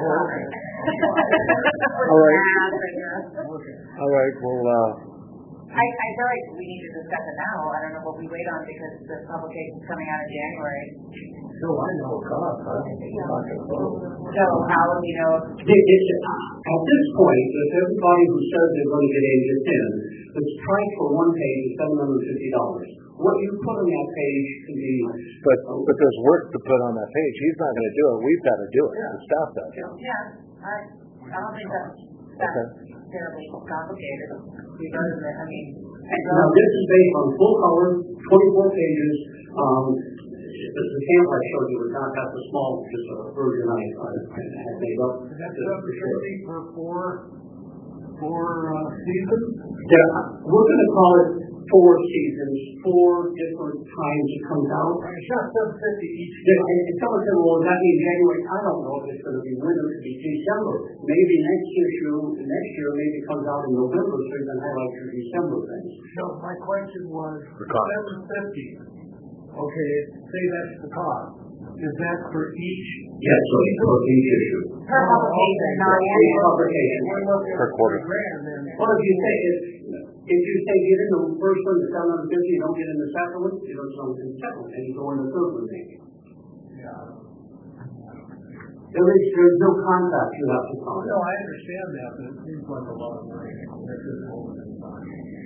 Speaker 5: All right. All right. Well, uh,
Speaker 2: I, I feel like we need to discuss it now. I don't know what we wait on because the publication's coming out in January.
Speaker 8: So I know God, huh?
Speaker 2: So how will we know?
Speaker 12: It, it, at this point, if everybody who says they're going to get agents in, the price for one page is seven hundred fifty dollars. What you put on that page can be...
Speaker 5: But but there's work to put on that page. He's not going to do it. We've got to do it.
Speaker 12: Yeah.
Speaker 5: The staff does.
Speaker 2: Yeah, I, I don't think that's, that's
Speaker 5: Okay.
Speaker 2: terribly complicated. We've done it, I mean...
Speaker 12: Now, this is based on full color, twenty-four pages. Um, the, the sample I showed you was not that the small, just a version I, I had made up.
Speaker 8: That's seven fifty for four, four uh, seasons?
Speaker 12: Yeah, we're going to call it four seasons, four different times it comes out.
Speaker 8: It's not seven fifty each.
Speaker 12: Yeah, and, and someone said, well, does that mean January? I don't know if it's going to be winter, it could be December. Maybe next issue, next year, maybe it comes out in November, so you can highlight your December things.
Speaker 8: So my question was,
Speaker 5: The cost.
Speaker 8: seven fifty. Okay, say that's the cost. Is that for each?
Speaker 12: Yes, so it's for each issue.
Speaker 2: Per publication, not
Speaker 12: Each
Speaker 2: annual.
Speaker 12: publication.
Speaker 5: Per quarter.
Speaker 8: Grand, then.
Speaker 12: Well, if you say, if, if you say get in the first one, it's seven hundred fifty, you don't get in the second one, you don't come in the second one, and you go in the third one, maybe.
Speaker 8: Yeah.
Speaker 12: There is, there's no contract you have to sign.
Speaker 8: No, I understand that, but it seems like a lot of money. This is over the time.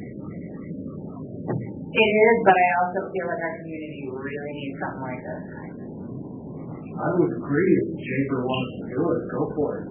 Speaker 2: It is, but I also feel like our community really needs something like this.
Speaker 8: I would agree if the chamber wants to do it, go for it.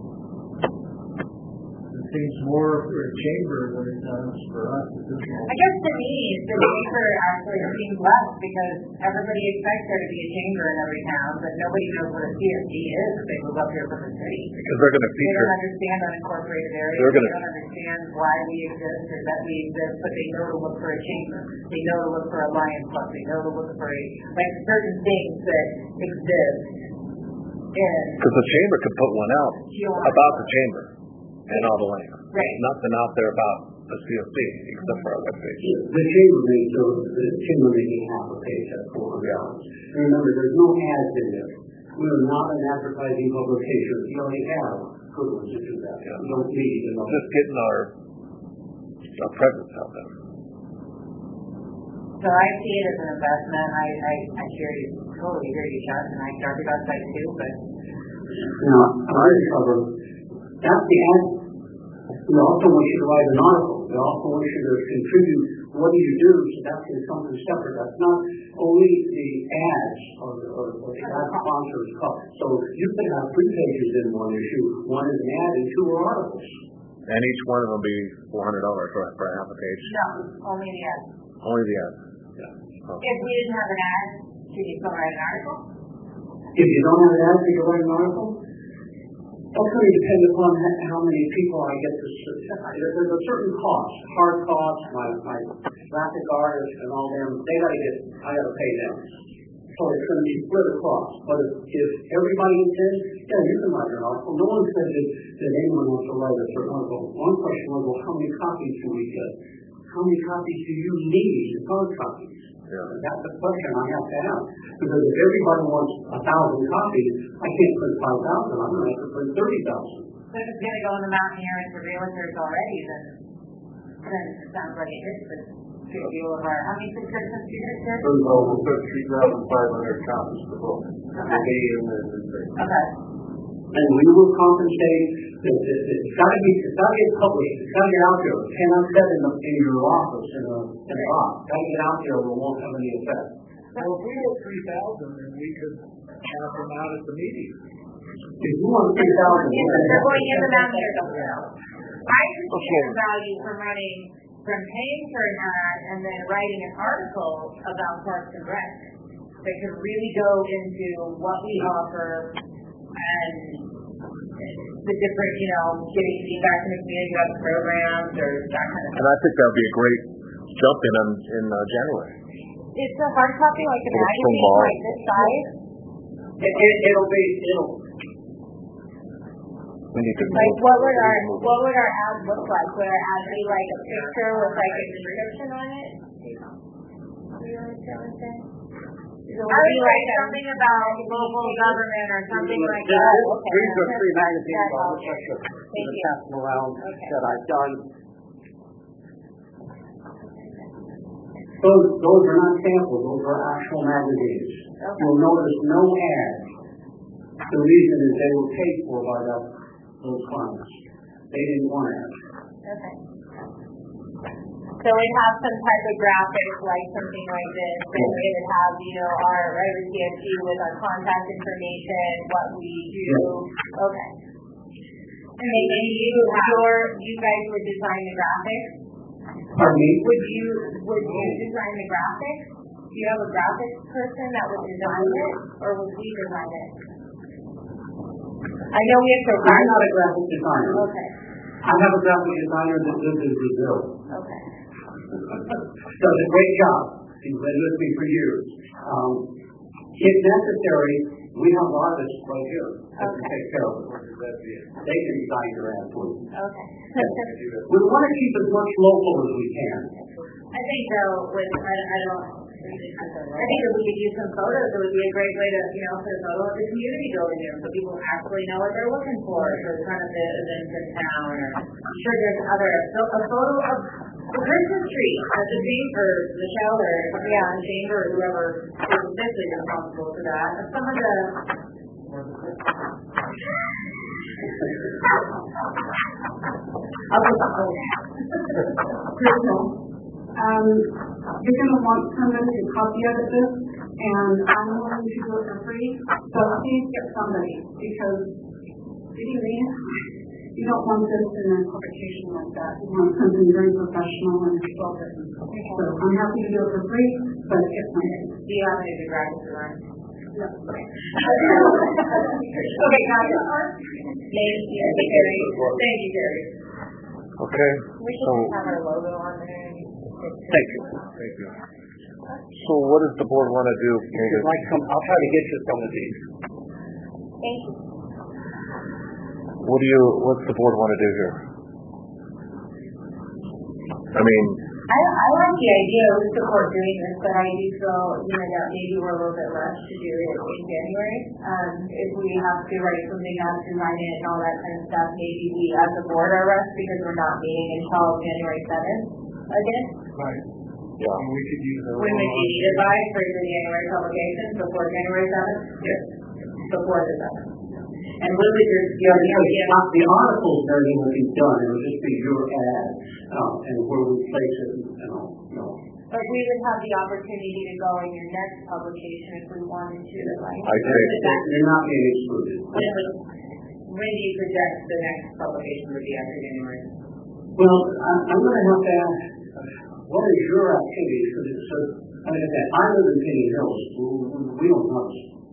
Speaker 8: It seems more for a chamber than it does for us at this
Speaker 2: I
Speaker 8: moment.
Speaker 2: guess to me, the chamber actually seems less because everybody expects there to be a chamber in every town, but nobody knows what a C S D is if they move up here from the city.
Speaker 5: Because they're going to
Speaker 2: They
Speaker 5: feature.
Speaker 2: don't understand unincorporated areas.
Speaker 5: They're
Speaker 2: They
Speaker 5: gonna-
Speaker 2: don't understand why we exist or that we exist, but they know to look for a chamber. They know to look for a Lions Club. They know to look for a, like certain things that exist.
Speaker 5: Because the chamber could put one out about the chamber and all the links.
Speaker 2: Right.
Speaker 5: Nothing out there about the C S D except for our webpage.
Speaker 12: The chamber may do, the chamber may be half a page at four hundred dollars. And remember, there's no ads in there. We are not an advertising publication. We only have good ones to do that. We don't need another.
Speaker 5: Just getting our, our presence out there.
Speaker 2: So I see it as an investment. I, I, I hear you, totally hear you, Chuck, and I started on site too, but
Speaker 12: Now, I cover, that's the ad, We also want you to write an article. We also want you to contribute. What do you do? So that's something separate. That's not only the ads or, or, or the ad sponsors. So you can have three pages in one issue. One is an ad and two are articles.
Speaker 5: And each one of them be four hundred dollars for, for half a page?
Speaker 2: No, only the ad.
Speaker 5: Only the ad?
Speaker 12: Yeah.
Speaker 5: Oh.
Speaker 2: If we didn't have an ad, should you still write an article?
Speaker 12: If you don't have an ad, you can write an article? That's going to depend upon how many people I get to serve. There's a certain cost, hard costs, my, my graphic artists and all them, they got to get, I got to pay them. So it's going to be split across. But if, if everybody intends, yeah, you can write an article. No one says that, that anyone wants to write a certain article. One question was, well, how many copies do we get? How many copies do you need? Hard copies. Yeah. That's the question I have to ask. Because if everybody wants a thousand copies, I can't print five thousand. I'm going to have to print thirty thousand.
Speaker 2: So if it's going to go in the Mountaineer for realtors already, then, then it sounds like it is a good deal of our, how many subscriptions do you get?
Speaker 10: There's over thirty-three thousand five hundred copies per book.
Speaker 2: Okay. Okay.
Speaker 12: And we will compensate. It, it, it's got to be. It's got to get published. It's got to get out there. It cannot sit in, the, in your office in a in a box. Got to get out there, or it won't have any effect.
Speaker 8: Well, if we had three thousand, then we could have them out at the meeting.
Speaker 12: If you want three thousand,
Speaker 2: they're going in the Mountaineer. I can see the value from running, from paying for an ad and then writing an article about Parks and Rec that could really go into what we offer and the different, you know, getting feedback from the community about the programs or that kind of stuff.
Speaker 5: And I think that would be a great jump in in, in uh, January.
Speaker 2: It's a hard copy, like a
Speaker 5: Little
Speaker 2: magazine,
Speaker 5: small.
Speaker 2: like this size.
Speaker 12: it, it, it'll be. It'll.
Speaker 5: We need to
Speaker 2: Like,
Speaker 5: move.
Speaker 2: what would our
Speaker 5: We need to move
Speaker 2: what
Speaker 5: on.
Speaker 2: would our ad look like? Would our ad be like a picture with like a description on it? Do you understand what I'm saying? I would write something about local government or something like that. Okay.
Speaker 12: These are three magazines
Speaker 2: That's
Speaker 12: on
Speaker 2: all.
Speaker 12: the section
Speaker 2: Thank
Speaker 12: that
Speaker 2: you.
Speaker 12: passing around
Speaker 2: Okay.
Speaker 12: that I've done. Those, those are not samples, those are actual magazines.
Speaker 2: Okay.
Speaker 12: You'll notice no ads. The reason is they were paid for by that, those clients. They didn't want ads.
Speaker 2: Okay. So we'd have some type of graphics like something like this, and we would have, you know, our every C F G with our contact information, what we do. Okay. And then you, your, you guys would design the graphics?
Speaker 12: Pardon me?
Speaker 2: Would you, would you design the graphics? Do you have a graphics person that would design it, or would we design it? I know we have to.
Speaker 12: I'm not a graphic designer.
Speaker 2: Okay.
Speaker 12: I have a graphic designer that lives in Brazil.
Speaker 2: Okay.
Speaker 12: Does a great job. He's been with me for years. Um, if necessary, we have artists right here that can take care of it. They can design your ad for you.
Speaker 2: Okay.
Speaker 12: We want to keep as much local as we can.
Speaker 2: I think though, with I, I don't. I think if we could use some photos, it would be a great way to, you know, put a photo of the community building in, so people actually know what they're looking for for kind of the events in town. Or I'm sure there's other a photo of the Christmas tree at the chamber, the shelter, yeah, the chamber, or whoever is officially responsible for that. Of some of the.
Speaker 9: I'll put the whole Crystal, um, you're going to want someone to copy edit this, and I'm willing to do it for free, so please get somebody, because you mean, you don't want this in a publication like that. You want something very professional and well written. So I'm happy to do it for free, but get somebody.
Speaker 2: Do you have any graphic design?
Speaker 9: No.
Speaker 2: Okay, gotcha. Thank you, Gary. Thank you, Gary.
Speaker 5: Okay.
Speaker 2: We should
Speaker 5: So,
Speaker 2: have our logo on there.
Speaker 5: thank you. Thank you. So what does the board want to do?
Speaker 12: If you'd like some, I'll try to get you some of these.
Speaker 2: Thank you.
Speaker 5: What do you, what's the board want to do here? I mean,
Speaker 2: I, I like the idea. We support doing this, but I do feel, you know, that maybe we're a little bit rushed to do it in January. Um, if we have to write something up, design it, and all that kind of stuff, maybe we as a board are rushed because we're not meeting until January seventh again.
Speaker 8: Right.
Speaker 5: yeah.
Speaker 8: And we could use our
Speaker 2: When would you need it by for the January publication? Before January seventh? Yes. Before the seventh. And what was your,
Speaker 12: Yeah, because the, the articles and everything will be done, it will just be your ad, um, and where we place it, you know, you know.
Speaker 2: But we would have the opportunity to go in your next publication if we wanted to, right?
Speaker 5: I think
Speaker 12: They're not being excluded.
Speaker 2: When, would, when do you project the next publication would be after January?
Speaker 12: Well, I'm, I'm going to have to ask, what is your activity? Because it's a, I mean, I live in Penny Hills. We, we don't have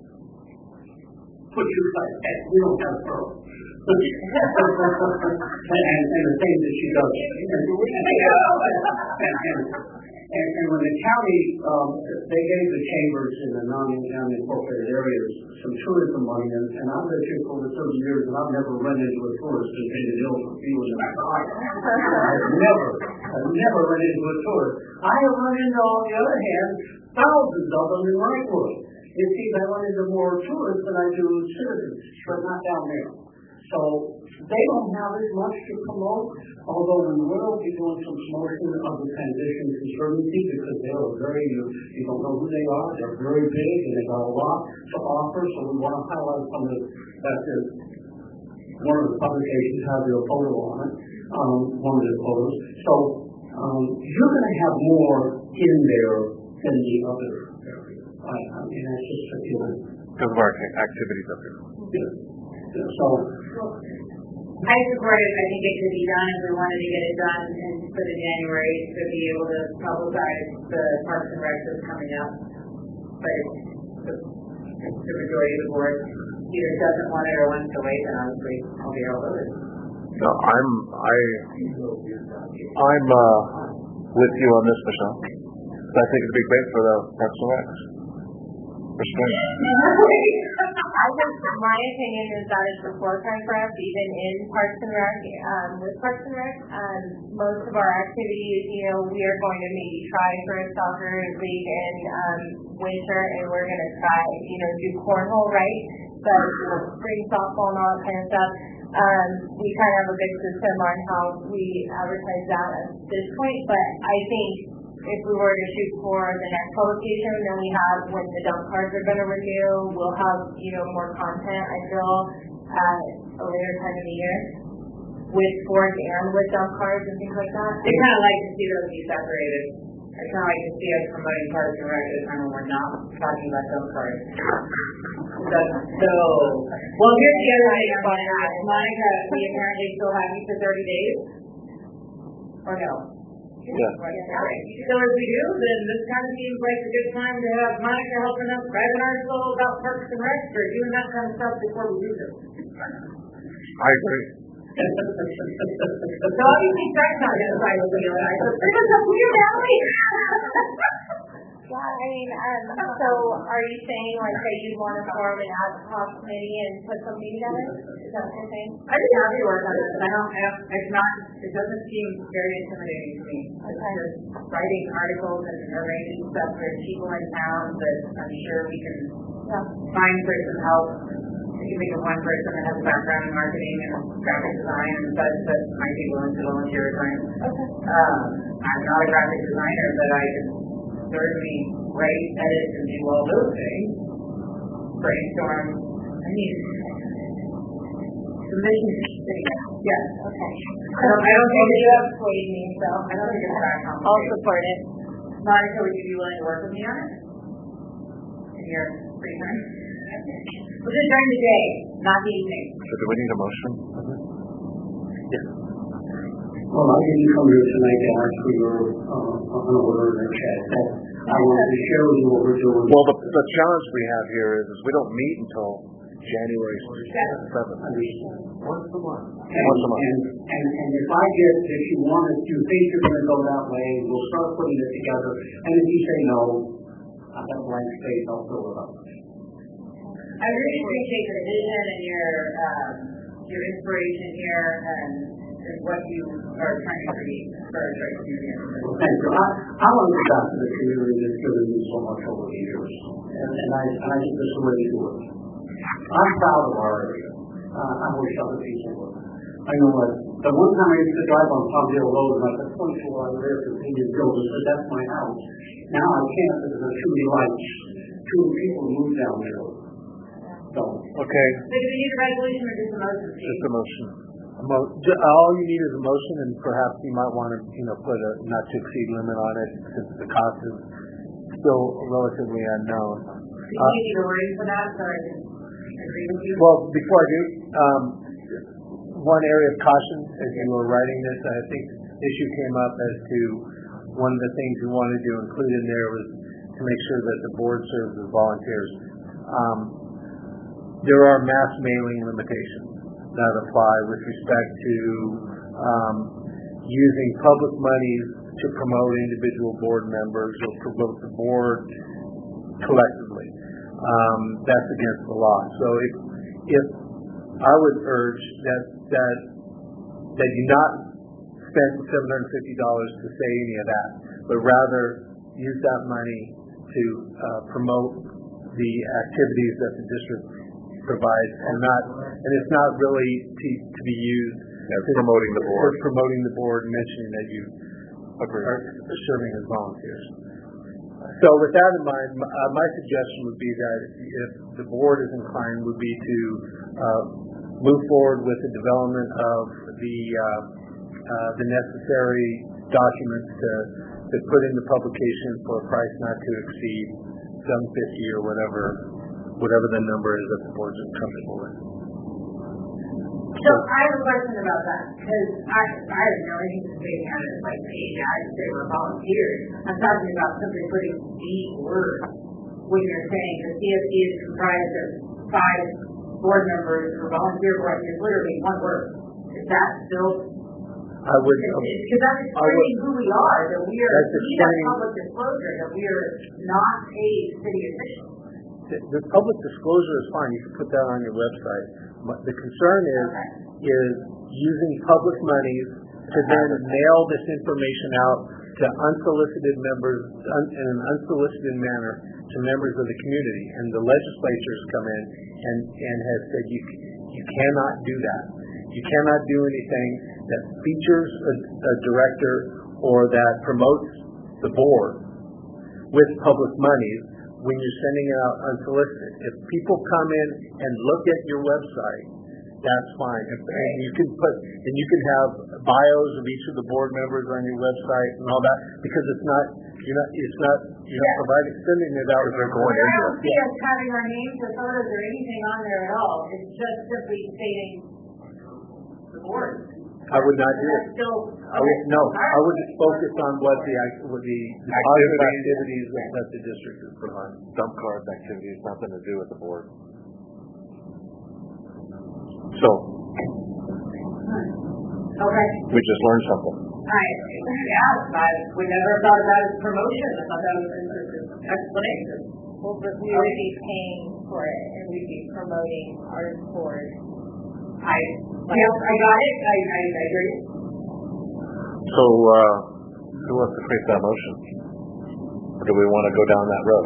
Speaker 12: put your site at. We don't have her. and, and, and the things that she does. And, and, and, and when the county, um, they gave the chambers in the non-incorporated areas some tourism money, and, and I've lived here for over thirty years, and I've never run into a tourist in Penny Hills for feeling in my life. I've never, I've never run into a tourist. I have run into, on the other hand, thousands of them in Wrightwood. It seems I run into more tourists than I do citizens, but not down there. So they don't have as much to promote, although we will be doing some promotion of the Transition Conservancy because they are very, you, you don't know who they are, they're very big and they got a lot to offer, so we want to highlight some of the, that is, one of the publications has their photo on it, um, one of the photos. So um, you're going to have more in there than the other areas. I, I mean, that's just a feeling.
Speaker 5: Because of our activities up here.
Speaker 12: Yeah. So,
Speaker 2: I support it. I think it could be done if we wanted to get it done and for the January to be able to publicize the Parks and Rec that's coming up. But the, the majority of the board either doesn't want it or wants to wait, then obviously I'll be all over it.
Speaker 5: No, I'm I I'm uh, with you on this, Michelle. I think it'd be great for the Parks and Rec. For spring.
Speaker 2: I think my opinion is that it's a floor time for us, even in Parks and Rec. Um, with Parks and Rec, um, most of our activities, you know, we are going to maybe try for a soccer league in um, winter, and we're going to try, you know, do cornhole, right? But spring softball and all that kind of stuff. Um, we kind of have a good system on how we advertise that at this point, but I think if we were to shoot for the next publication, then we have when the dump cards are going to renew, we'll have, you know, more content, I feel, at a later time of the year with sports and with dump cards and things like that. I kind of like to see those be separated. I kind of like to see us promoting Parks and Rec at a time when we're not talking about dump cards. So, well, here's the other thing I want to ask. Monica, we apparently still have you for thirty days? Or no?
Speaker 5: Yeah.
Speaker 2: So if we do, then this kind of seems like a good time to have Monica helping us write an article about Parks and Rec or doing that kind of stuff before we do this.
Speaker 5: I agree.
Speaker 2: So obviously Craig's not going to fight with you and I. So bring us up to your family. Yeah, I mean, um, so are you saying like that you'd want to form an ad hoc committee and put something together? Is that what you're saying? I'd be happy to work on it, but I don't have, it's not, it doesn't seem very intimidating to me. It's just writing articles and arranging stuff for people in town that I'm sure we can yeah. find for some help. I can think of one person that has a background in marketing and graphic design and such that might be willing to volunteer her time. Okay. Um, I'm not a graphic designer, but I can certainly write, edit, and do all those things. Brainstorm. I mean, submission is yes. Okay. I don't, I don't think you have swayed me, so I don't think it's that complicated. I'll support it. Monica, would you be willing to work with me on it? In your free time? We'll do it during the day, not the evening.
Speaker 5: So do we need a motion?
Speaker 12: Yes. Well, I didn't come here tonight to ask for your uh, an order in the chat. I wanted to share with you what we're doing.
Speaker 5: Well, the, the challenge we have here is, is we don't meet until January seventh.
Speaker 12: Once a month. And,
Speaker 5: Once a month.
Speaker 12: And, and, and if I get, if you want to, you think you're going to go that way, we'll start putting it together. And if you say no, I've got a blank space, I'll fill it up.
Speaker 2: I really appreciate your vision and your um, your inspiration here and, and what you are trying to create for our church community.
Speaker 12: Well, thank you. I, I want to go back to the community that's given me so much over the years, and, and I and I think this is the way to do it. I'm proud of our area. Uh, I wish other people would. I know that the one time I used to drive on Palmdale Road, and I could point to where I lived in Indian Grove and said, "That's my house." Now I can't because there's too many lights. Too many people move down there. So,
Speaker 5: Okay,
Speaker 2: So do we need a resolution or just a motion, Steve?
Speaker 5: just a motion.
Speaker 11: A mo- ju- all you need is a motion, and perhaps you might want to, you know, put a not to exceed limit on it, since the cost is still relatively unknown.
Speaker 2: Do you need a wording for that, so I can agree with you?
Speaker 11: Well, before I do, um, one area of caution as you were writing this, I think issue came up as to one of the things we wanted to include in there was to make sure that the board serves as volunteers. Um, there are mass mailing limitations that apply with respect to um, using public monies to promote individual board members or promote the board collectively. Um, that's against the law. So if, if I would urge that that that you not spend seven hundred fifty dollars to say any of that, but rather use that money to uh, promote the activities that the district provides, and not and it's not really to, to be used
Speaker 5: as promoting the board,
Speaker 11: for promoting the board, mentioning that you Agree. are serving as volunteers. So with that in mind, m- uh, my suggestion would be that if the board is inclined, would be to uh, move forward with the development of the uh, uh, the necessary documents to to put in the publication for a price not to exceed seven fifty or whatever whatever the number is that the board is comfortable with.
Speaker 2: So I have a question about that, because I, I have no interest in being out of like paid guys that were volunteers. I'm talking about simply putting the word when you're saying the C S D is comprised of five board members or volunteer board, it's literally one word. Is that still?
Speaker 11: I would.
Speaker 2: Because that's explaining who we are, that we are, we have public disclosure, that we are not paid city officials.
Speaker 11: The, the public disclosure is fine. You can put that on your website. But the concern is okay. is using public monies to then mail this information out to unsolicited members un, in an unsolicited manner to members of the community. And the legislature has come in and, and has said you you cannot do that. You cannot do anything that features a, a director or that promotes the board with public monies when you're sending it out unsolicited. If people come in and look at your website, that's fine. If, and you can put and you can have bios of each of the board members on your website and all that, because it's not you're not it's not you're not providing sending it out as they're going
Speaker 2: in. I
Speaker 11: into
Speaker 2: don't
Speaker 11: it.
Speaker 2: see us having our names or photos or anything on there at all. It's just simply stating the board.
Speaker 11: I would not do it.
Speaker 2: Still,
Speaker 11: I would, no, I would just focus on what the what the, the positive activities that, that the district is providing.
Speaker 5: Dump cards activities, nothing to do with the board. So,
Speaker 2: okay.
Speaker 5: We just learned something.
Speaker 2: I, yeah, I we never thought about it as promotion. I thought that was an explanation.
Speaker 7: Well, but we would be paying for it, and we'd be promoting our board.
Speaker 2: I, yes, I got it. I, I, I agree.
Speaker 5: So, uh, who wants to create that motion? Or do we want to go down that road?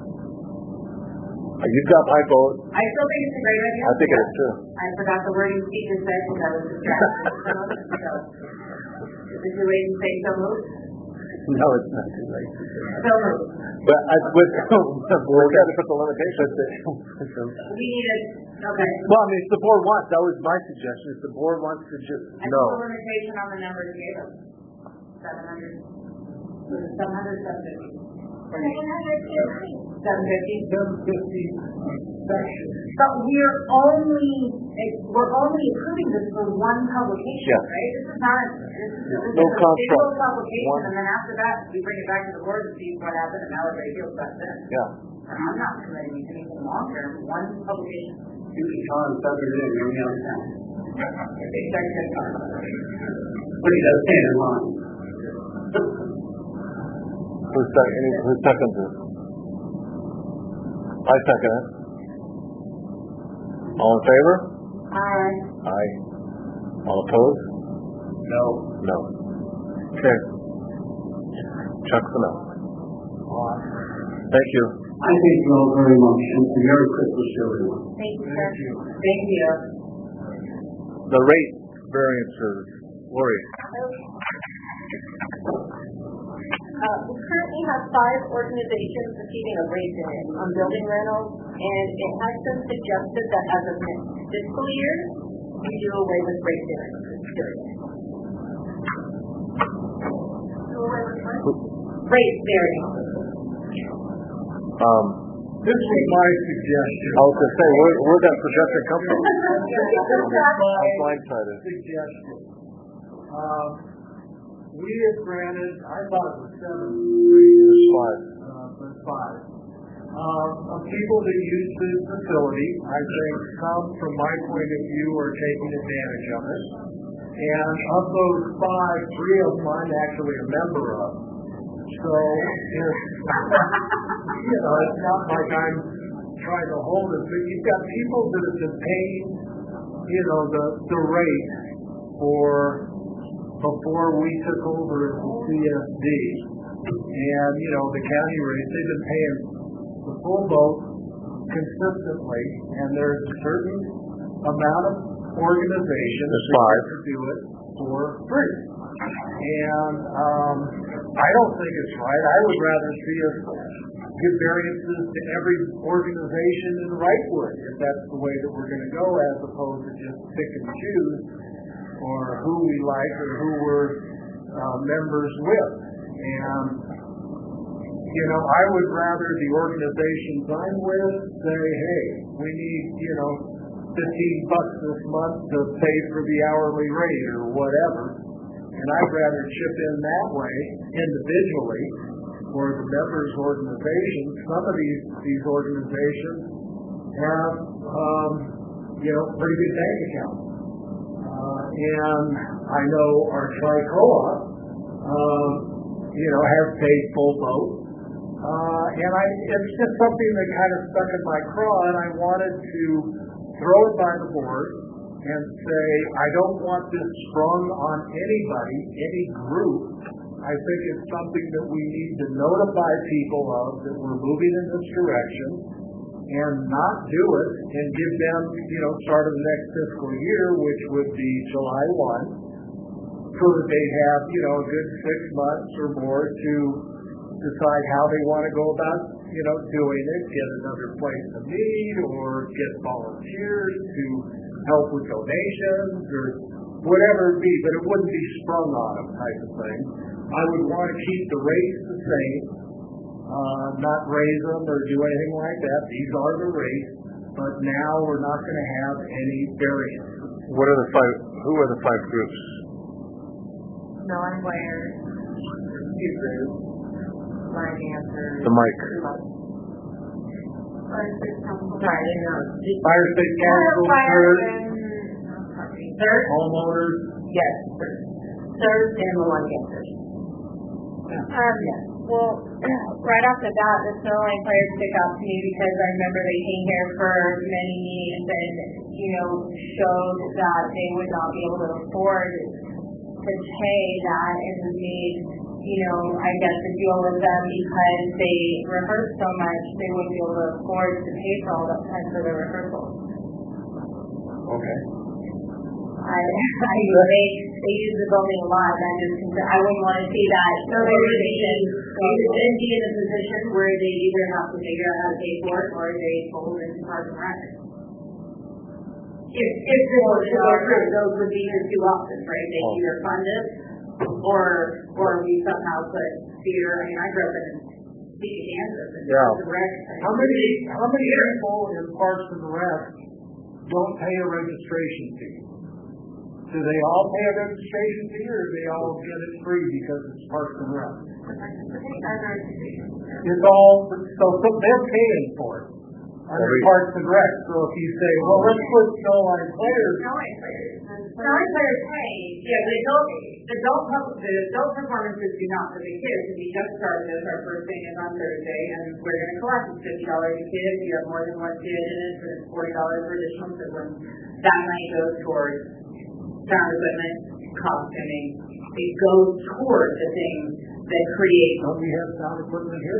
Speaker 5: Uh, you've got my vote.
Speaker 2: I still think it's a great idea.
Speaker 5: I think it is too.
Speaker 2: I forgot the wording Steve just said because I was distracted. So, is it too late to say so moved?
Speaker 11: No, it's not too late.
Speaker 2: So moved.
Speaker 5: But I, with, we're going to put the limitations.
Speaker 2: We need a, okay.
Speaker 11: Well, I mean, if the board wants, that was my suggestion. If the board wants to just,
Speaker 2: I
Speaker 11: no.
Speaker 2: put the limitation on the numbers you gave us. seven hundred. Was it seven hundred, seven fifty? seven fifty?
Speaker 6: seven fifty section.
Speaker 2: But we're only, we're only approving this for one publication,
Speaker 5: Yeah.
Speaker 2: right? This is not, this is, this
Speaker 5: No
Speaker 2: is a
Speaker 5: contract.
Speaker 2: single publication,
Speaker 5: One.
Speaker 2: and then after that, we bring it back to the board and see what happened, and how everybody feels about this.
Speaker 5: Yeah.
Speaker 2: And I'm not committing anything long term, one publication.
Speaker 12: You can tell him seven days, you're the other town.
Speaker 2: They start to talk about it.
Speaker 12: But he does stand in line.
Speaker 5: Who's second, any, who seconds it? I second it. All in favor?
Speaker 2: Aye.
Speaker 5: Aye. All opposed?
Speaker 12: No.
Speaker 5: No. Okay. Chuck's a no. Thank you.
Speaker 12: I thank you all very much, and Merry Christmas to everyone.
Speaker 2: Thank you, sir. Thank you.
Speaker 5: The rate variances, Lori.
Speaker 7: Uh, we currently have five organizations receiving a rate variance on building rentals, And it has been suggested that as of next fiscal year, we do away with rate variances, period. Do away with what? Rate variances.
Speaker 5: Um,
Speaker 8: This was my suggestion.
Speaker 5: I was going to say, where, where'd that suggestion come from?
Speaker 8: This was my
Speaker 5: I'm blindsided.
Speaker 8: suggestion. Um, we have granted, I thought it was seven,
Speaker 5: It's five.
Speaker 8: uh, but five, um, of people that use the facility. I think some, from my point of view, are taking advantage of it. And of those five, three of them I'm actually a member of. So, if, you know, it's not like I'm trying to hold it, but you've got people that have been paying, you know, the, the rate for, before we took over as the C S D. And, you know, the county rates, they've been paying the full boat consistently, and there's a certain amount of organizations that to do it for free. And um, I don't think it's right. I would rather see us give variances to every organization in Wrightwood, if that's the way that we're going to go, as opposed to just pick and choose or who we like or who we're uh, members with. And, you know, I would rather the organizations I'm with say, hey, we need, you know, fifteen bucks this month to pay for the hourly rate or whatever. And I'd rather chip in that way individually for the members' organizations. Some of these, these organizations have, um, you know, pretty good bank accounts. Uh, and I know our Tri-Co-op, um, you know, has paid full boat. Uh, and I, it's just something that kind of stuck in my craw, and I wanted to throw it by the board and say, I don't want this sprung on anybody, any group. I think it's something that we need to notify people of, that we're moving in this direction, and not do it, and give them, you know, start of the next fiscal year, which would be July first, so that they have, you know, a good six months or more to decide how they want to go about, you know, doing it, get another place to meet, or get volunteers to help with donations, or whatever it be, but it wouldn't be sprung on them type of thing. I would want to keep the rates the same, uh, not raise them or do anything like that. These are the rates, but now we're not going to have any variance.
Speaker 5: What are the five, who are the five groups?
Speaker 7: Non-wires, two groups, line answers.
Speaker 5: The mic.
Speaker 7: Sorry, I didn't know.
Speaker 8: Fire state council, third,
Speaker 7: Third?
Speaker 8: homeowners.
Speaker 7: Yes, third. Third and the line answers.
Speaker 2: Um, well, right off the bat, the snowline players stick out to me because I remember they came here for many meetings and, you know, showed that they would not be able to afford to pay that, and we made, you know, I guess a deal with them because they rehearsed so much, they wouldn't be able to afford to pay for all that time for their rehearsals.
Speaker 8: Okay.
Speaker 2: I, I they they use the building a lot, and I just I wouldn't want to see that organization then be in a position where they either have to figure out how to pay for it or they fold into Parks and Rec. If if those are those would be your two options, right? They either fund it or or we somehow put theater. I mean, I grew up in Kansas and
Speaker 5: yeah.
Speaker 2: the rec.
Speaker 8: How many how many people in Parks and Rec don't pay a registration fee? Do they all pay a registration fee, or do they all get it free because it's Parks and Rec? It's all, so, so they're paying for it under
Speaker 5: Every,
Speaker 8: Parks and Rec. So if you say, well, let's put snowline players.
Speaker 2: Snowline players. Snowline players pay. Yeah, the adult, adult, the adult performances do not for the kids. And we just started this. Our first thing is on Thursday, and we're going to collect fifty dollars a kid. If you have more than one kid in it, but it's forty dollars for additional siblings. That money goes towards sound equipment, costuming. It goes toward the things that create.
Speaker 8: Don't we have sound equipment here?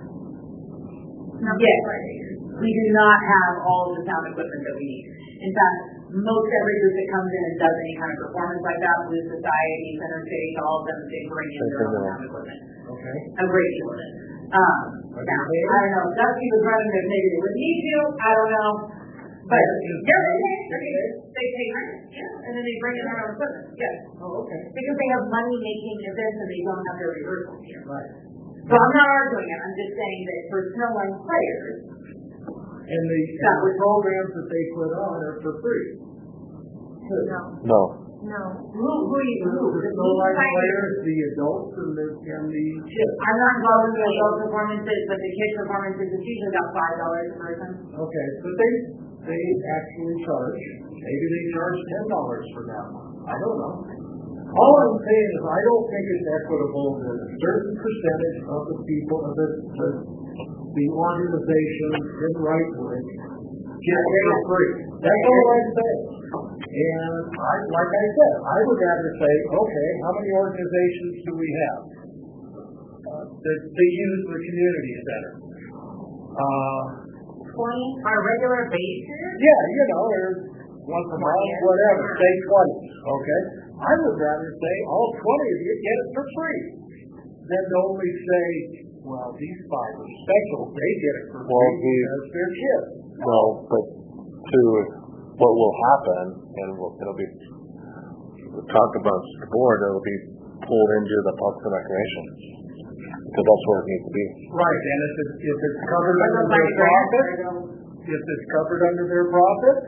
Speaker 2: Yes. We do not have all of the sound equipment that we need. In fact, most every group that comes in and does any kind of performance like that, Blue Society, Center City, all of them, they bring in their own sound equipment.
Speaker 8: Okay.
Speaker 2: A great deal of it. Um, now, I don't know, Dusty was running it, maybe they wouldn't need to, I don't know. But, yeah, they pay, they, they pay rent, yeah, and then they bring in their own equipment, yes.
Speaker 8: Oh, okay.
Speaker 2: Because they have money making events and they don't have their rehearsals here.
Speaker 8: Right.
Speaker 2: So I'm not arguing it, I'm just saying that for snow line players,
Speaker 8: And the, and the programs that they put on are for free.
Speaker 2: no,
Speaker 5: No.
Speaker 2: no. Who, who are you, who?
Speaker 8: The snow line players, the adults, and the, and the kids.
Speaker 2: I'm not involved in the adult performances, but the kid performances, it's usually about five dollars a person.
Speaker 8: Okay, but they, they actually charge, maybe they charge ten dollars for that one. I don't know. All I'm saying is I don't think it's equitable that a certain percentage of the people, of the, the, the organizations in Wrightwood get paid free. That's all I'm saying. And I, like I said, I would rather say, okay, how many organizations do we have uh, that, that use the community center? Uh,
Speaker 2: Twenty on a regular basis?
Speaker 8: yeah, you know, there's once a month, whatever, say twenty, okay? I would rather say all twenty of you get it for free than to only say, well, these five are special, they get it for
Speaker 5: Well,
Speaker 8: free
Speaker 5: the-
Speaker 8: because they're kids.
Speaker 5: No, but to what will happen, and will, it'll be talked about the board, it'll be pulled into the Parks and Recreation because that's where it needs to be.
Speaker 8: Right, and if it's, if it's covered under their profit, if it's covered under their profit,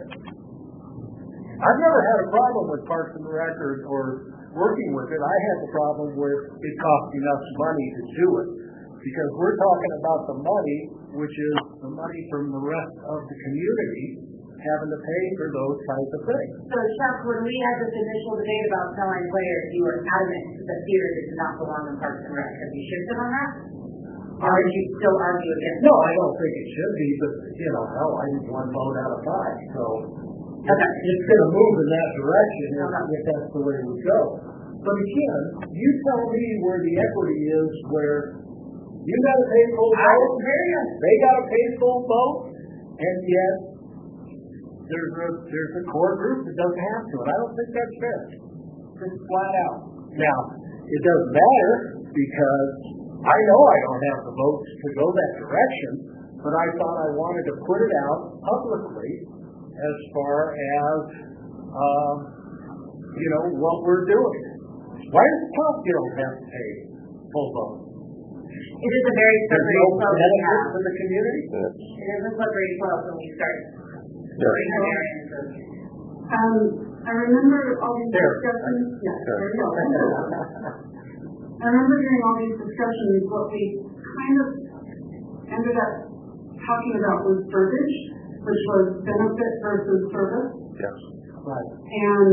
Speaker 8: I've never had a problem with Parks and Rec or, or working with it. I had the problem with it costing us money to do it. Because we're talking about the money, which is the money from the rest of the community having to pay for those kinds of things.
Speaker 2: So Chuck, when we had this initial debate about selling players, you were adamant that the theater did not belong in Parks and Rec. Have you shifted on that? Or would you still argue against
Speaker 8: No, I don't think it should be, but, you know, hell, I need one vote out of five, so
Speaker 2: Okay.
Speaker 8: it's going to move in that direction if, if that's the way we go. But again, you tell me where the equity is, where you got to pay full vote, they got to pay full vote, and yet there's a there's a core group that doesn't have to, and I don't think that's fair. Just flat out. Now, it doesn't matter because I know I don't have the votes to go that direction, but I thought I wanted to put it out publicly as far as um, you know what we're doing. Why does Top Guild have to pay full vote?
Speaker 2: It is a very slippery
Speaker 8: no
Speaker 2: slope we have.
Speaker 8: for the community?
Speaker 2: It is a slippery slope when we start.
Speaker 5: Yes.
Speaker 9: Um, I remember all these
Speaker 8: There.
Speaker 9: discussions. Yes,
Speaker 5: There.
Speaker 9: there you go. I remember during all these discussions, what we kind of ended up talking about was verbiage, which was benefit versus service.
Speaker 5: Yes.
Speaker 8: Right.
Speaker 9: And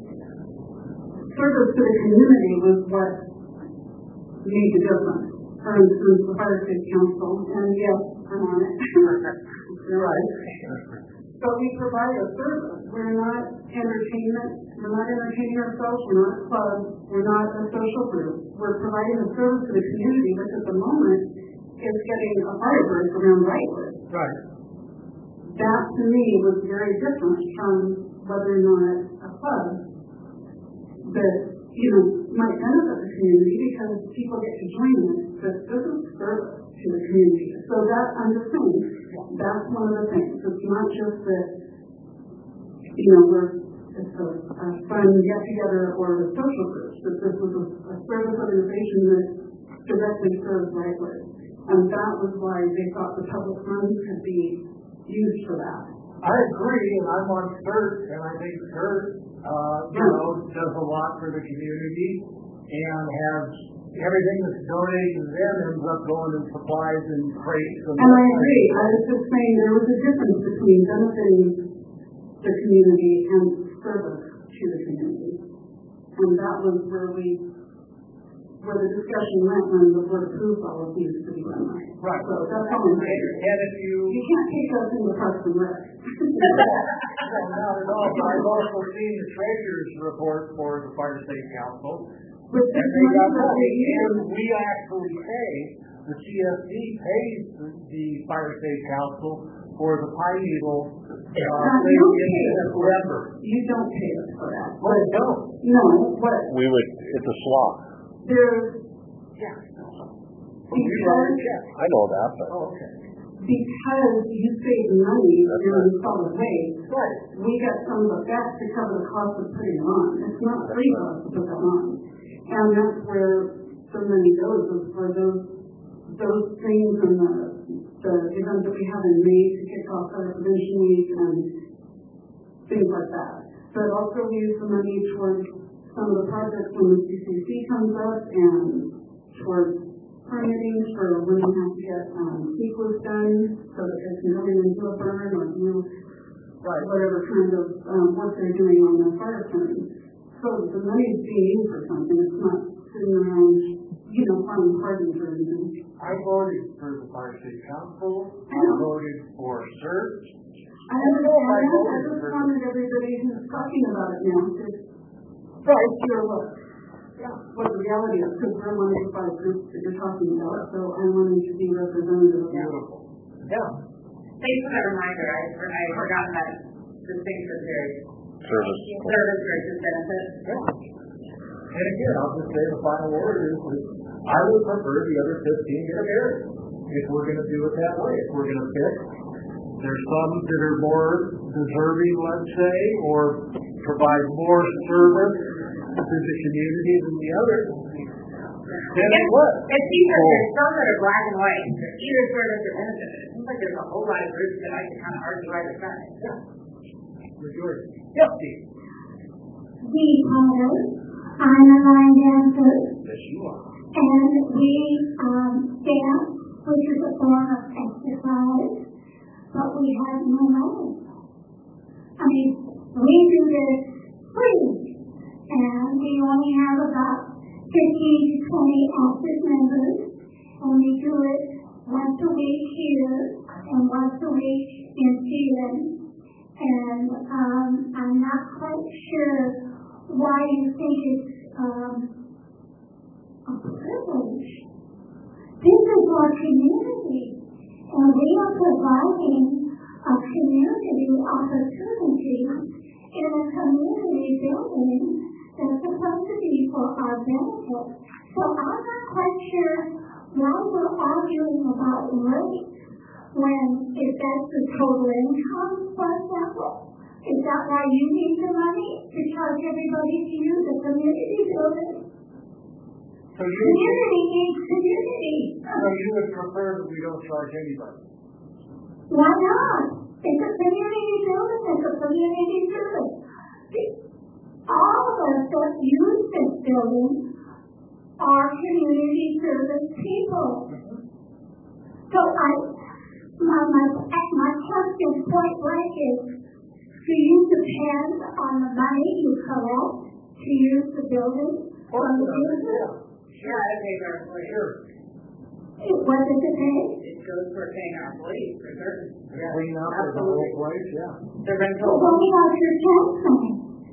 Speaker 9: service to the community was what made the difference. For instance, the Fire State Council, and yes, I'm on it. You're right. But we provide a service. We're not entertainment. We're not entertaining ourselves. We're not a club. We're not a social group. We're providing a service to the community, which at the moment is getting a firebird around Wrightwood.
Speaker 8: Right.
Speaker 9: That to me was very different from whether or not a club that, you know, might benefit the community because people get to join it, but this is service to the community. So that, I'm just saying, that's one of the things. It's not just that, you know, we're, it's a, a fun get-together or a social group, but this was a, a service organization that directly serves Wrightwood. And that was why they thought the public funds could be used for that.
Speaker 8: I agree, and I'm on CERT, and I think CERT, uh, you know, does a lot for the community and has everything that's donated to them ends up going in supplies and crates. And,
Speaker 9: and I agree. I was just saying there was a difference between benefiting the community and service to the community. And that was where we, where the discussion went when the board approved all of these to be run right.
Speaker 8: Right.
Speaker 9: So that's all I'm saying.
Speaker 8: And if you...
Speaker 9: You can't take us into Parks and Rec.
Speaker 8: No, not at all. I've also seen the treasurer's report for the Fire State Council.
Speaker 9: But
Speaker 8: And they got money, and we actually pay, the C S D pays the, the Fire State Council for the Pine Needle uh,
Speaker 9: Uh,
Speaker 8: thing
Speaker 9: you don't
Speaker 8: in
Speaker 9: pay us for that.
Speaker 8: November.
Speaker 9: You don't pay us for that.
Speaker 8: Well, they don't.
Speaker 9: No, what?
Speaker 5: We would, it's a slog.
Speaker 9: There's,
Speaker 2: Yeah.
Speaker 4: Because,
Speaker 5: I know that, but.
Speaker 8: Oh, okay.
Speaker 4: because you save money
Speaker 5: That's
Speaker 4: during
Speaker 5: right.
Speaker 4: solid waste,
Speaker 8: Right.
Speaker 4: we got some of that to cover the cost of putting them on. It's not free for us to put them on. And that's where the money goes, is for those, those things and the, the events that we have in May to kick off our prevention week and things like that. But also we use the money towards some of the projects when the C C C comes up and towards permitting for when we have to get um, sequence done so that they can go in and do a burn or do
Speaker 8: Right.
Speaker 4: whatever kind of um, work they're doing on the fire turn. So the money is being used for something. It's not sitting around, you know, finding parties or anything.
Speaker 8: I voted for the Fire City Council.
Speaker 4: I
Speaker 8: I
Speaker 4: know.
Speaker 8: voted for CERT.
Speaker 4: I understand that. I just wanted everybody who's talking about it now to
Speaker 8: Right.
Speaker 4: hear what, what the reality is, because we're one of the five groups that you're talking about, so I wanted to be representative of that.
Speaker 8: Beautiful. Yeah.
Speaker 2: Thanks for that reminder. I, for- I forgot that distinction is very
Speaker 5: Service.
Speaker 2: service versus benefit.
Speaker 8: And again, I'll just say the final word is, is I would prefer the other fifteen get married. If we're going to do it that way, if we're going to pick, there's some that are more deserving, let's say, or provide more service to the community than the others. Then it what?
Speaker 2: It seems like there's some that are black and white. They're either service or benefit. It seems like there's a whole lot of groups that I can kind of argue either side.
Speaker 8: Majority. Yep, Steve.
Speaker 9: We promote I'm a line dancer,
Speaker 8: Yes, you are.
Speaker 9: and we um, dance, which is a form of exercise, but we have no money. I mean, we do this free, and we only have about fifteen to twenty active members, and we do it once a week here and once a week in Zealand. And um, I'm not quite sure why you think it's um, a privilege. This is our community, and we are providing a community opportunity in a community building that's supposed to be for our benefit. So I'm not quite sure why we're arguing about rates when if that's the total income, for example. Is that why you need the money? To charge everybody to use the community building?
Speaker 8: So you,
Speaker 9: Community needs community.
Speaker 8: so you would prefer that we don't charge anybody?
Speaker 9: Why not? It's a community building. It's a community service. All of us that use this building are community service people. So I, my, my, my question point blank is, do you depend on the money you collect to use the building from the users?
Speaker 2: Yeah, it pays our employees.
Speaker 8: Sure.
Speaker 9: What does it pay?
Speaker 2: It goes for paying our employees for certain.
Speaker 8: Yeah. Clean up the whole place, yeah.
Speaker 2: The rental.
Speaker 9: Well, what about your tax money?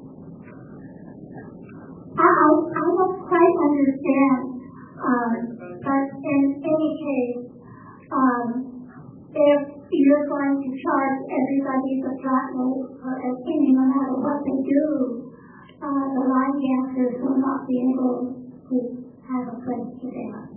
Speaker 9: I, I, I don't quite understand, um, but in any case, um, if you're going to charge everybody the flat rate for everything, no matter what they do, uh, the line dancers will not be able to have a place to dance.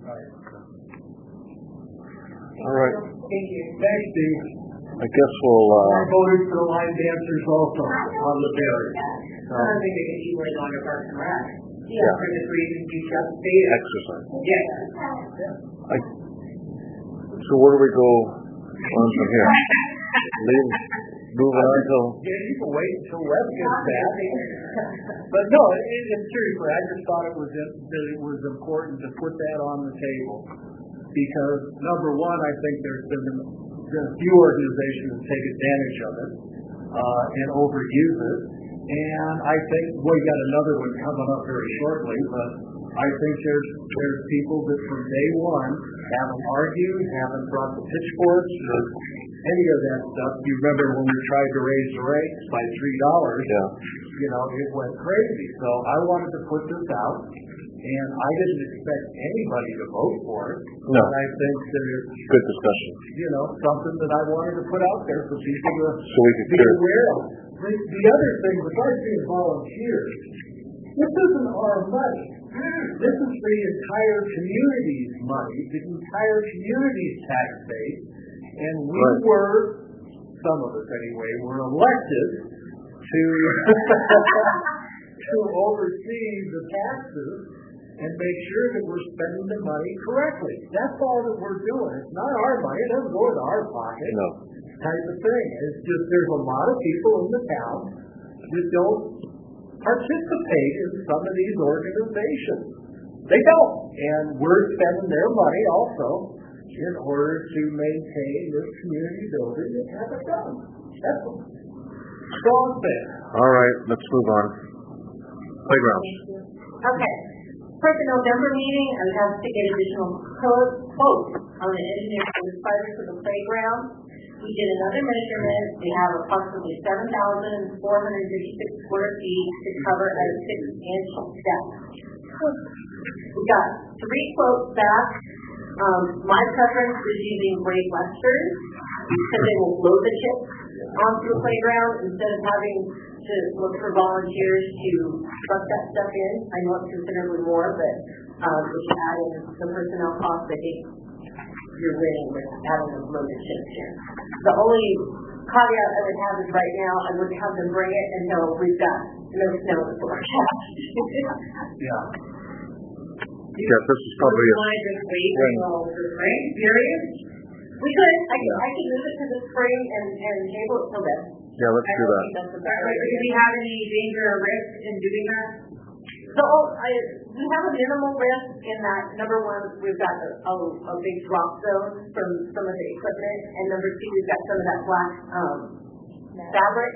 Speaker 5: All right.
Speaker 2: Thank you.
Speaker 8: Thanks, Steve.
Speaker 5: I guess we'll,
Speaker 8: I
Speaker 5: uh,
Speaker 8: voted for the line dancers also on the berry.
Speaker 2: Another thing they could easily go under Parks and Rec.
Speaker 5: Yeah.
Speaker 2: For this reason, you just stated.
Speaker 5: exercise.
Speaker 2: Yes.
Speaker 5: I, so where do we go on from here? Leave, moving on till,
Speaker 8: Yeah, you can wait until Wes gets back. But no, it, it, seriously, I just thought it was that it was important to put that on the table because number one, I think there's been, been a few organizations that take advantage of it uh, and overuse it, and I think we got another one coming up very shortly. But I think there's there's people that from day one haven't argued, haven't brought the pitchforks or any of that stuff. You remember when we tried to raise the rates by three dollars?
Speaker 5: Yeah.
Speaker 8: You know, it went crazy. So I wanted to put this out, and I didn't expect anybody to vote for it.
Speaker 5: No.
Speaker 8: But I think that it's,
Speaker 5: good discussion.
Speaker 8: you know, something that I wanted to put out there for people to
Speaker 5: So we could
Speaker 8: be
Speaker 5: clear.
Speaker 8: aware of. The, the other thing, besides being volunteers, this isn't our money. This is the entire community's money, the entire community's tax base, and we
Speaker 5: Right.
Speaker 8: were, some of us anyway, were elected to to oversee the taxes and make sure that we're spending the money correctly. That's all that we're doing. It's not our money. It doesn't go into our pocket.
Speaker 5: No.
Speaker 8: Type of thing. It's just there's a lot of people in the town that don't participate in some of these organizations. They don't. And we're spending their money also in order to maintain this community building and have it done. That's a strong thing.
Speaker 5: All right, let's move on. Playgrounds.
Speaker 7: Okay. For the November meeting, I would have to get additional code, quotes on the engineer for the spiders for the playground. We did another measurement. We have approximately seven thousand four hundred fifty-six square feet to cover at a six-inch depth. We got three quotes back. Um, my preference is using Great Western because they will blow the chips onto the playground instead of having to look for volunteers to truck that stuff in. I know it's considerably more, but um, if you add in the personnel costs, I think you're winning with having them blow the chips in. The only caveat I would have is right now I wouldn't have them bring it until we've got no snow in the forecast.
Speaker 8: Yeah.
Speaker 5: Yeah, this is probably a,
Speaker 2: Want to just wait until the spring period?
Speaker 7: We could, I could, I could move it to the spring and, and table it till then.
Speaker 5: yeah, let's do that.
Speaker 7: That's the
Speaker 2: Or
Speaker 7: better
Speaker 2: Do
Speaker 7: idea.
Speaker 2: we have any danger or risk in doing that?
Speaker 7: So I, we have a minimal risk in that, number one, we've got a, a, a big drop zone from some of the equipment, and number two, we've got some of that black um, fabric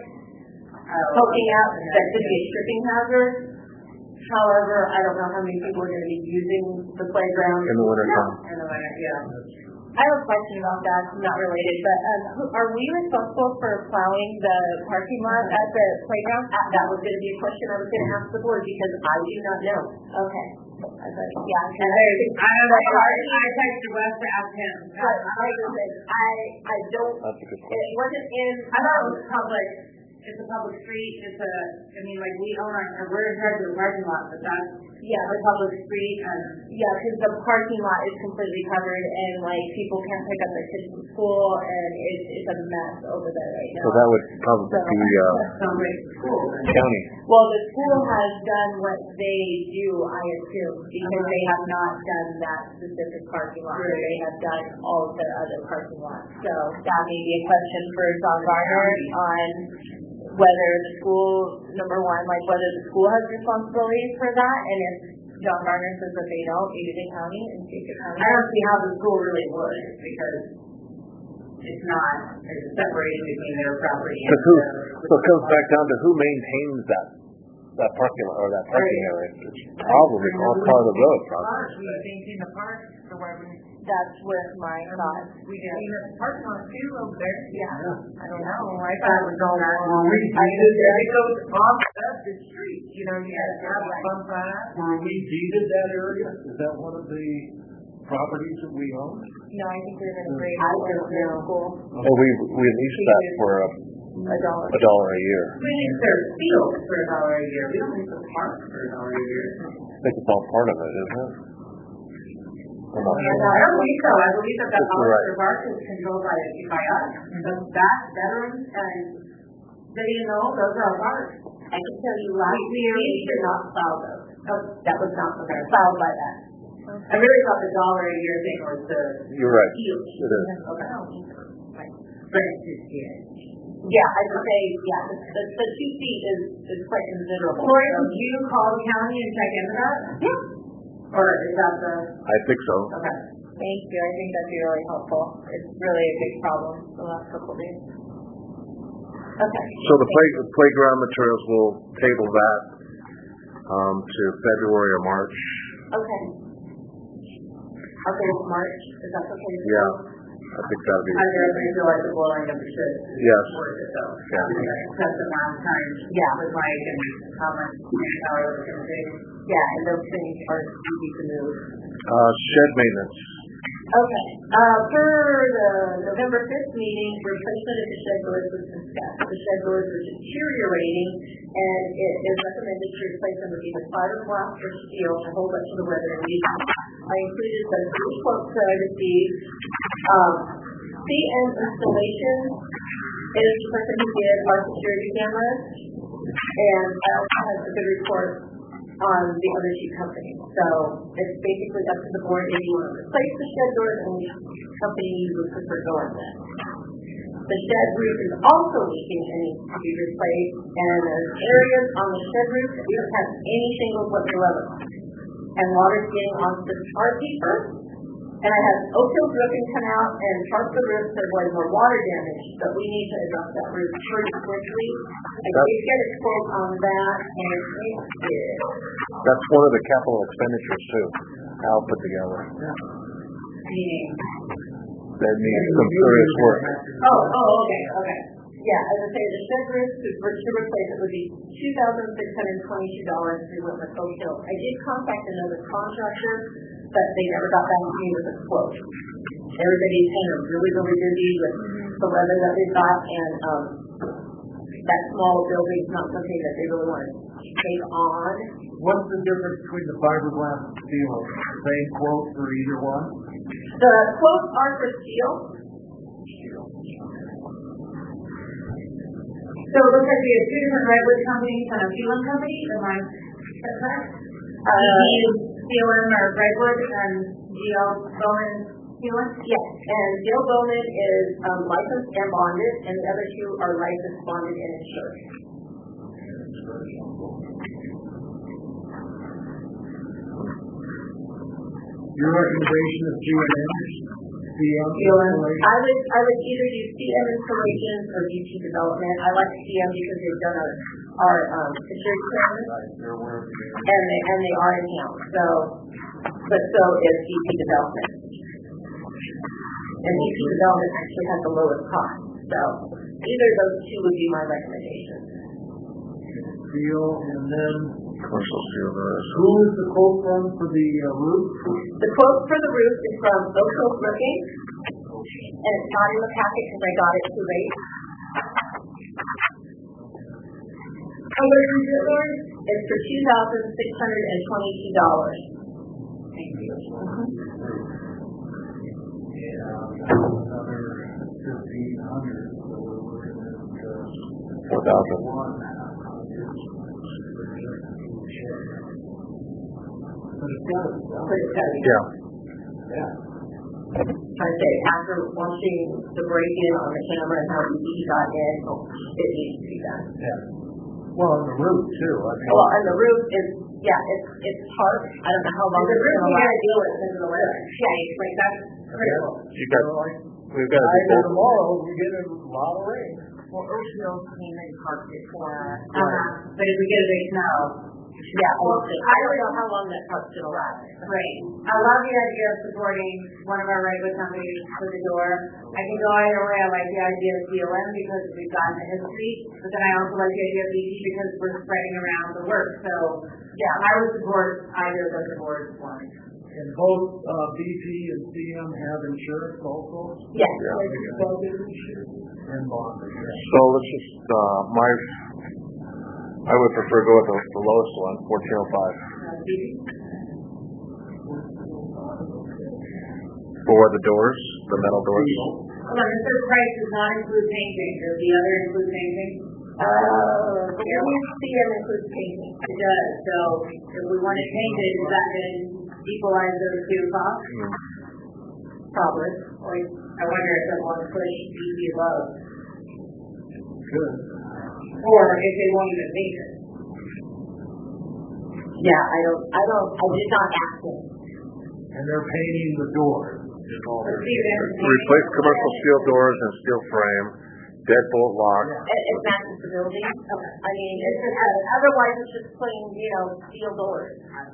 Speaker 7: poking out that could be a tripping hazard. However, I don't know how many people are going to be using the playground.
Speaker 5: In the wintertime.
Speaker 7: In the winter, yeah. I have a question about that, not related, but um, who- are we responsible for plowing the parking lot at the playground? Uh, That was going to be a question I was going to ask the board because I do not know. Okay. I thought, yeah.
Speaker 2: And I, I don't know, I, I texted Wes to ask him.
Speaker 7: But like I said, I, I don't,
Speaker 5: That's a good
Speaker 7: it
Speaker 5: question.
Speaker 7: wasn't in,
Speaker 2: I thought it was public, it's a public street, it's a, I mean, like, we own our, we're in charge of the parking lot, but that's
Speaker 7: yeah,
Speaker 2: a public street, and
Speaker 7: yeah, because the parking lot is completely covered and like people can't pick up their kids from school and it's, it's a mess over there right now.
Speaker 5: So that would probably be, uh,
Speaker 2: some like school.
Speaker 5: county.
Speaker 7: Well, the school has done what they do, I assume, because they have not done that specific parking lot.
Speaker 2: Right.
Speaker 7: They have done all of their other parking lots. So that may be a question for John Garner on whether the school, number one, like whether the school has responsibilities for that, and if John Garner says that they don't, maybe the county and see if the county.
Speaker 2: I don't see how the school really would, because it's not, there's a separation between their property and
Speaker 5: But who,
Speaker 2: the.
Speaker 5: so it comes back down to who maintains that, that parking lot, or that parking area. It's probably all part of the road, probably.
Speaker 2: Park, we maintain the park, so why would
Speaker 7: That's where my thoughts.
Speaker 2: we maintain the parking lot too over there?
Speaker 7: Yeah.
Speaker 2: I don't know, I thought it was all that.
Speaker 8: Were we
Speaker 2: I
Speaker 8: deeded
Speaker 2: just,
Speaker 8: that?
Speaker 2: it goes off of the street, you know, you gotta have a bump that.
Speaker 8: Were we deeded that area? Is that one of the properties that we own?
Speaker 7: No, I think we're gonna grade
Speaker 2: I
Speaker 7: it
Speaker 2: don't
Speaker 7: with their
Speaker 2: know.
Speaker 7: school.
Speaker 5: Well, we, we leased that for a,
Speaker 7: A dollar.
Speaker 5: a dollar a year.
Speaker 2: We need their field for a dollar a year, we don't need the park for a dollar a year.
Speaker 5: I think it's all part of it, isn't it? I'm not
Speaker 2: I
Speaker 5: sure.
Speaker 2: don't believe so, I believe that the
Speaker 5: That's right.
Speaker 2: Hollister Park is controlled by, by us, the that, veterans, and City and Knoll, those are our parks.
Speaker 7: I can tell you last year we did not plow those. Oh, that was not okay. Plowed by that.
Speaker 2: I really thought the dollar a year thing was the
Speaker 5: You're right.
Speaker 2: field.
Speaker 5: It is.
Speaker 2: Okay. But it's just, yeah.
Speaker 7: Yeah, I would say, yeah, the, the, the two feet is, is quite considerable.
Speaker 2: Lori, would you call the county and check into that?
Speaker 7: Yeah.
Speaker 2: Or is that the,
Speaker 5: I think so.
Speaker 2: okay.
Speaker 7: Thank you. I think that'd be really helpful. It's really a big problem the last couple of days. Okay.
Speaker 5: So the play, playground materials, will table that, um, to February or March.
Speaker 7: Okay. Okay, it's March. Is that okay?
Speaker 5: Yeah, I think that'd be,
Speaker 2: I really feel like the blowing of the shit.
Speaker 5: yes.
Speaker 2: Worth it though.
Speaker 5: Yeah.
Speaker 2: That's the amount of time.
Speaker 7: Yeah.
Speaker 2: With Mike and how much manpower it's gonna take.
Speaker 7: Yeah, and those things are easy to move.
Speaker 5: Uh, shed maintenance.
Speaker 7: Okay. Uh, per the November fifth meeting, replacement of the shed doors was discussed. The shed doors were deteriorating, and it is recommended to replace them with either fiberglass or steel to hold up to the weather and use. I included some three quotes that I received. Um, C N Installation is the person who did our security cameras, and I also have a good report on the other two companies. So it's basically up to the board if you want to replace the shed doors and which company you would prefer going with. The shed roof is also leaking and needs to be replaced, and there's areas on the shed roof that we don't have any shingles whatsoever. And water's getting onto the tar paper. And I had Oak Hill Roofing come out and chart the roof so there was more water damage, but we need to address that roof pretty quickly. I did get a quote on that, and it is.
Speaker 5: That's one of the capital expenditures too, Al put together.
Speaker 2: Meaning?
Speaker 5: That needs some serious work.
Speaker 7: Oh, oh, okay, okay. Yeah, as I say, the shed roof to, to replace it would be two thousand six hundred twenty-two dollars if we went with Oak Hill. I did contact another contractor, but they never got back to me with a quote. Everybody's kind of really, really busy with the weather that we've got, and um, that small building's not something that they really want to take on.
Speaker 8: What's the difference between the fiberglass and steel? Same quote for either one?
Speaker 7: The quotes are for steel.
Speaker 2: So it looks like we have two different redwood companies and a fueling company. Am I correct?
Speaker 7: Uh,
Speaker 2: C O M or redwood and G L Bowman fueling?
Speaker 7: Yes, and Gail Bowman is um, licensed and bonded, and the other two are licensed, bonded, and insured.
Speaker 8: Your recommendation is G M N? C M?
Speaker 7: I would, I would either do C M Installations or D T Development. I like C M because they've done our, our um, security cameras, and they, and they are in house. So, but so is D T Development. And D T Development actually has the lowest cost. So, either of those two would be my recommendation.
Speaker 8: Steel, and then
Speaker 5: commercial steel doors.
Speaker 8: Who is the quote from for the uh, roof?
Speaker 7: The quote for the roof is from Oak Hill Roofing, and it's not in the packet because I got it too late. How much is it, Lord? It's for two thousand six hundred and twenty-two dollars.
Speaker 2: Thank you.
Speaker 8: Yeah, another fifteen hundred. So we're looking at uh,
Speaker 5: Four thousand.
Speaker 8: But it's got to be done.
Speaker 7: But it's got to be
Speaker 5: Yeah.
Speaker 8: Yeah.
Speaker 7: I say, after watching the break-in on the camera and how easy he got in, oh, it needs to be done.
Speaker 8: Yeah. Well, and the roof too. I mean,
Speaker 7: Well, and the roof is, yeah, it's it's hard. I don't know how long
Speaker 2: The
Speaker 7: it's
Speaker 2: roof,
Speaker 7: going to
Speaker 2: you
Speaker 7: last.
Speaker 2: gotta deal with because of the weather. Yeah, like that's critical.
Speaker 5: You got, we've got to
Speaker 8: either
Speaker 5: do both.
Speaker 8: tomorrow we get a lot of rain.
Speaker 2: Well, Oak Hill came and parked it for us.
Speaker 7: Uh-huh.
Speaker 2: But if we get a big snow,
Speaker 7: Yeah, well, I don't know how long that park's going to last.
Speaker 2: right. I love the idea of supporting one of our redwood companies with the door. I can go either way. I like the idea of C O M because we've got the history, but then I also like the idea of B T because we're spreading around the work. So, yeah, I would support either of the boards one.
Speaker 8: And both uh, B T and C M have insurance also?
Speaker 7: Yes.
Speaker 8: And bonded, yeah.
Speaker 5: So let's just, uh, my, I would prefer to go with the, the lowest one, fourteen oh five. For the doors, the metal doors.
Speaker 2: Hold on, the third price does not include painting. Does the other include painting?
Speaker 7: Uh, C M includes painting.
Speaker 2: It does. So if we want it painted, is that going to equalize those two costs?
Speaker 5: Mm.
Speaker 7: Probably.
Speaker 2: Like, I wonder if they want to push B T above.
Speaker 8: Good.
Speaker 2: Or if they won't even paint it.
Speaker 7: Yeah, I don't, I don't, I did not ask them.
Speaker 8: And they're painting the doors. is all they're
Speaker 2: Let's see if
Speaker 8: doing.
Speaker 2: there's-
Speaker 5: Replace commercial steel doors and steel frame, deadbolt lock.
Speaker 7: It, it matches the building. I mean, it's just, uh, otherwise it's just plain, you know, steel doors.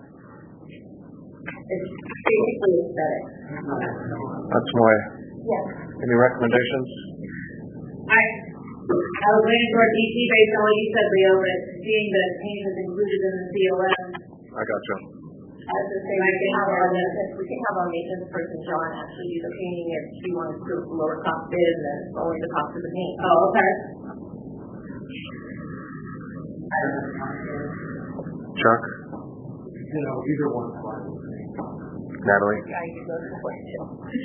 Speaker 7: It's basically aesthetic.
Speaker 5: That's my,
Speaker 7: Yes.
Speaker 5: any recommendations?
Speaker 2: I, I was leaning toward D T based on what you said, Leo, but seeing that paint is included in the C O M,
Speaker 5: I got you.
Speaker 7: As I say, we can have our maintenance, we can have our maintenance person, John, actually do the painting if she wants to lower cost bid and then only the cost of the paint.
Speaker 2: Oh, okay.
Speaker 5: Chuck?
Speaker 8: You know, either one's fine with me.
Speaker 5: Natalie?
Speaker 7: Yeah, you go for one too.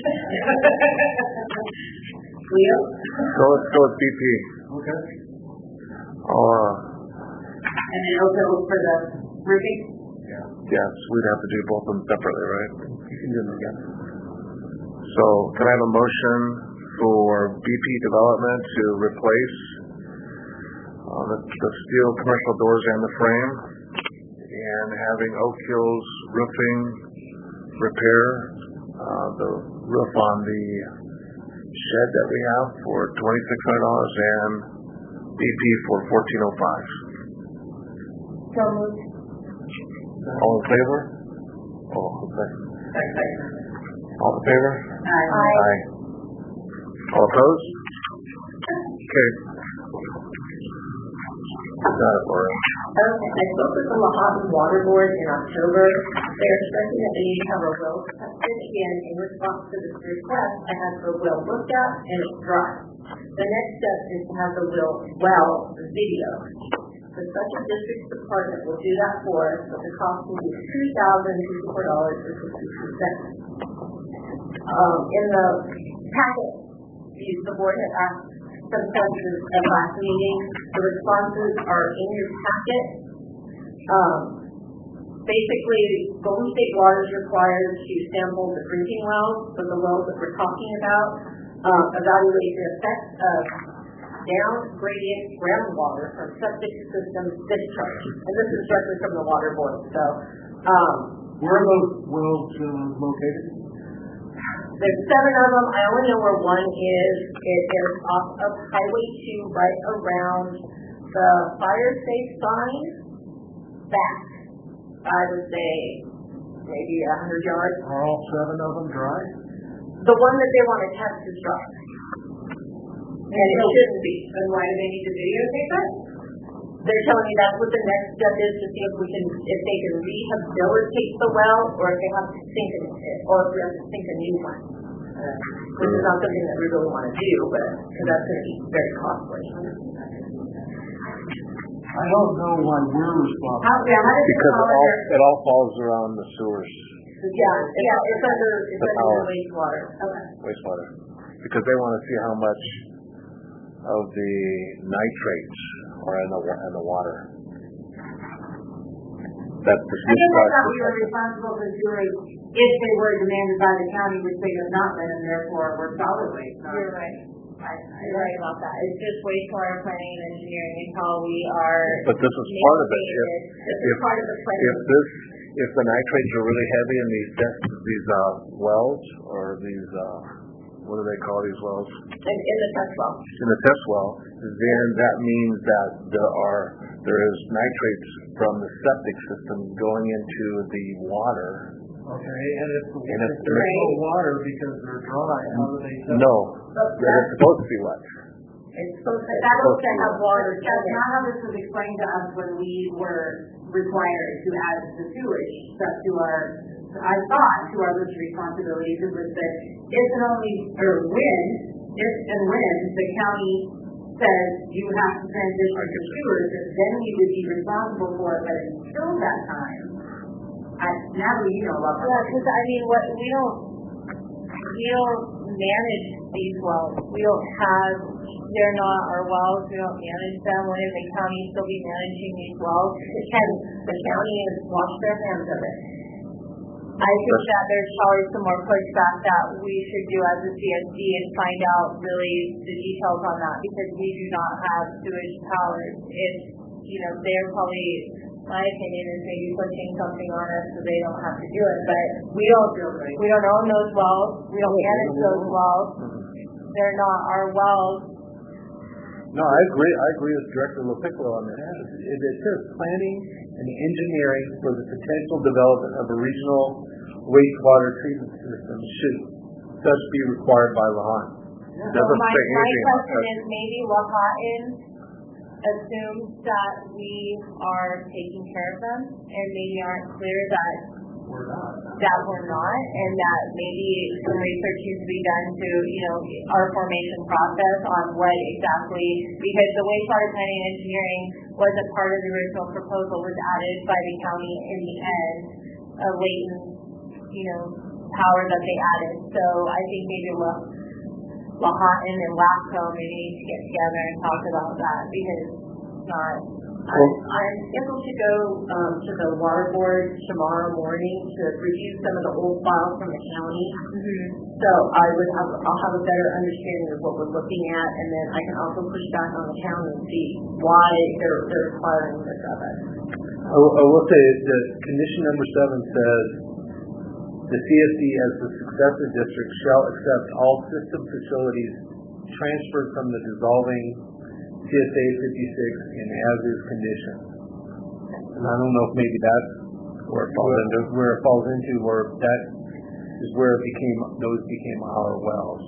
Speaker 7: Leo?
Speaker 5: Go with, go with B P.
Speaker 8: Okay.
Speaker 5: I'll, uh,
Speaker 2: And then also for the roofing?
Speaker 5: yes, we'd have to do both of them separately, right? You can do them together. So, can I have a motion for B P Development to replace uh, the, the steel commercial doors and the frame, and having Oak Hills Roofing repair uh, the roof on the shed that we have for twenty-six hundred dollars and B P for fourteen oh five.
Speaker 7: So moved.
Speaker 5: All in favor? Oh, okay. All in favor?
Speaker 2: Aye.
Speaker 5: Aye. All opposed? Okay. Got it, Laura.
Speaker 7: Okay, I spoke with the Lahontan Water Board in October. They're expecting that they need to have a well tested. Again, in response to this request, I had the well looked at and it's dry. The next step is to have the well, well video. The Special Districts Department will do that for us, but the cost will be two thousand fifty-four dollars and sixty-two cents. Um, in the packet, the board had asked some questions at last meeting. The responses are in your packet. Um, basically, Golden State Water is required to sample the drinking wells, so the wells that we're talking about, um, evaluate the effects of down gradient groundwater from septic system discharge. And this is directly from the water board. So, um,
Speaker 8: where are those wells uh, located?
Speaker 7: There's seven of them. I only know where one is. It is off of Highway two, right around the fire safe sign back. I would say maybe a hundred yards.
Speaker 8: Are all seven of them dry?
Speaker 7: The one that they want to test is dry. And it shouldn't be.
Speaker 2: Then why do they need to videotape it?
Speaker 7: They're telling me that's what the next step is, to see if we can, if they can rehabilitate the well, or if they have to sink it, or if we have to sink a new one. Uh, which is not something that we really want to do, but because that's going to be very costly.
Speaker 8: I don't know why we're responsible.
Speaker 7: How, yeah, how does it
Speaker 5: Because it
Speaker 7: fall
Speaker 5: all,
Speaker 7: under?
Speaker 5: it all falls around the sewers,
Speaker 7: Yeah, yeah, it's under, it's
Speaker 5: The
Speaker 7: under
Speaker 5: power.
Speaker 7: the wastewater. Okay.
Speaker 5: wastewater. Because they want to see how much of the nitrates are in the, wa- in the water. That's the
Speaker 2: I guess I thought we
Speaker 5: discharge.
Speaker 2: were responsible for sewage if they were demanded by the county, which they have not been, and therefore we're solid waste. not-
Speaker 7: You're right.
Speaker 2: I-
Speaker 7: You're right about that. It's just wastewater planning and engineering and how we are.
Speaker 5: But this is part of it. If,
Speaker 7: This is
Speaker 5: if,
Speaker 7: part of the
Speaker 5: if
Speaker 7: planning.
Speaker 5: this, if the nitrates are really heavy in these test, these, uh, wells, or these, uh, what do they call these wells?
Speaker 7: In, in the test well.
Speaker 5: In the test well, then that means that there are, there is nitrates from the septic system going into the water.
Speaker 8: Okay, and if,
Speaker 5: And
Speaker 8: if
Speaker 5: if
Speaker 8: there's no water because they're dry, how do they test?
Speaker 5: No, that it's supposed to be wet.
Speaker 7: It's supposed to, that was to have water
Speaker 2: That's
Speaker 7: down
Speaker 2: not how this was explained to us when we were required to add the sewage stuff to our, I thought, to our list of responsibilities. It was that if and only, or when, if and when the county says you have to transition to sewers, that then we would be responsible for it. But until that time, I, Natalie, you know a lot more.
Speaker 7: Yeah, because I mean, what, we don't, we don't manage these wells. We don't have, they're not our wells. We don't manage them. Wouldn't the county still be managing these wells? Can the county wash their hands of it? I think that there's probably some more pushback that we should do as a C S D and find out really the details on that, because we do not have sewage powers. If, you know, they're probably, my opinion is maybe pushing something on us so they don't have to do it, but we don't, we don't own those wells. We don't manage those wells. They're not our wells.
Speaker 11: No, I agree. I agree with Director LaPiccolo on this. It, it says planning and engineering for the potential development of a regional wastewater treatment system should thus be required by Lahontan.
Speaker 5: Doesn't
Speaker 7: So my,
Speaker 5: say
Speaker 7: my
Speaker 5: anything about
Speaker 7: question
Speaker 5: that.
Speaker 7: is maybe Lahontan assumes that we are taking care of them and maybe aren't clear that
Speaker 8: we're not.
Speaker 2: that we're not, and that maybe some research needs to be done to, you know, our formation process on what exactly, because the wastewater planning and engineering wasn't part of the original proposal, was added by the county in the end, a latent, you know, power that they added. So I think maybe La, Lahontan and LAFCO maybe need to get together and talk about that, because it's not.
Speaker 7: I'm, I'm scheduled to go um, to the water board tomorrow morning to review some of the old files from the county.
Speaker 2: Mm-hmm.
Speaker 7: So I would have, I'll have a better understanding of what we're looking at, and then I can also push back on the county and see why they're, they're requiring this of us.
Speaker 11: I will, I will say that condition number seven says the C S D as the successor district shall accept all system facilities transferred from the dissolving C S A fifty-six in as-is condition. And I don't know if maybe that's where it falls into, where it falls into, where that is where it became, those became our wells.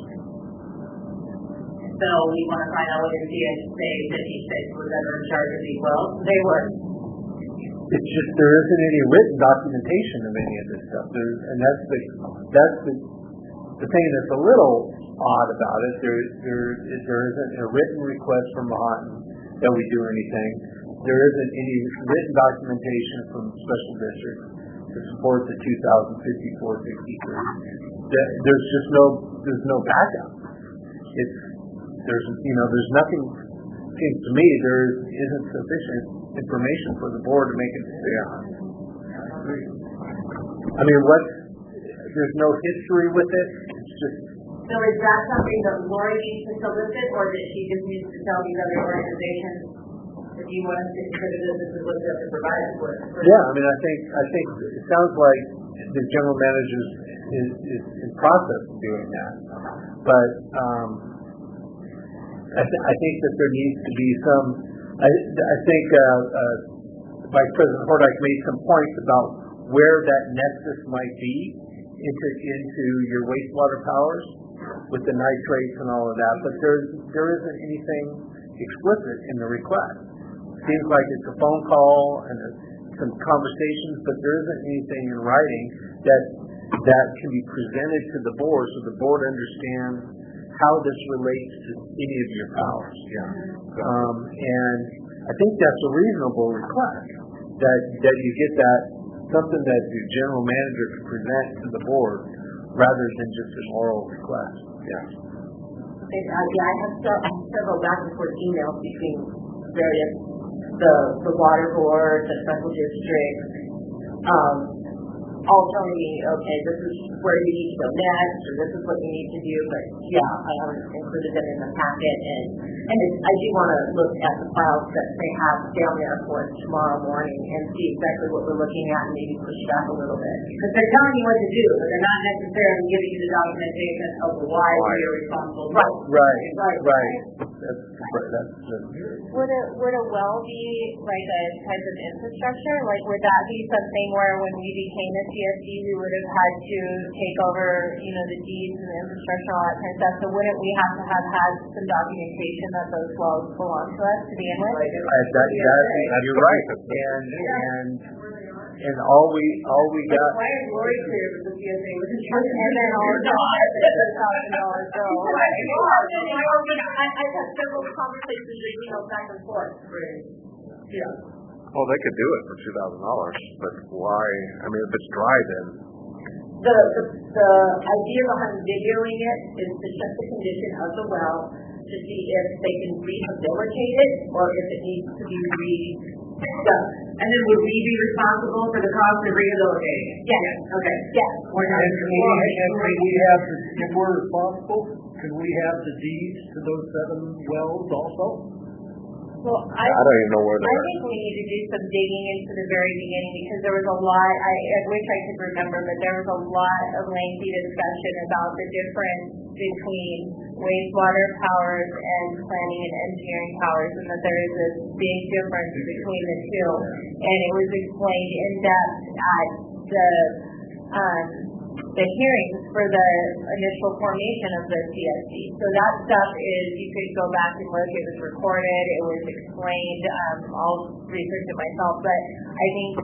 Speaker 7: So we want to find out whether C S A fifty-six was ever in charge of these wells. They were.
Speaker 11: It's just there isn't any written documentation of any of this stuff. There's, and that's the that's the the thing that's a little odd about it. There there there isn't a written request from Lahontan that we do anything. There isn't any written documentation from special districts to support the two thousand fifty-four sixty-three. There's just no there's no backup. It's there's you know there's nothing. Seems to me there isn't sufficient information for the board to make a decision. I mean, what? There's no history with it. It's just.
Speaker 7: So is that something that Lori needs to solicit, or that she just needs to tell these other organizations, if you want us to consider this, this is what you have to provide for?
Speaker 11: Yeah, I mean, I think I think it sounds like the general manager is, is in process of doing that, but um, I, th- I think that there needs to be some. I, I think uh, uh, Vice President Hordyke made some points about where that nexus might be into into your wastewater powers with the nitrates and all of that, but there there isn't anything explicit in the request. It seems like it's a phone call and a, some conversations, but there isn't anything in writing that that can be presented to the board so the board understands how this relates to any of your powers. Yeah. Um, and I think that's a reasonable request, that that you get that, something that the general manager can present to the board rather than just an oral request. Yeah.
Speaker 7: And, uh, yeah, I have several back and forth emails between various, the, the water board, the special districts, um, all telling me, okay, this is where you need to go next, or this is what you need to do. But yeah, I haven't included them in the packet, and and it's, I do want to look at the files that they have down there for us tomorrow morning and see exactly what we're looking at, and maybe push back a little bit, because they're telling you what to do, but they're not necessarily giving you the documentation of why you're responsible. Right,
Speaker 11: right,
Speaker 7: right,
Speaker 11: right. That's that's. that's
Speaker 2: Would a would a well be like a type of infrastructure? Like, would that be something where when we became a C S D, we would have had to take over, you know, the deeds and the infrastructure, all that kind of stuff? So wouldn't we have to have had some documentation that those wells belong to us to begin with?
Speaker 11: Uh, that, that, you're right, and and and all we all we got.
Speaker 7: Why is Lori clear with the C S A?
Speaker 2: And then all the thousand dollars bill.
Speaker 7: I've had several conversations with emails back and forth.
Speaker 6: Yeah.
Speaker 5: Well, they could do it for two thousand dollars, but why? I mean, if it's dry, then.
Speaker 7: The, the, the idea behind videoing it is to check the condition of the well to see if they can rehabilitate it or if it needs to be redone. And then would we be responsible for the cost of rehabilitating it? Yes. Okay. Yes. We're not.
Speaker 8: And can we, and can we have, the, if we're responsible, can we have the deeds to those seven wells also?
Speaker 2: Well, I,
Speaker 5: I don't even know where
Speaker 2: I
Speaker 5: they're.
Speaker 2: think we need to do some digging into the very beginning, because there was a lot, I, I wish I could remember, but there was a lot of lengthy discussion about the difference between wastewater powers and planning and engineering powers, and that there is a big difference between the two. And it was explained in depth at the um, the hearings for the initial formation of the C S D. So that stuff is, you could go back and look, it was recorded, it was explained, um, I'll research it myself, but I think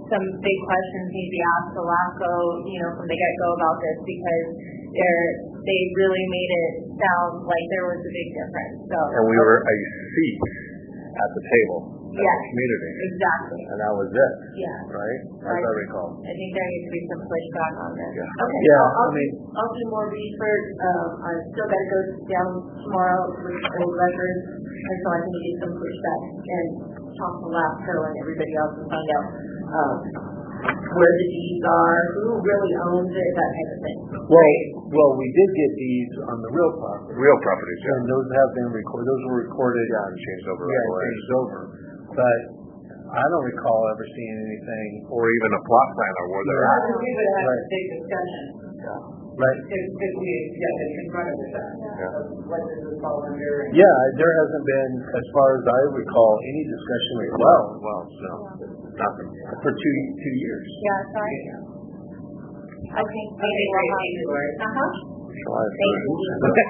Speaker 2: some big questions need to be asked to LAFCO, you know, from the get-go about this, because they're, they really made it sound like there was a big difference. So,
Speaker 5: and we were a seat at the table as
Speaker 2: yes,
Speaker 5: a community.
Speaker 2: Exactly.
Speaker 5: And that was it.
Speaker 2: Yeah.
Speaker 5: Right? As I recall.
Speaker 2: I think there needs to be some pushback on this.
Speaker 5: Yeah.
Speaker 7: Okay,
Speaker 5: Yeah,
Speaker 7: I'll, I'll,
Speaker 5: I mean,
Speaker 7: do, I'll do more research. Um, I still got to go down tomorrow with old records, and so I can get some pushback and talk to LAFCO and everybody else and find out um, where the deeds are, who really owns it, that type of thing.
Speaker 11: Well, well, we did get these on the real property.
Speaker 5: Real properties, yeah.
Speaker 11: And those have been recorded. Those were recorded.
Speaker 5: Yeah, and changed over
Speaker 11: Yeah,
Speaker 5: right away.
Speaker 11: changed over. But I don't recall ever seeing anything.
Speaker 5: Or even a plot plan or where they're at.
Speaker 4: We would have
Speaker 11: Right.
Speaker 4: a big discussion.
Speaker 11: Right.
Speaker 4: If, if we, yeah, they confronted with that.
Speaker 5: Yeah.
Speaker 4: What does this fall under? and-
Speaker 11: Yeah, there hasn't been, as far as I recall, any discussion with well,
Speaker 5: Well, no, nothing.
Speaker 11: for two two years.
Speaker 2: Yeah, sorry. Okay.
Speaker 4: Okay, great, thank you, Lori.
Speaker 2: Uh-huh.
Speaker 5: July
Speaker 2: Thank you.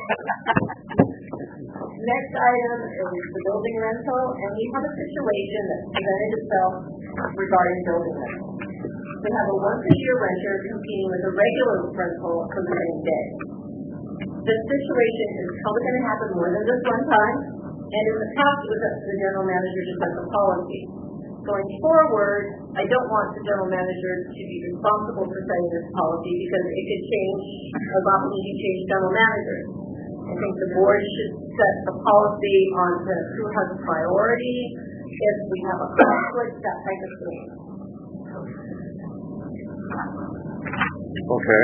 Speaker 7: Next item is the building rental, and we have a situation that presented itself regarding building rental. We have a once-a-year renter competing with a regular rental for the same day. This situation is probably going to happen more than this one time, and in the past it was up to the general manager to set the policy. Going forward, I don't want the general manager to be responsible for setting this policy because it could change as often as you change general managers. I think the board should set the policy on the, who has priority, if we have a conflict, that type of thing.
Speaker 5: Okay.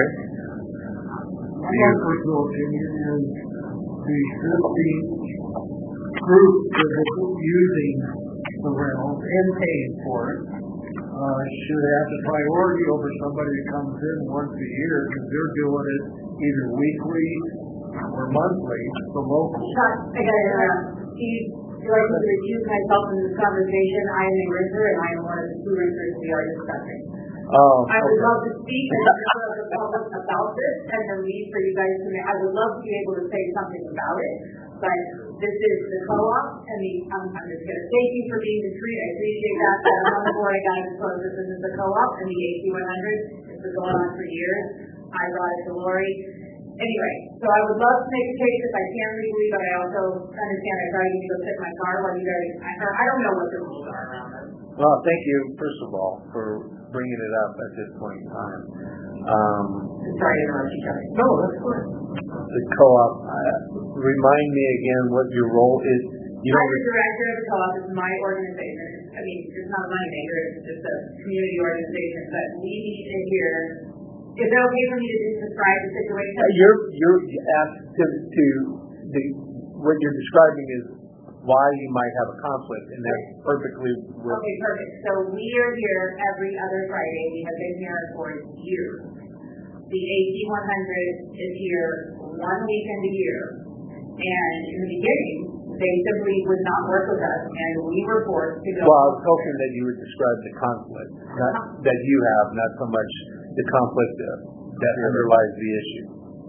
Speaker 8: My personal opinion is the existing group that is using the rentals and paying for it uh, should have the priority over somebody that comes in once a year because they're doing it either weekly or monthly, the local.
Speaker 4: Chuck, I gotta interrupt. Steve, do I need to recuse myself in this conversation? I am a renter and I am one of the two renters we are discussing.
Speaker 11: Oh,
Speaker 4: I would
Speaker 11: okay.
Speaker 4: love to speak and serve the public about this and the need for you guys to make, I would love to be able to say something about it, but this is the co-op and the, I'm, I'm just gonna thank you for being discreet, I appreciate that, but I'm on the board, I gotta disclose this, this is the co-op and the A C one hundred, it's been going on for years, I brought it to Lori. Anyway, so I would love to make a case if I can legally, but I also understand I probably need to go sit in my car while you guys, I, I don't know what the rules are around this.
Speaker 11: Well, thank you, first of all, for bringing it up at this point in time. Um,
Speaker 4: Sorry to interrupt you, Chuck.
Speaker 11: no, that's fine. The co-op, uh, remind me again what your role is. You
Speaker 4: I'm
Speaker 11: don't
Speaker 4: the director of the co-op. This is my organization. I mean, it's not a money maker. It's just a community organization. But we need to hear. Is it okay for me to just describe the situation?
Speaker 11: Uh, you're you're asked to, to the what you're describing is why you might have a conflict, and that's perfectly. With,
Speaker 4: Okay, perfect. So we are here every other Friday. We have been here for years. The A C one hundred is here one weekend a year, and in the beginning, they simply would not work with us, and we were forced to go.
Speaker 11: Well, I was hoping that you would describe the conflict, not that you have, not so much the conflict uh, that underlies the issue.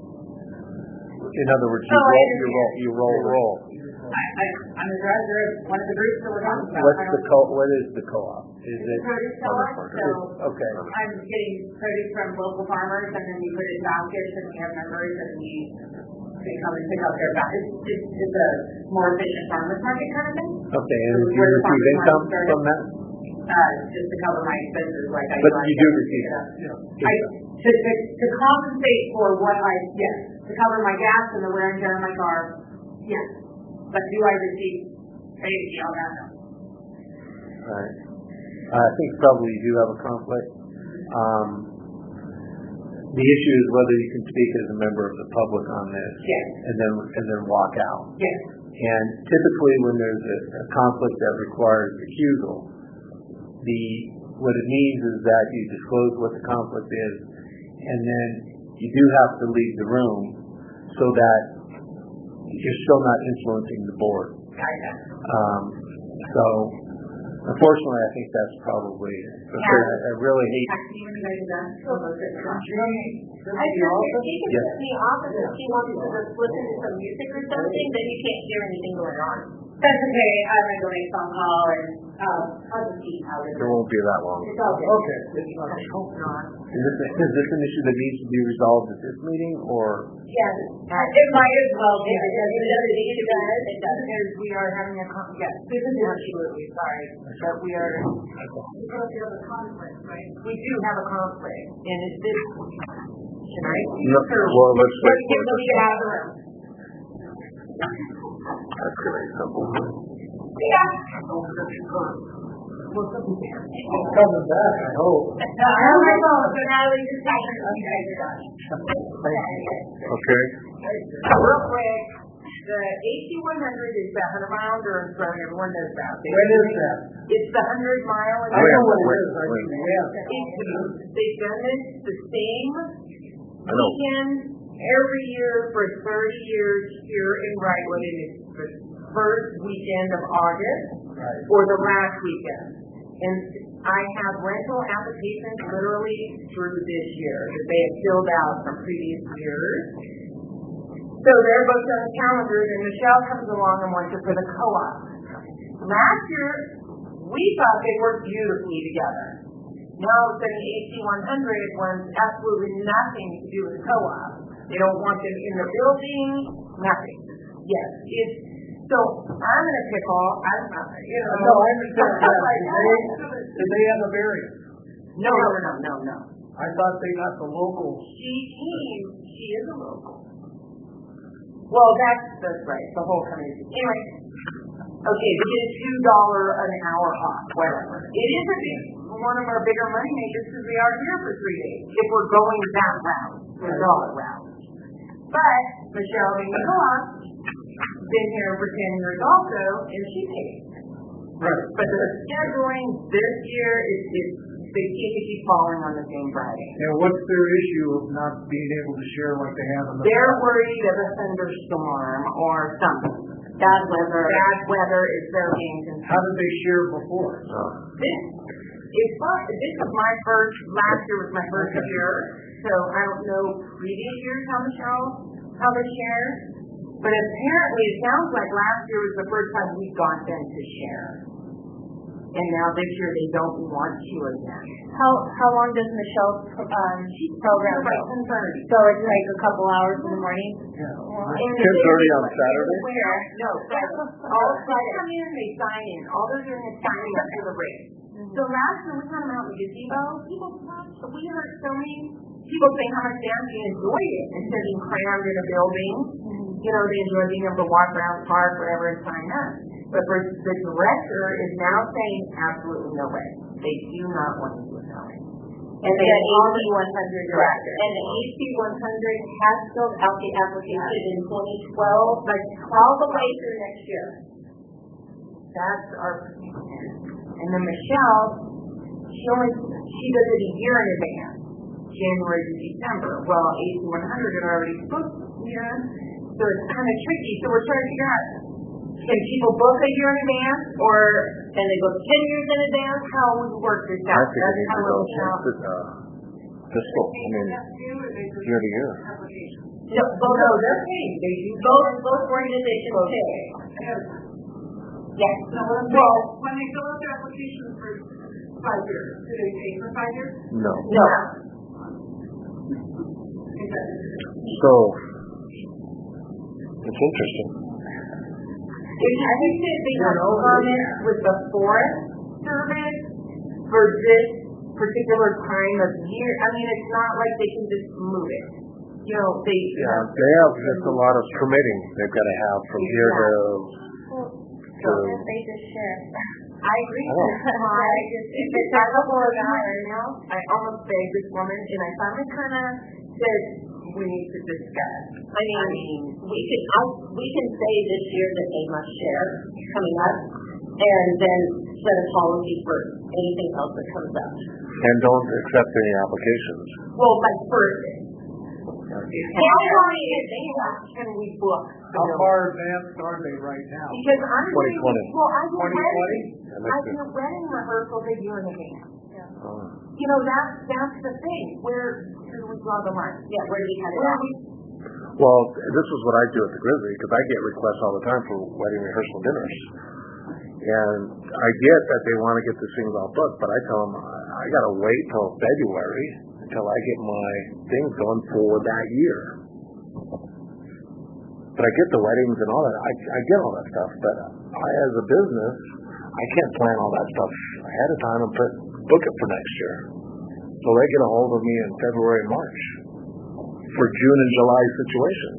Speaker 11: In other words, you
Speaker 4: Oh, I
Speaker 11: roll, you roll,
Speaker 4: understand.
Speaker 11: you roll, roll.
Speaker 4: I, I, I'm the director of one of the groups that we're talking about.
Speaker 11: What's
Speaker 4: I
Speaker 11: the
Speaker 4: don't-
Speaker 11: co? What is the co-op? Is it
Speaker 4: Produce co-op, so
Speaker 11: okay?
Speaker 4: I'm getting produce from local farmers, and then we put it in baskets, and we have members, and we they come and pick up their baskets. It's, it's, it's a more efficient farmers market kind of thing.
Speaker 11: Okay, and
Speaker 4: So
Speaker 11: do you
Speaker 4: where the
Speaker 11: receive
Speaker 4: farmers
Speaker 11: income
Speaker 4: market started,
Speaker 11: from that?
Speaker 4: Uh, just to cover my expenses, like I.
Speaker 11: But
Speaker 4: do on
Speaker 11: you do
Speaker 4: Saturday.
Speaker 11: receive that.
Speaker 4: I, to, to, to compensate for what I, yes, to cover my gas and the wear and tear on my car, yes. But do I receive anything on that? No.
Speaker 11: Right. I think probably you do have a conflict. Um, the issue is whether you can speak as a member of the public on this,
Speaker 4: Yes.
Speaker 11: and then and then walk out.
Speaker 4: Yes.
Speaker 11: And typically, when there's a, a conflict that requires recusal, the what it means is that you disclose what the conflict is, and then you do have to leave the room so that you're still not influencing the board.
Speaker 4: Gotcha.
Speaker 11: Um, so, unfortunately, I think that's probably.
Speaker 4: Yeah.
Speaker 11: I, I really hate.
Speaker 4: Actually, when you guys are done, so those are done.
Speaker 7: I just, if he can
Speaker 11: Yes.
Speaker 7: sit in the office if he wants to just listen to some music or something, then you can't hear anything going on.
Speaker 2: That's okay, I'm gonna go make a phone call and, um, I'll just see how it
Speaker 5: It
Speaker 2: is.
Speaker 5: won't be that long.
Speaker 2: It's all good.
Speaker 8: Okay.
Speaker 2: I hope not.
Speaker 11: Is this, is this an issue that needs to be resolved at this meeting, or?
Speaker 2: Yes, uh, it might as well be,
Speaker 7: Yeah,
Speaker 2: because
Speaker 7: it
Speaker 2: it
Speaker 7: does,
Speaker 2: does,
Speaker 7: it does, it does.
Speaker 2: because we are having a con, yes, this is absolutely, sorry, but we are, we don't have a conflict, right? We do have a conflict, and it's this, can I?
Speaker 5: No, well, let's wait
Speaker 2: Let's
Speaker 5: for
Speaker 2: get, let me get out of the room.
Speaker 5: That's really simple.
Speaker 2: Yeah.
Speaker 8: It's coming back, I hope.
Speaker 2: No, I have my phone, so Natalie, just take it. You guys are done.
Speaker 5: Okay.
Speaker 2: Real quick, the A C one hundred is the hundred mile endurance run, everyone knows that.
Speaker 8: When is that?
Speaker 2: It's the hundred mile
Speaker 8: I know what it
Speaker 5: Wait,
Speaker 8: is, I
Speaker 5: wait.
Speaker 8: mean, yeah.
Speaker 2: They've done this the same
Speaker 5: I know.
Speaker 2: weekend every year for thirty years here in Wrightwood, and it's the first weekend of August
Speaker 8: Right.
Speaker 2: or the last weekend. And I have rental applications literally through this year that they have filled out from previous years. So they're both on the calendars, and Michelle comes along and wants it for the co-op. Last year, we thought they worked beautifully together. Now the A C one hundred wants absolutely nothing to do with the co-op. They don't want them in the building, nothing. Yes, it's, so I'm in a pickle, I'm not, you know.
Speaker 8: No, I understand that.
Speaker 2: Like,
Speaker 8: Did they, did they have a variance?
Speaker 2: No, no, no, no, no.
Speaker 8: I thought they got the local.
Speaker 2: She came, she is a local. Well, that's, that's right, the whole community. Anyway, okay, we did two dollar an hour off, whatever. It is a big, one of our bigger money makers because we are here for three days, if we're going that route, the dollar route. But Michelle being the co-op, been here for ten years also, and she paid.
Speaker 8: Right.
Speaker 2: But the scheduling this year is, is they seem to keep falling on the same Friday.
Speaker 8: And what's their issue of not being able to share like they have in the
Speaker 2: They're
Speaker 8: past?
Speaker 2: worried of a thunderstorm or something. Bad weather. Bad weather is their main concern.
Speaker 8: How did they share before?
Speaker 2: This is fun. This is my first, last year was my first year, so I don't know previous years how Michelle, how they share. But apparently it sounds like last year was the first time we got them to share. And now this year they don't want to again.
Speaker 7: How, how long does Michelle's, um, program go?
Speaker 2: Like ten thirty.
Speaker 7: So it's like a couple hours in the morning?
Speaker 5: ten thirty on Saturday?
Speaker 2: Where? No, Friday. All Friday. Come in, they sign in. All they're doing is signing up for the race. So last year we had them out in the gazebo. People, we heard so many people say how much they actually enjoyed it instead of being crammed in a building. You know, they enjoy being able to walk around the park, whatever, and sign up. But for the director is now saying absolutely no way. They do not want to do it that way.
Speaker 7: And the A C one hundred
Speaker 2: director.
Speaker 7: And the A C one hundred has filled out the application in twenty twelve, like all the way through next year.
Speaker 2: That's our plan. And then Michelle, she only, she does it a year in advance, January to December. Well, A C one hundred had already booked, yeah. So it's kind of tricky. So we're trying to figure out, can people book a year in advance, or can they book ten years in advance? How we work this
Speaker 5: I
Speaker 2: out?
Speaker 5: think
Speaker 2: That's
Speaker 5: it
Speaker 2: how
Speaker 5: needs to
Speaker 2: we'll
Speaker 5: go
Speaker 2: out.
Speaker 5: uh, fiscal, I mean, year to year.
Speaker 2: No, both, no, they're paying. They do both, both organizations pay. Yes. Well,
Speaker 4: When they fill out their application for five years, do they pay for five years?
Speaker 5: No.
Speaker 2: no.
Speaker 5: So, it's interesting.
Speaker 2: I think that they have comments with the Forest Service for this particular time of year. I mean, it's not like they can just move it. You know, they.
Speaker 5: Yeah, they have just a lot of permitting they've got to have from here to, to,
Speaker 7: They just share.
Speaker 2: I agree.
Speaker 5: I know.
Speaker 2: I just, if it's a couple of hours, you know, I almost begged this woman, and I finally kind of said, we need to discuss.
Speaker 7: I mean, we can, I, we can say this year that they must share coming up, and then set a policy for anything else that comes up.
Speaker 5: and don't accept any applications.
Speaker 2: Well, like first.
Speaker 5: Yeah.
Speaker 2: How long is they want, can we book?
Speaker 8: How far advanced are they right now?
Speaker 2: Because I'm
Speaker 5: twenty twenty.
Speaker 2: Well, I do
Speaker 8: twenty twenty?
Speaker 2: wedding, I do wedding rehearsals a year in advance.
Speaker 5: Oh.
Speaker 2: You know, that's, that's the thing. Where, where do we draw the line?
Speaker 7: Yeah, where do we cut it
Speaker 2: Where
Speaker 7: out?
Speaker 2: we,
Speaker 5: Well, this is what I do at the Grizzly, because I get requests all the time for wedding rehearsal dinners. And I get that they want to get these things all booked, but I tell them I got to wait till February until I get my things going for that year. But I get the weddings and all that. I, I get all that stuff, but I, as a business, I can't plan all that stuff ahead of time and put, book it for next year. So they get a hold of me in February and March for June and July situations.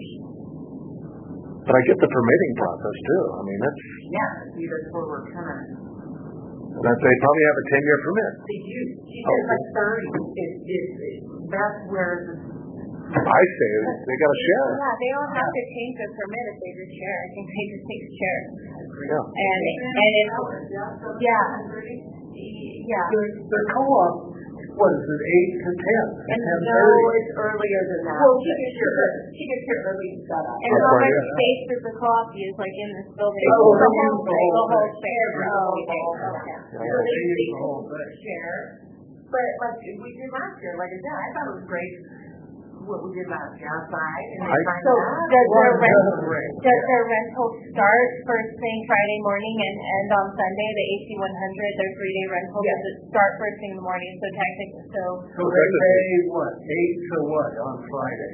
Speaker 5: But I get the permitting process too. I mean, that's...
Speaker 2: Yeah, that's where we're kind of...
Speaker 5: That's, they probably have a ten-year permit.
Speaker 2: They do. She said like thirty. It, it, it, that's where the...
Speaker 5: I say they got to share.
Speaker 7: Yeah, they don't have to change the permit if they just share. I think they just take a share.
Speaker 5: Yeah.
Speaker 7: And, and it's... Yeah. Yeah.
Speaker 8: The, the co-op, what is it, eight to ten?
Speaker 2: And no, it's earlier than that.
Speaker 7: Well, she gets here,
Speaker 2: She gets here early to set up.
Speaker 7: and how much space does the co-op use, like in this building?
Speaker 8: Oh,
Speaker 7: the
Speaker 8: they
Speaker 7: whole
Speaker 8: use the
Speaker 7: thing, the
Speaker 8: whole
Speaker 7: whole
Speaker 8: thing.
Speaker 7: share. Oh, okay.
Speaker 8: Yeah,
Speaker 7: Okay.
Speaker 2: So they
Speaker 8: they use the
Speaker 2: people
Speaker 8: whole thing.
Speaker 2: share. But like we did last year, like I said, I thought it was great what we did last year outside. And they signed
Speaker 7: So
Speaker 2: up.
Speaker 7: does their
Speaker 8: Well,
Speaker 7: rental,
Speaker 8: great.
Speaker 7: does their rental start first thing Friday morning and end on Sunday, the A C one hundred, their three-day rental?
Speaker 2: Yes.
Speaker 7: Does it start first thing in the morning? So technically, so
Speaker 8: So they pay what, eight to what on Friday?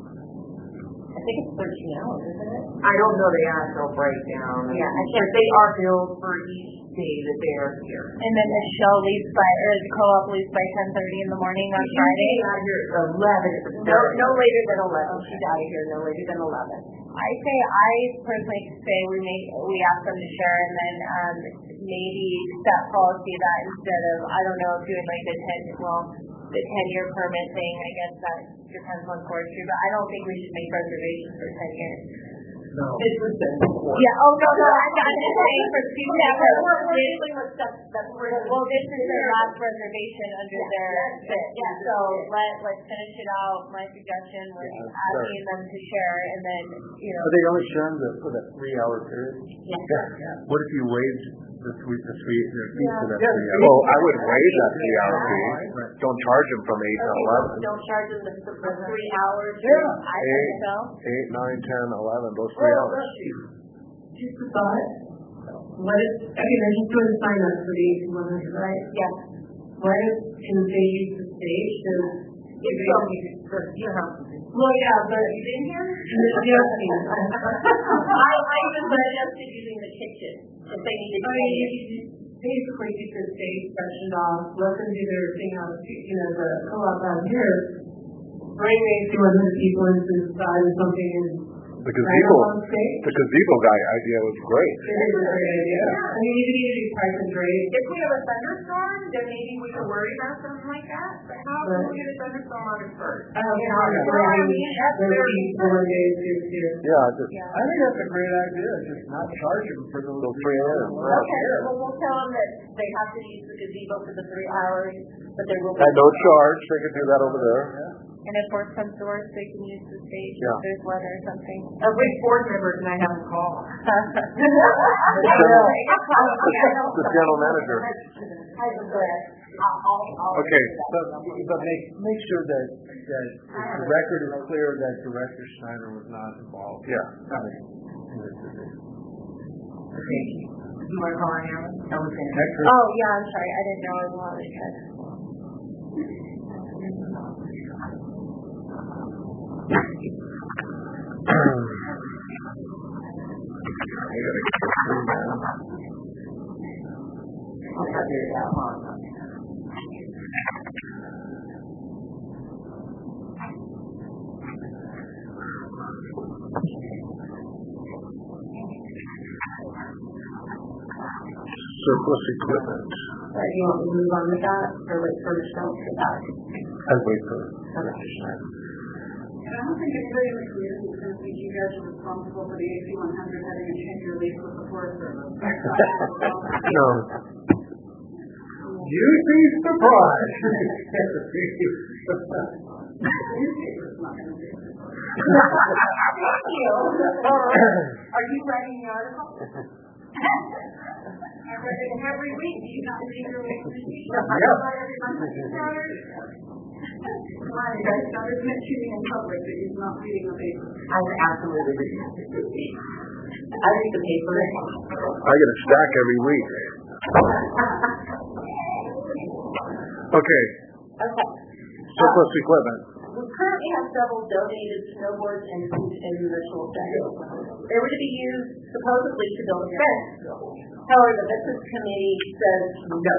Speaker 2: I think it's thirteen hours, isn't it? I don't know the actual breakdown.
Speaker 7: Yeah, I
Speaker 2: But they are billed for each day that they are here.
Speaker 7: and then the shell leaves by, or the co-op leaves by ten thirty in the morning on Friday?
Speaker 2: She's out of here at eleven. No, no later than eleven. She's out of here no later than eleven.
Speaker 7: I say, I personally say we make, we ask them to share and then, um, maybe set policy that instead of, I don't know, doing like the ten, well, the ten-year permit thing, I guess that depends on forestry, but I don't think we should make reservations for ten years.
Speaker 8: No.
Speaker 2: This was done before.
Speaker 7: Yeah, oh, no, no, I'm not just saying for people that
Speaker 2: We're,
Speaker 7: were,
Speaker 2: we're dealing with stuff that we're.
Speaker 7: well, this is their last reservation under their, yeah, so let, let's finish it out. My suggestion was asking them to share and then, you know.
Speaker 11: Are they only sharing the, for that three-hour period?
Speaker 7: Yeah.
Speaker 11: What if you waived the three, the three, the fee for that
Speaker 8: Yeah.
Speaker 11: three hours?
Speaker 5: Well, I would waive that three-hour fee. Don't charge them from eight to eleven.
Speaker 2: Don't charge them the, the, the three hours.
Speaker 8: Yeah.
Speaker 7: I think so.
Speaker 5: Eight, nine, ten, eleven, those three hours.
Speaker 4: Just a thought. What if, I mean, they're just doing a sign up for the A C one hundred, right?
Speaker 2: Yes.
Speaker 4: What if, can they use the stage to,
Speaker 2: You don't need it for your house.
Speaker 4: well, yeah, but.
Speaker 2: You been here?
Speaker 4: Yes,
Speaker 2: I, I even suggested using the kitchen if they needed
Speaker 4: I
Speaker 2: to.
Speaker 4: mean, you could basically get the stage sectioned off, let them do their thing on, you know, the co-op out here, bring the A C one hundred people into the side or something and
Speaker 5: The gazebo,
Speaker 4: on stage.
Speaker 5: the gazebo guy idea was great.
Speaker 4: It is a great idea. I mean, you could either do price and trade.
Speaker 2: If we have a thunderstorm, then maybe we can worry about something like that. But how can we get a thunderstorm on it first?
Speaker 4: I don't
Speaker 2: You
Speaker 4: know.
Speaker 2: know,
Speaker 4: There
Speaker 2: well, I
Speaker 4: are
Speaker 2: mean, that's
Speaker 4: there
Speaker 2: very
Speaker 4: are four days here too.
Speaker 5: Yeah, just,
Speaker 8: I think that's a great idea, just not charge them for those.
Speaker 5: those three hours.
Speaker 2: Okay, well, we'll tell them that they have to use the gazebo for the three hours, but they will.
Speaker 5: At no charge, they could do that over there.
Speaker 7: And if worse comes to worse, they can use the stage
Speaker 5: Yeah.
Speaker 7: if there's weather or something.
Speaker 2: A big board member can I have them call?
Speaker 5: The general manager. Okay.
Speaker 11: But, but make, make sure that, that the record is clear that Director Schneider was not involved.
Speaker 5: Yeah.
Speaker 11: I mean, in this decision.
Speaker 2: Okay. You want to call on Alan? I was going to.
Speaker 7: Oh, yeah, I'm sorry, I didn't know I was allowed to check.
Speaker 5: Surplus equipment.
Speaker 4: But you want to move on with that or wait for Michelle to get back?
Speaker 5: I'd wait for Director Schneider.
Speaker 9: I don't think anybody in the community can think you guys are responsible for the A C one hundred having a ten-year lease with the Forest Service.
Speaker 5: No.
Speaker 8: You'd be surprised.
Speaker 9: Newspaper's not going to do it.
Speaker 2: Thank you. Are you writing the article? I read it every week. Do you not read your weekly?
Speaker 8: Yeah.
Speaker 2: Every month?
Speaker 4: Come on, you guys, now there's not shooting in public that he's not reading the paper.
Speaker 7: I'm absolutely reading it. I read the paper.
Speaker 5: I get a stack every week. Okay.
Speaker 7: Okay.
Speaker 5: Surplus equipment.
Speaker 7: We currently have several donated snowboards and food and virtual sets. They were to be used supposedly to build a fence. However, the Veterans Committee says no.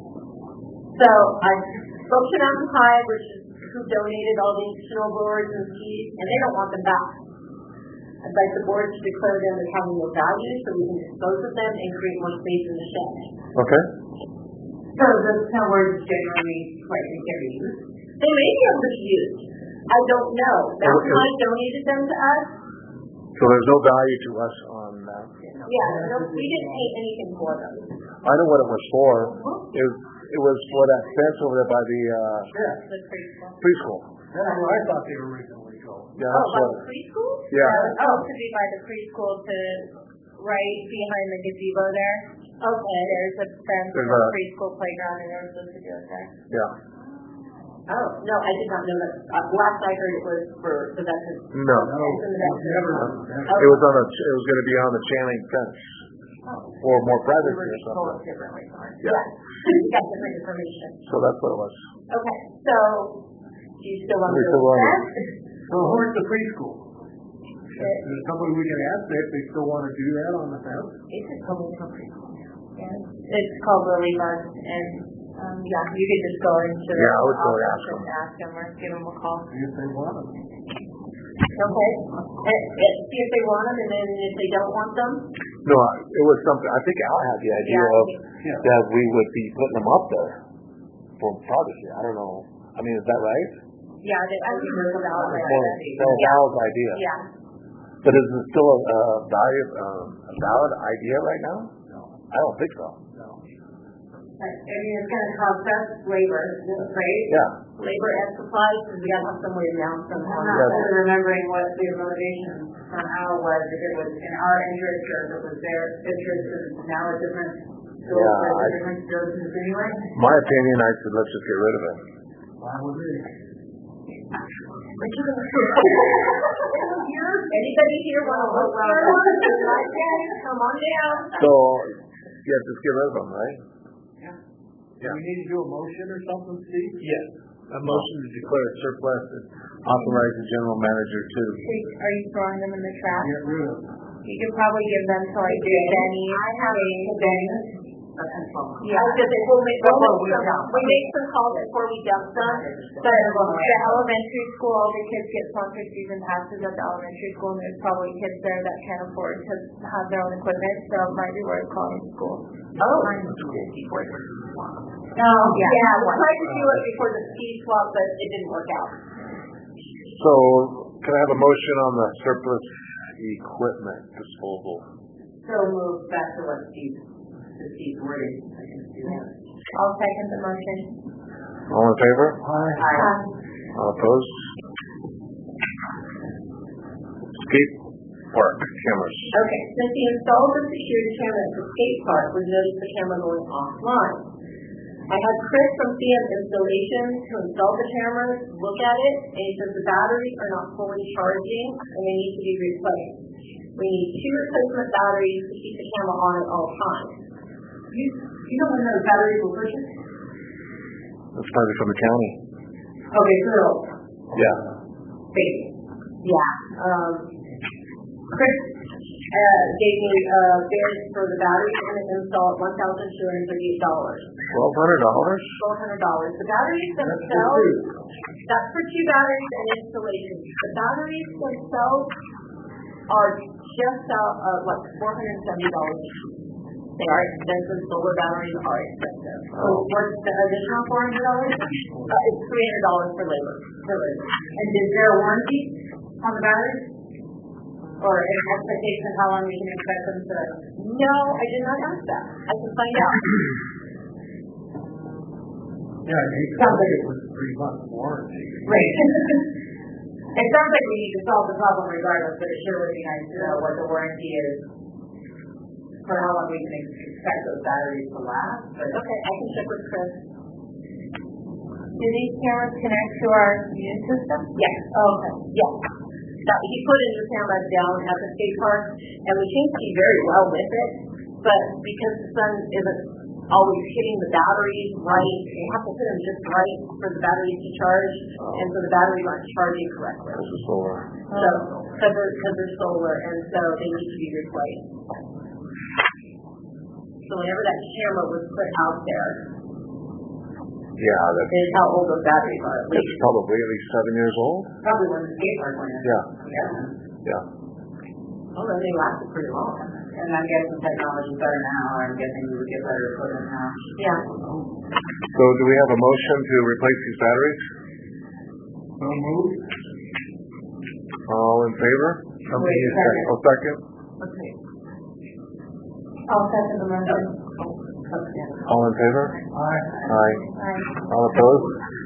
Speaker 7: So I spoke to Mountain High, which is who donated all these snowboards and skis, and they don't want them back. I'd like the board to declare them as having no value so we can dispose of them and create more space in the shed.
Speaker 5: Okay.
Speaker 2: So the snowboards generally like they can be used.
Speaker 7: They may be able to be used. I don't know. Mountain
Speaker 5: Okay.
Speaker 7: High donated them to us.
Speaker 5: So there's no value to us on that.
Speaker 7: Yeah, no, we didn't pay anything for them.
Speaker 5: I know what it was for. It, it was for that fence over there by the uh,
Speaker 7: The preschool.
Speaker 5: preschool.
Speaker 8: That's where I thought they were originally going.
Speaker 5: Yeah,
Speaker 7: Oh,
Speaker 5: that's
Speaker 7: by
Speaker 5: what.
Speaker 7: the preschool?
Speaker 5: Yeah.
Speaker 2: It's supposed to be by the preschool to right behind the gazebo there.
Speaker 7: Okay.
Speaker 2: There's a fence
Speaker 5: There's
Speaker 2: for the
Speaker 5: a-
Speaker 2: preschool playground and they're supposed to do it there.
Speaker 5: Yeah.
Speaker 7: Oh, no, I did not know that. Uh, last I heard it was for the veterans.
Speaker 5: No.
Speaker 7: Fence in the veterans.
Speaker 5: It was on a. It was going to be on the chain link fence, or more
Speaker 7: We
Speaker 5: privacy
Speaker 7: were
Speaker 5: or
Speaker 7: just told
Speaker 5: something.
Speaker 7: differently.
Speaker 5: Yeah.
Speaker 7: Yeah. We got different information.
Speaker 5: So that's what it was.
Speaker 7: Okay, so do you still want to
Speaker 5: We
Speaker 7: go
Speaker 5: still
Speaker 7: with
Speaker 5: want
Speaker 7: that?
Speaker 8: So where's the preschool? There's somebody we can ask if they still want to do that on the fence.
Speaker 7: It's a totally different preschool.
Speaker 2: Yeah. It's called Lily Bug and um, yeah, you could just go into
Speaker 5: Yeah, I would go
Speaker 2: the
Speaker 5: ask
Speaker 2: office
Speaker 5: them.
Speaker 2: and ask them or give them a call.
Speaker 8: See if they want them.
Speaker 7: Okay. And, and see if they want them, and then if they don't want them,
Speaker 5: No, I- it was something. I think Al had the idea
Speaker 2: Yeah.
Speaker 5: of
Speaker 8: Yeah.
Speaker 5: that we would be putting them up there for privacy. I don't know. I mean, is that right?
Speaker 2: Yeah, they, I think it's a valid
Speaker 5: That
Speaker 2: idea.
Speaker 5: that was Al's idea.
Speaker 2: Yeah.
Speaker 5: But is it still a, a value, um, a valid idea right now?
Speaker 8: No.
Speaker 5: I don't think so.
Speaker 8: No.
Speaker 2: I mean, it's going to cost us labor, right?
Speaker 5: Yeah.
Speaker 7: labor and supplies, because we got to have some way down somehow.
Speaker 2: I'm not really remembering what the motivation from Al was, if it was in our interest or if it was their interest, and now a different, so
Speaker 5: Yeah,
Speaker 2: a
Speaker 5: I-
Speaker 2: different business anyway.
Speaker 5: My opinion, I said, let's just get rid of it.
Speaker 8: Fine with me.
Speaker 7: Anybody here want to look for one? Come on down.
Speaker 5: So, yeah, just get rid of them, right?
Speaker 8: Do we need to do a motion or something, Steve?
Speaker 5: Yes. A motion to declare it surplus and authorize the general manager to.
Speaker 2: Are you throwing them in the trash?
Speaker 8: Get rid of them.
Speaker 2: You could probably give them to like Benny.
Speaker 7: I have
Speaker 2: Jane, Benny.
Speaker 7: Yeah, because it will make, we'll make some, we make some calls before we dump them.
Speaker 2: But the elementary school, all the kids get sponsored season passes at the elementary school, and there's probably kids there that can't afford to have their own equipment, so it might be worth calling the school.
Speaker 7: Oh.
Speaker 2: No, yeah.
Speaker 7: Yeah, we tried to do it before the ski swap, but it didn't work out.
Speaker 5: So, can I have a motion on the surplus equipment disposal?
Speaker 2: So move back to what Steve, to Steve's wording. I'll second the motion.
Speaker 5: All in favor?
Speaker 2: Aye.
Speaker 5: All opposed? Skate park cameras.
Speaker 7: Okay, since he installed the security camera at the skate park, we noticed the camera going offline. I had Chris from C M Installations to install the cameras, look at it, and he says the batteries are not fully charging and they need to be replaced. We need two replacement batteries to keep the camera on at all times.
Speaker 2: You, you know when those batteries were purchased?
Speaker 5: That's probably from the county.
Speaker 2: Okay, so,
Speaker 5: Yeah.
Speaker 2: big.
Speaker 7: Yeah. Um, Chris uh, gave me uh, bids for the batteries and the install at one thousand two hundred thirty-eight dollars.
Speaker 5: Twelve hundred dollars?
Speaker 7: twelve hundred dollars. The batteries themselves, that's for two batteries and installation. The batteries themselves are just out of like four hundred seventy dollars. They are expensive. Solar batteries are expensive. So what's the additional four hundred dollars? Uh, it's three hundred dollars for labor. For labor.
Speaker 2: And is there a warranty on the batteries? Or an expectation of how long we can expect them to?
Speaker 7: No, I did not ask that. I can find out.
Speaker 8: Yeah, it sounds like it was three months warranty.
Speaker 2: Right. It sounds like we need to solve the problem regardless, but it sure would be nice to know what the warranty is for how long we can expect those batteries to last. But
Speaker 7: Okay, I can check with Chris. Do these cameras connect to our immune system? Yes. Okay. Yes. So he put a new camera down at the skate park, and we seem to be very well with it, but because the sun isn't always hitting the batteries right, you have to put them just right for the batteries to charge, and so the batteries aren't charging correctly.
Speaker 5: This is solar.
Speaker 7: So, because they're, because they're solar, and so they need to be replaced. So whenever that camera was put out there,
Speaker 5: Yeah, that's,
Speaker 7: is how old those batteries are. At least.
Speaker 5: it's probably at least seven years old.
Speaker 7: Probably when the skate park went in.
Speaker 5: Yeah.
Speaker 7: Yeah.
Speaker 5: Yeah.
Speaker 7: Well, then they lasted pretty long. And I'm guessing technology's better now, or I'm guessing we would get better equipment now. Yeah.
Speaker 5: So do we have a motion to replace these batteries?
Speaker 8: So moved.
Speaker 5: All in favor?
Speaker 7: Wait, second.
Speaker 5: Oh, second?
Speaker 7: Okay.
Speaker 9: I'll second the motion.
Speaker 7: Okay.
Speaker 5: All in favor?
Speaker 8: Aye.
Speaker 5: Aye.
Speaker 9: Aye.
Speaker 5: All opposed?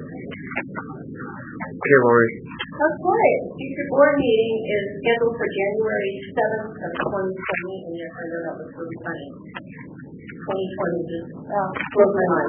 Speaker 5: Okay, Lori.
Speaker 7: Okay, future board meeting is scheduled for January seventh of twenty twenty, and you're under that was really funny. twenty twenty just uh, broke my mind.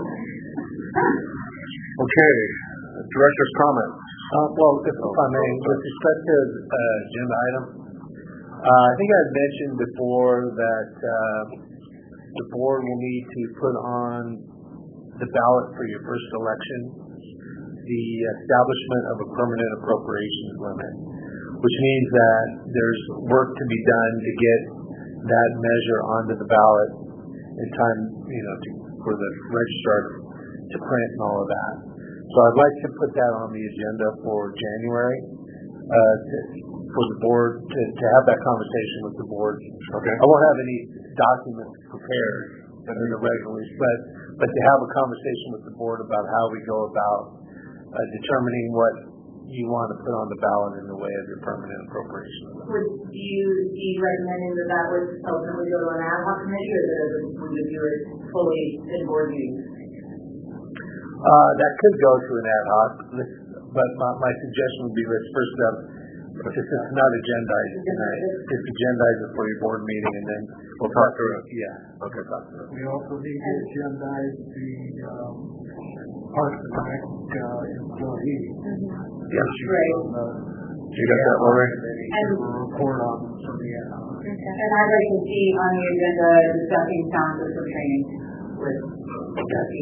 Speaker 5: Okay, director's comments.
Speaker 11: Uh, well, if, if I may, with respect to uh, agenda item, uh, I think I had mentioned before that uh, the board will need to put on the ballot for your first election the establishment of a permanent appropriations limit, which means that there's work to be done to get that measure onto the ballot in time, you know, to, for the registrar to print and all of that. So I'd like to put that on the agenda for January, uh, to, for the board to, to have that conversation with the board.
Speaker 5: Okay.
Speaker 11: I won't have any documents prepared that are the resolution, but but to have a conversation with the board about how we go about uh, determining what you want to put on the ballot in the way of your permanent appropriation.
Speaker 2: Would you be recommending that that would ultimately go to an ad hoc committee, or that we would do it fully in board meetings?
Speaker 11: Uh, that could go to an ad hoc, but my, my suggestion would be let's first up, since it's not agendized tonight, just agendize it for your board meeting, and then
Speaker 5: We'll talk through it.
Speaker 11: Yeah.
Speaker 5: Okay.
Speaker 11: Talk through it.
Speaker 8: We also need to agendize the um, Parks and Rec uh, employee.
Speaker 5: Yes.
Speaker 2: Right.
Speaker 8: Uh,
Speaker 5: You got that, Lori?
Speaker 2: And,
Speaker 8: report on some of the ad hoc.
Speaker 2: and I'd like to see on the agenda discussing sound system training with Jesse.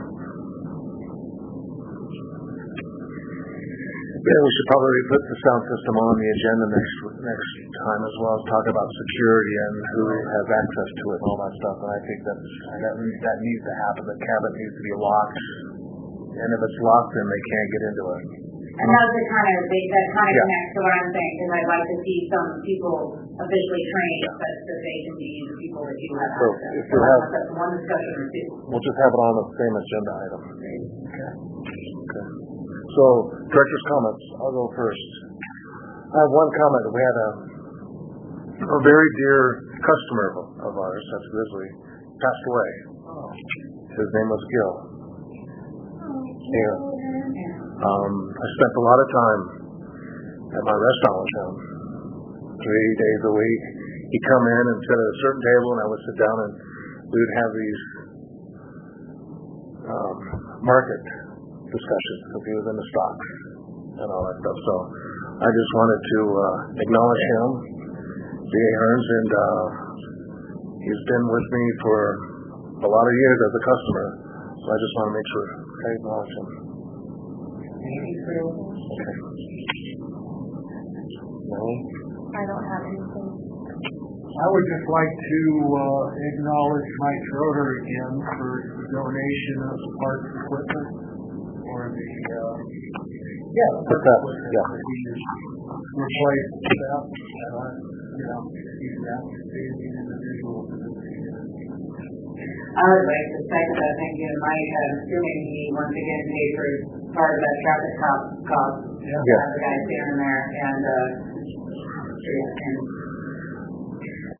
Speaker 5: Yeah, we should probably put the sound system on the agenda next next time as well, talk about security and who has access to it and all that stuff. And I think that's, that needs, that needs to happen. The cabinet needs to be locked, and if it's locked, then they can't get into it.
Speaker 2: And that's the kind of, that kind of
Speaker 5: Yeah.
Speaker 2: connects to what I'm saying, because I'd like to see some people officially trained, but that they can be the people that do have
Speaker 5: So,
Speaker 2: access.
Speaker 5: if you have-
Speaker 2: That's one discussion or two.
Speaker 5: We'll just have it on the same agenda item. Okay. Okay. So, director's comments. I'll go first. I have one comment. We had a a very dear customer of, of ours, that's Grizzly, passed away. His name was Gil. Yeah. Um, I spent a lot of time at my restaurant with him, three days a week. He'd come in and sit at a certain table, and I would sit down, and we would have these um, market discussions because he was in the stocks and all that stuff. So I just wanted to uh, acknowledge him, D A Hearns, and uh, he's been with me for a lot of years as a customer. So I just want to make sure I acknowledge him. Okay. No?
Speaker 9: I don't have anything.
Speaker 8: I would just like to uh, acknowledge Mike Schroeder again for the donation of the parts equipment for the uh, yeah,
Speaker 5: What's that? Yeah.
Speaker 8: he has replaced that. Uh, you know, he's an outstanding individual for this year.
Speaker 2: I would like to second that, thank you to Mike, I'm assuming he once again paid for part of that traffic cop cost.
Speaker 8: Yeah.
Speaker 5: Yeah.
Speaker 2: The guy standing there, and, uh, and